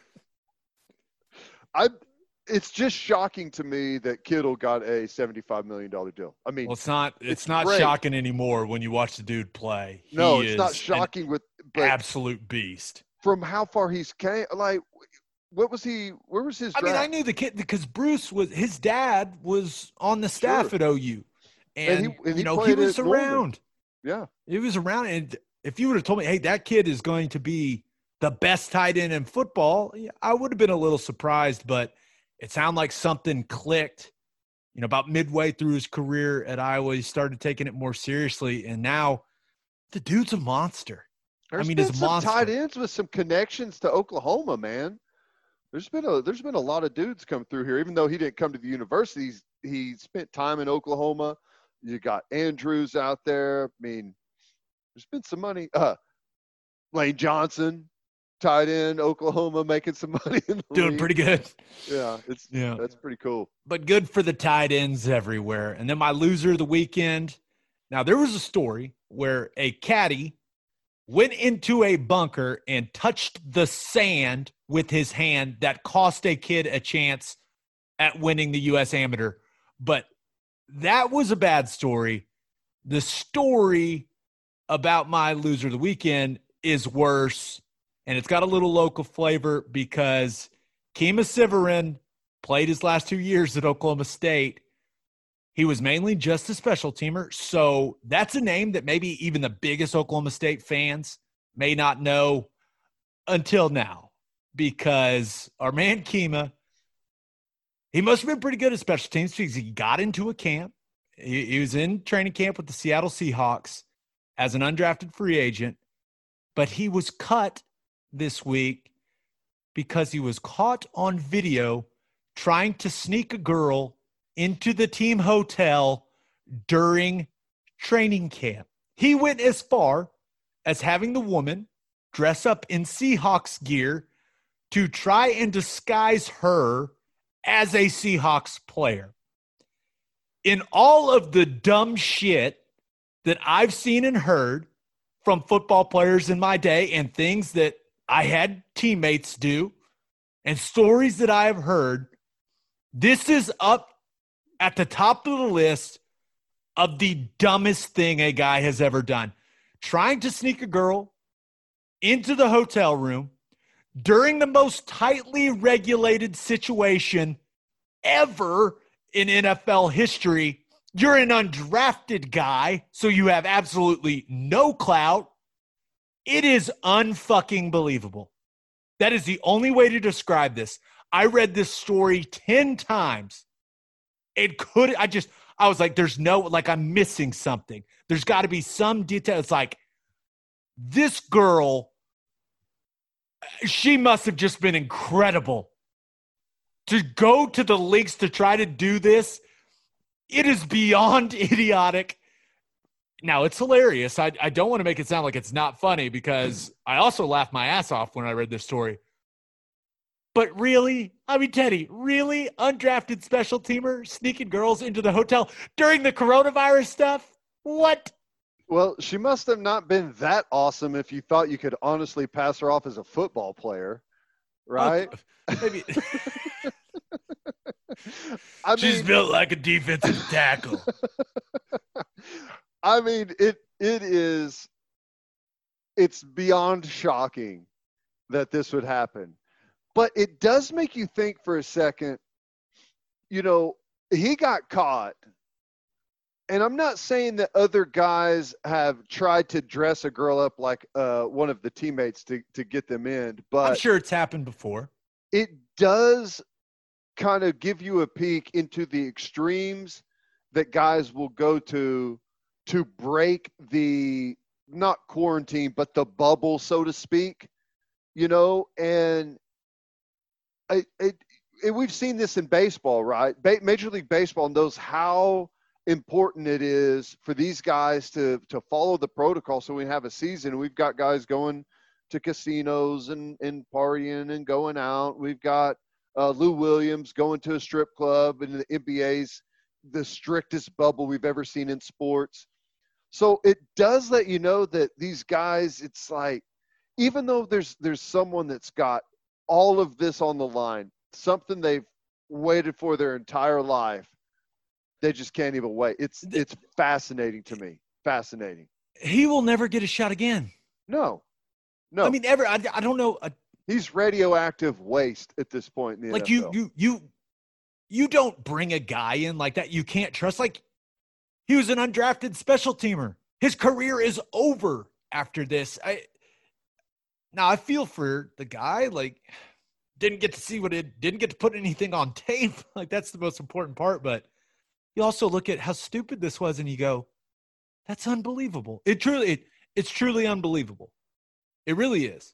C: I. It's just shocking to me that Kittle got a seventy-five million dollars deal. I mean,
A: Well, it's not it's,
C: It's
A: not
C: great.
A: shocking anymore when you watch the dude play. He
C: no, it's not
A: is
C: shocking with
A: an
C: but
A: absolute beast.
C: from how far he's came. Like, what was he? Where was his?
A: I mean, I
C: draft?
A: knew the kid because Bruce was his dad was on the staff
C: Sure.
A: at O U, and,
C: And he- and he
A: you know he
C: played
A: was
C: at Norman.
A: around.
C: Yeah.
A: He was around, and if you would have told me, "Hey, that kid is going to be the best tight end in football," yeah, I would have been a little surprised. But it sounded like something clicked. You know, about midway through his career at Iowa, he started taking it more seriously, and now the dude's a monster.
C: There's
A: mean,
C: been
A: it's a
C: some
A: monster.
C: tight ends with some connections to Oklahoma, man. There's been a there's been a lot of dudes come through here. Even though he didn't come to the universities, he spent time in Oklahoma. You got Andrews out there. I mean, there's been some money. Uh, Lane Johnson, tight end, Oklahoma, making some money in the
A: Doing
C: league.
A: pretty good.
C: Yeah, it's
A: Yeah.
C: that's pretty cool.
A: But good for the tight ends everywhere. And then my loser of the weekend. Now, there was a story where a caddy went into a bunker and touched the sand with his hand that cost a kid a chance at winning the U S Amateur. But that was a bad story. The story about my loser of the weekend is worse, and it's got a little local flavor because Kima Siverin played his last two years at Oklahoma State. He was mainly just a special teamer, so that's a name that maybe even the biggest Oklahoma State fans may not know until now. because our man Kima, he must have been pretty good at special teams because he got into a camp. He, he was in training camp with the Seattle Seahawks as an undrafted free agent, but he was cut this week because he was caught on video trying to sneak a girl into the team hotel during training camp. He went as far as having the woman dress up in Seahawks gear to try and disguise her as a Seahawks player. In all of the dumb shit that I've seen and heard from football players in my day and things that I had teammates do and stories that I have heard, this is up at the top of the list of the dumbest thing a guy has ever done. Trying to sneak a girl into the hotel room during the most tightly regulated situation ever in N F L history. You're an undrafted guy, so you have absolutely no clout. It is unfucking believable. That is the only way to describe this. I read this story ten times. It could, I just, I was like, there's no, like I'm missing something. There's got to be some detail. It's like, this girl, she must have just been incredible. To go to the links to try to do this, it is beyond idiotic. Now, it's hilarious. I, I don't want to make it sound like it's not funny because I also laughed my ass off when I read this story. But really, I mean, Teddy, really? Undrafted special teamer sneaking girls into the hotel during the coronavirus stuff? What?
C: Well, she must have not been that awesome if you thought you could honestly pass her off as a football player, right?
A: Oh, maybe.
C: I
A: She's
C: mean,
A: built like a defensive tackle.
C: I mean, it it is, it's beyond shocking that this would happen. But it does make you think for a second, you know, he got caught. And I'm not saying that other guys have tried to dress a girl up like uh, one of the teammates to, to get them in, but
A: I'm sure it's happened before.
C: it does kind of give you a peek into the extremes that guys will go to to break the, not quarantine, but the bubble, so to speak, you know, and I, it, it, we've seen this in baseball, right? Ba- Major League Baseball knows how important it is for these guys to to follow the protocol. So we have a season. We've got guys going to casinos and, and partying and going out. We've got uh, Lou Williams going to a strip club, and the N B A's the strictest bubble we've ever seen in sports. So it does let you know that these guys, it's like, even though there's there's someone that's got all of this on the line, something they've waited for their entire life, they just can't even wait. It's it's fascinating to me. Fascinating.
A: He will never get a shot again.
C: No, no.
A: I mean, ever. I, I don't know. Uh,
C: he's radioactive waste at this point in the
A: like
C: N F L.
A: you, you, you, you don't bring a guy in like that. You can't trust. Like, he was an undrafted special teamer. His career is over after this. I now I feel for the guy. Like, didn't get to see what it didn't get to put anything on tape. Like, that's the most important part. But you also look at how stupid this was, and you go, "That's unbelievable." It truly, it, it's truly unbelievable. It really is.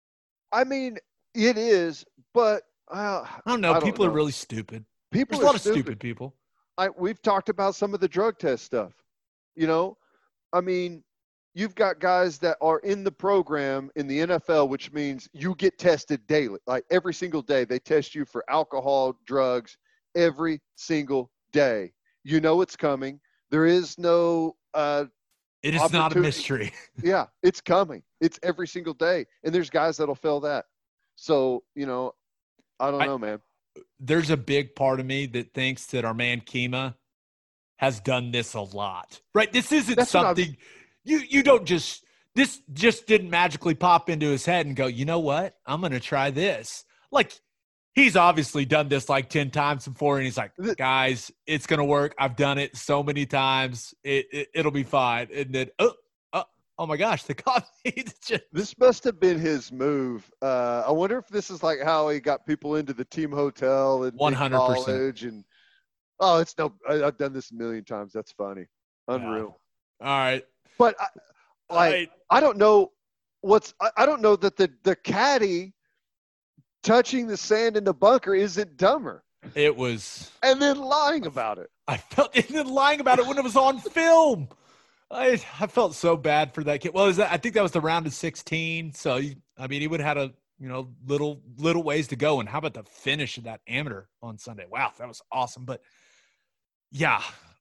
C: I mean, it is, but uh,
A: I don't know.
C: I don't
A: people
C: know.
A: are really stupid.
C: people
A: There's
C: are
A: a lot
C: stupid.
A: of stupid people.
C: I, we've talked about some of the drug test stuff. You know, I mean, you've got guys that are in the program in the N F L, which means you get tested daily. Like every single day, they test you for alcohol, drugs, every single day. You know it's coming. There is no uh,
A: It is not a
C: opportunity.
A: mystery.
C: Yeah, it's coming. It's every single day. And there's guys that'll fail that. So, you know, I don't
A: I-
C: know, man.
A: There's a big part of me that thinks that our man Kima has done this a lot, right? This isn't
C: That's what I've-
A: something you, you don't just, this just didn't magically pop into his head and go, you know what? I'm going to try this. Like, he's obviously done this like ten times before. And he's like,
C: The-
A: guys, it's going to work. I've done it so many times. It, it, it'll be fine. And then, oh, oh, oh my gosh, the coffee. It's just,
C: This must have been his move. Uh, I wonder if this is like how he got people into the team hotel in, in
A: one hundred percent.
C: college. And oh, it's no. I, I've done this a million times. That's funny, unreal.
A: All right.
C: But I,
A: All
C: like,
A: right.
C: I don't know what's. I, I don't know that the the caddy touching the sand in the bunker isn't dumber,
A: It was,
C: and then lying about it.
A: I felt, and then lying about it when it was on film. I I felt so bad for that kid. Well, is that, I think that was the round of sixteen. So, he, I mean, he would have had a, you know, little, little ways to go. And how about the finish of that amateur on Sunday? Wow, that was awesome. But yeah,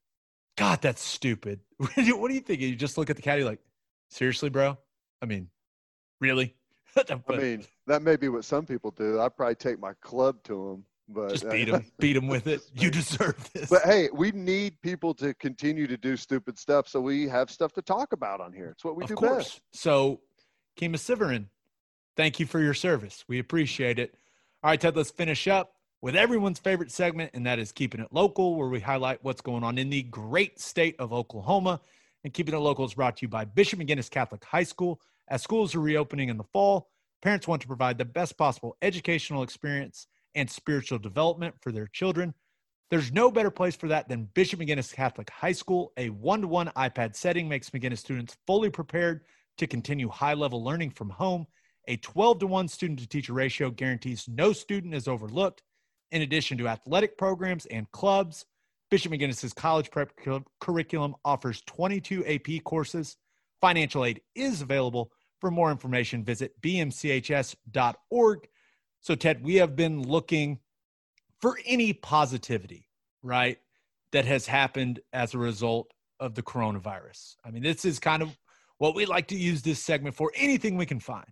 A: God, that's stupid. What do you, what do you think? You just look at the caddy like, seriously, bro? I mean, really?
C: I mean, that may be what some people do. I'd probably take my club to him, but
A: just beat him, beat him with it. You deserve this.
C: But hey, we need people to continue to do stupid stuff, so we have stuff to talk about on here. It's what we
A: of
C: do
A: course.
C: best.
A: So, Kima Siverin, thank you for your service. We appreciate it. All right, Ted, let's finish up with everyone's favorite segment, and that is Keeping It Local, where we highlight what's going on in the great state of Oklahoma. And Keeping It Local is brought to you by Bishop McGinnis Catholic High School. As schools are reopening in the fall, parents want to provide the best possible educational experience and spiritual development for their children. There's no better place for that than Bishop McGinnis Catholic High School. A one-to-one iPad setting makes McGinnis students fully prepared to continue high-level learning from home. A twelve to one student-to-teacher ratio guarantees no student is overlooked. In addition to athletic programs and clubs, Bishop McGinnis's college prep cu- curriculum offers twenty-two A P courses. Financial aid is available. For more information, visit b m c h s dot org. So, Ted, we have been looking for any positivity, right, that has happened as a result of the coronavirus. I mean, this is kind of what we like to use this segment for, anything we can find.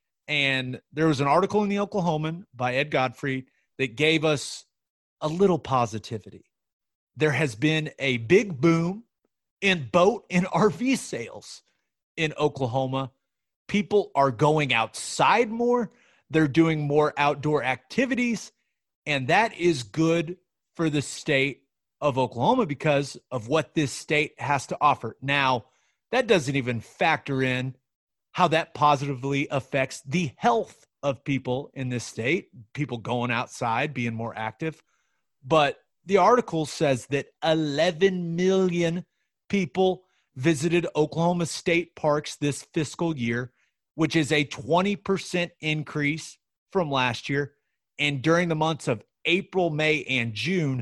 A: And there was an article in the Oklahoman by Ed Godfrey that gave us a little positivity. There has been a big boom in boat and R V sales in Oklahoma. People are going outside more. They're doing more outdoor activities, and that is good for the state of Oklahoma because of what this state has to offer. Now, that doesn't even factor in how that positively affects the health of people in this state, people going outside, being more active. But the article says that eleven million people visited Oklahoma state parks this fiscal year, which is a twenty percent increase from last year. And during the months of April, May, and June,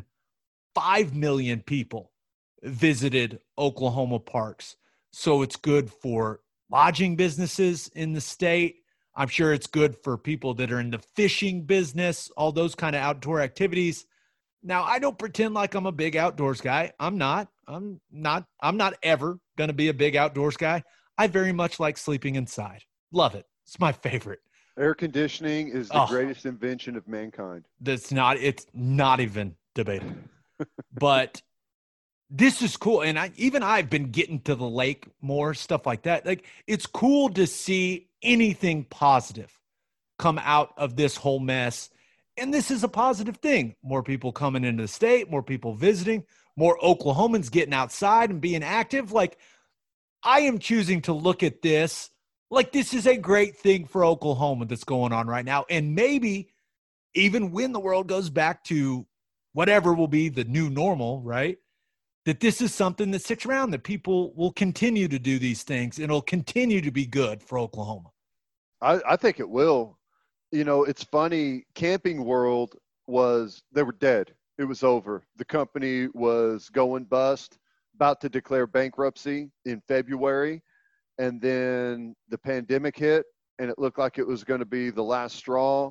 A: five million people visited Oklahoma parks. So it's good for lodging businesses in the state. I'm sure it's good for people that are in the fishing business, all those kind of outdoor activities. Now, I don't pretend like I'm a big outdoors guy. I'm not. I'm not. I'm not ever going to be a big outdoors guy. I very much like sleeping inside. Love it. It's my favorite.
C: Air conditioning is the
A: Oh.
C: greatest invention of mankind.
A: That's not, it's not even debatable. But this is cool. And I, even I've been getting to the lake more, stuff like that. Like, it's cool to see anything positive come out of this whole mess. And this is a positive thing. More people coming into the state, more people visiting, more Oklahomans getting outside and being active. Like, I am choosing to look at this like this is a great thing for Oklahoma that's going on right now. And maybe even when the world goes back to whatever will be the new normal, right, that this is something that sticks around, that people will continue to do these things, and it'll continue to be good for Oklahoma.
C: I, I think it will. You know, it's funny. Camping World was, they were dead. It was over. The company was going bust, about to declare bankruptcy in February. And then the pandemic hit, and it looked like it was going to be the last straw.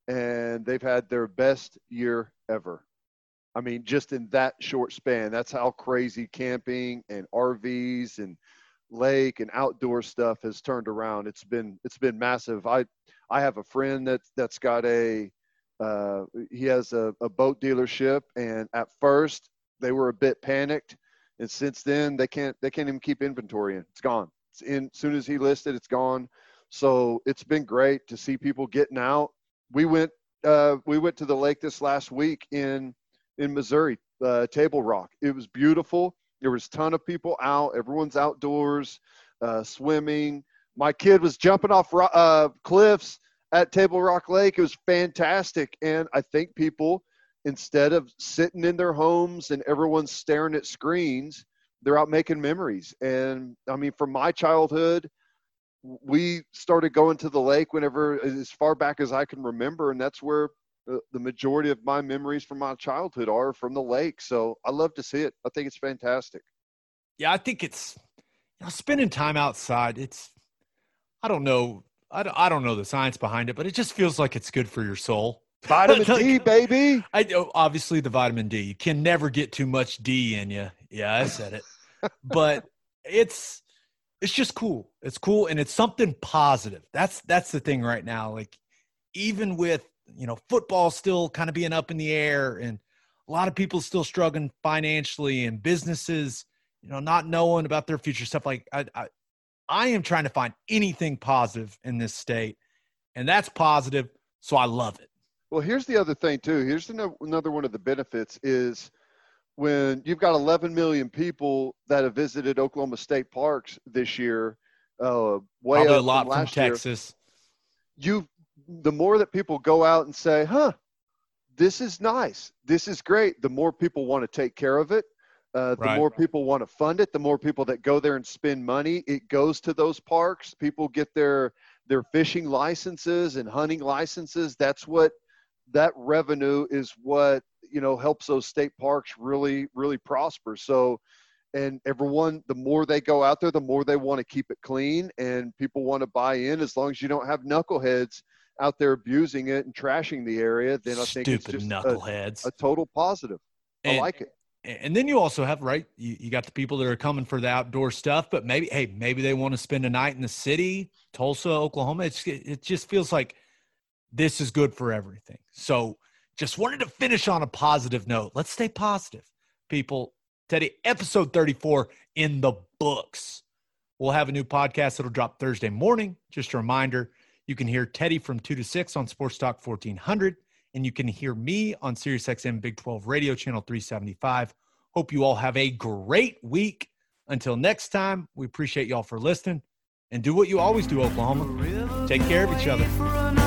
C: And they've had their best year ever. I mean, just in that short span, that's how crazy camping and R Vs and lake and outdoor stuff has turned around. It's been, it's been massive. I, I have a friend that's, that's got a, uh, he has a, a boat dealership, and at first they were a bit panicked. And since then they can't, they can't even keep inventory in. It's gone. It's in, as soon as he listed, it's gone. So it's been great to see people getting out. We went, uh, we went to the lake this last week in, in Missouri, uh, Table Rock. It was beautiful. There was a ton of people out. Everyone's outdoors. uh, swimming. My kid was jumping off ro- uh, cliffs at Table Rock Lake. It was fantastic. And I think people, instead of sitting in their homes and everyone's staring at screens, they're out making memories. And I mean, from my childhood, we started going to the lake whenever, as far back as I can remember. And that's where the, the majority of my memories from my childhood are, from the lake. So I love to see it. I think it's fantastic.
A: Yeah, I think it's, you know, spending time outside. It's, I don't know. I don't, I don't know the science behind it, but it just feels like it's good for your soul.
C: Vitamin
A: Like,
C: D, baby.
A: I know, obviously the vitamin D. You can never get too much D in you. Yeah, I said it. But it's it's just cool. It's cool, and it's something positive. That's that's the thing right now. Like, even with, you know, football still kind of being up in the air, and a lot of people still struggling financially, and businesses, you know, not knowing about their future stuff. Like, I I, I am trying to find anything positive in this state, and that's positive. So I love it.
C: Well, here's the other thing too. Here's ano- another one of the benefits is when you've got eleven million people that have visited Oklahoma State parks this year, uh, way
A: Probably
C: up
A: a lot
C: from
A: from
C: last year.
A: Texas.
C: You, the more that people go out and say, "Huh, this is nice. This is great." The more people want to take care of it. Uh, the
A: Right.
C: more people want to fund it. The more people that go there and spend money. It goes to those parks. People get their their fishing licenses and hunting licenses. That's what. That revenue is what, you know, helps those state parks really, really prosper. So, and everyone, the more they go out there, the more they want to keep it clean, and people want to buy in. As long as you don't have knuckleheads out there abusing it and trashing the area, then I think it's
A: Stupid
C: just a,
A: knuckleheads.
C: a total positive. I
A: And-
C: like it.
A: And then you also have, right, you, you got the people that are coming for the outdoor stuff, but maybe, hey, maybe they want to spend a night in the city, Tulsa, Oklahoma. It's, it just feels like this is good for everything. So just wanted to finish on a positive note. Let's stay positive, people. Teddy, episode thirty-four in the books. We'll have a new podcast that'll drop Thursday morning. Just a reminder, you can hear Teddy from two to six on Sports Talk fourteen hundred, and you can hear me on SiriusXM Big twelve Radio, channel three seventy-five. Hope you all have a great week. Until next time, we appreciate y'all for listening, and do what you always do, Oklahoma. Take care of each other.
B: For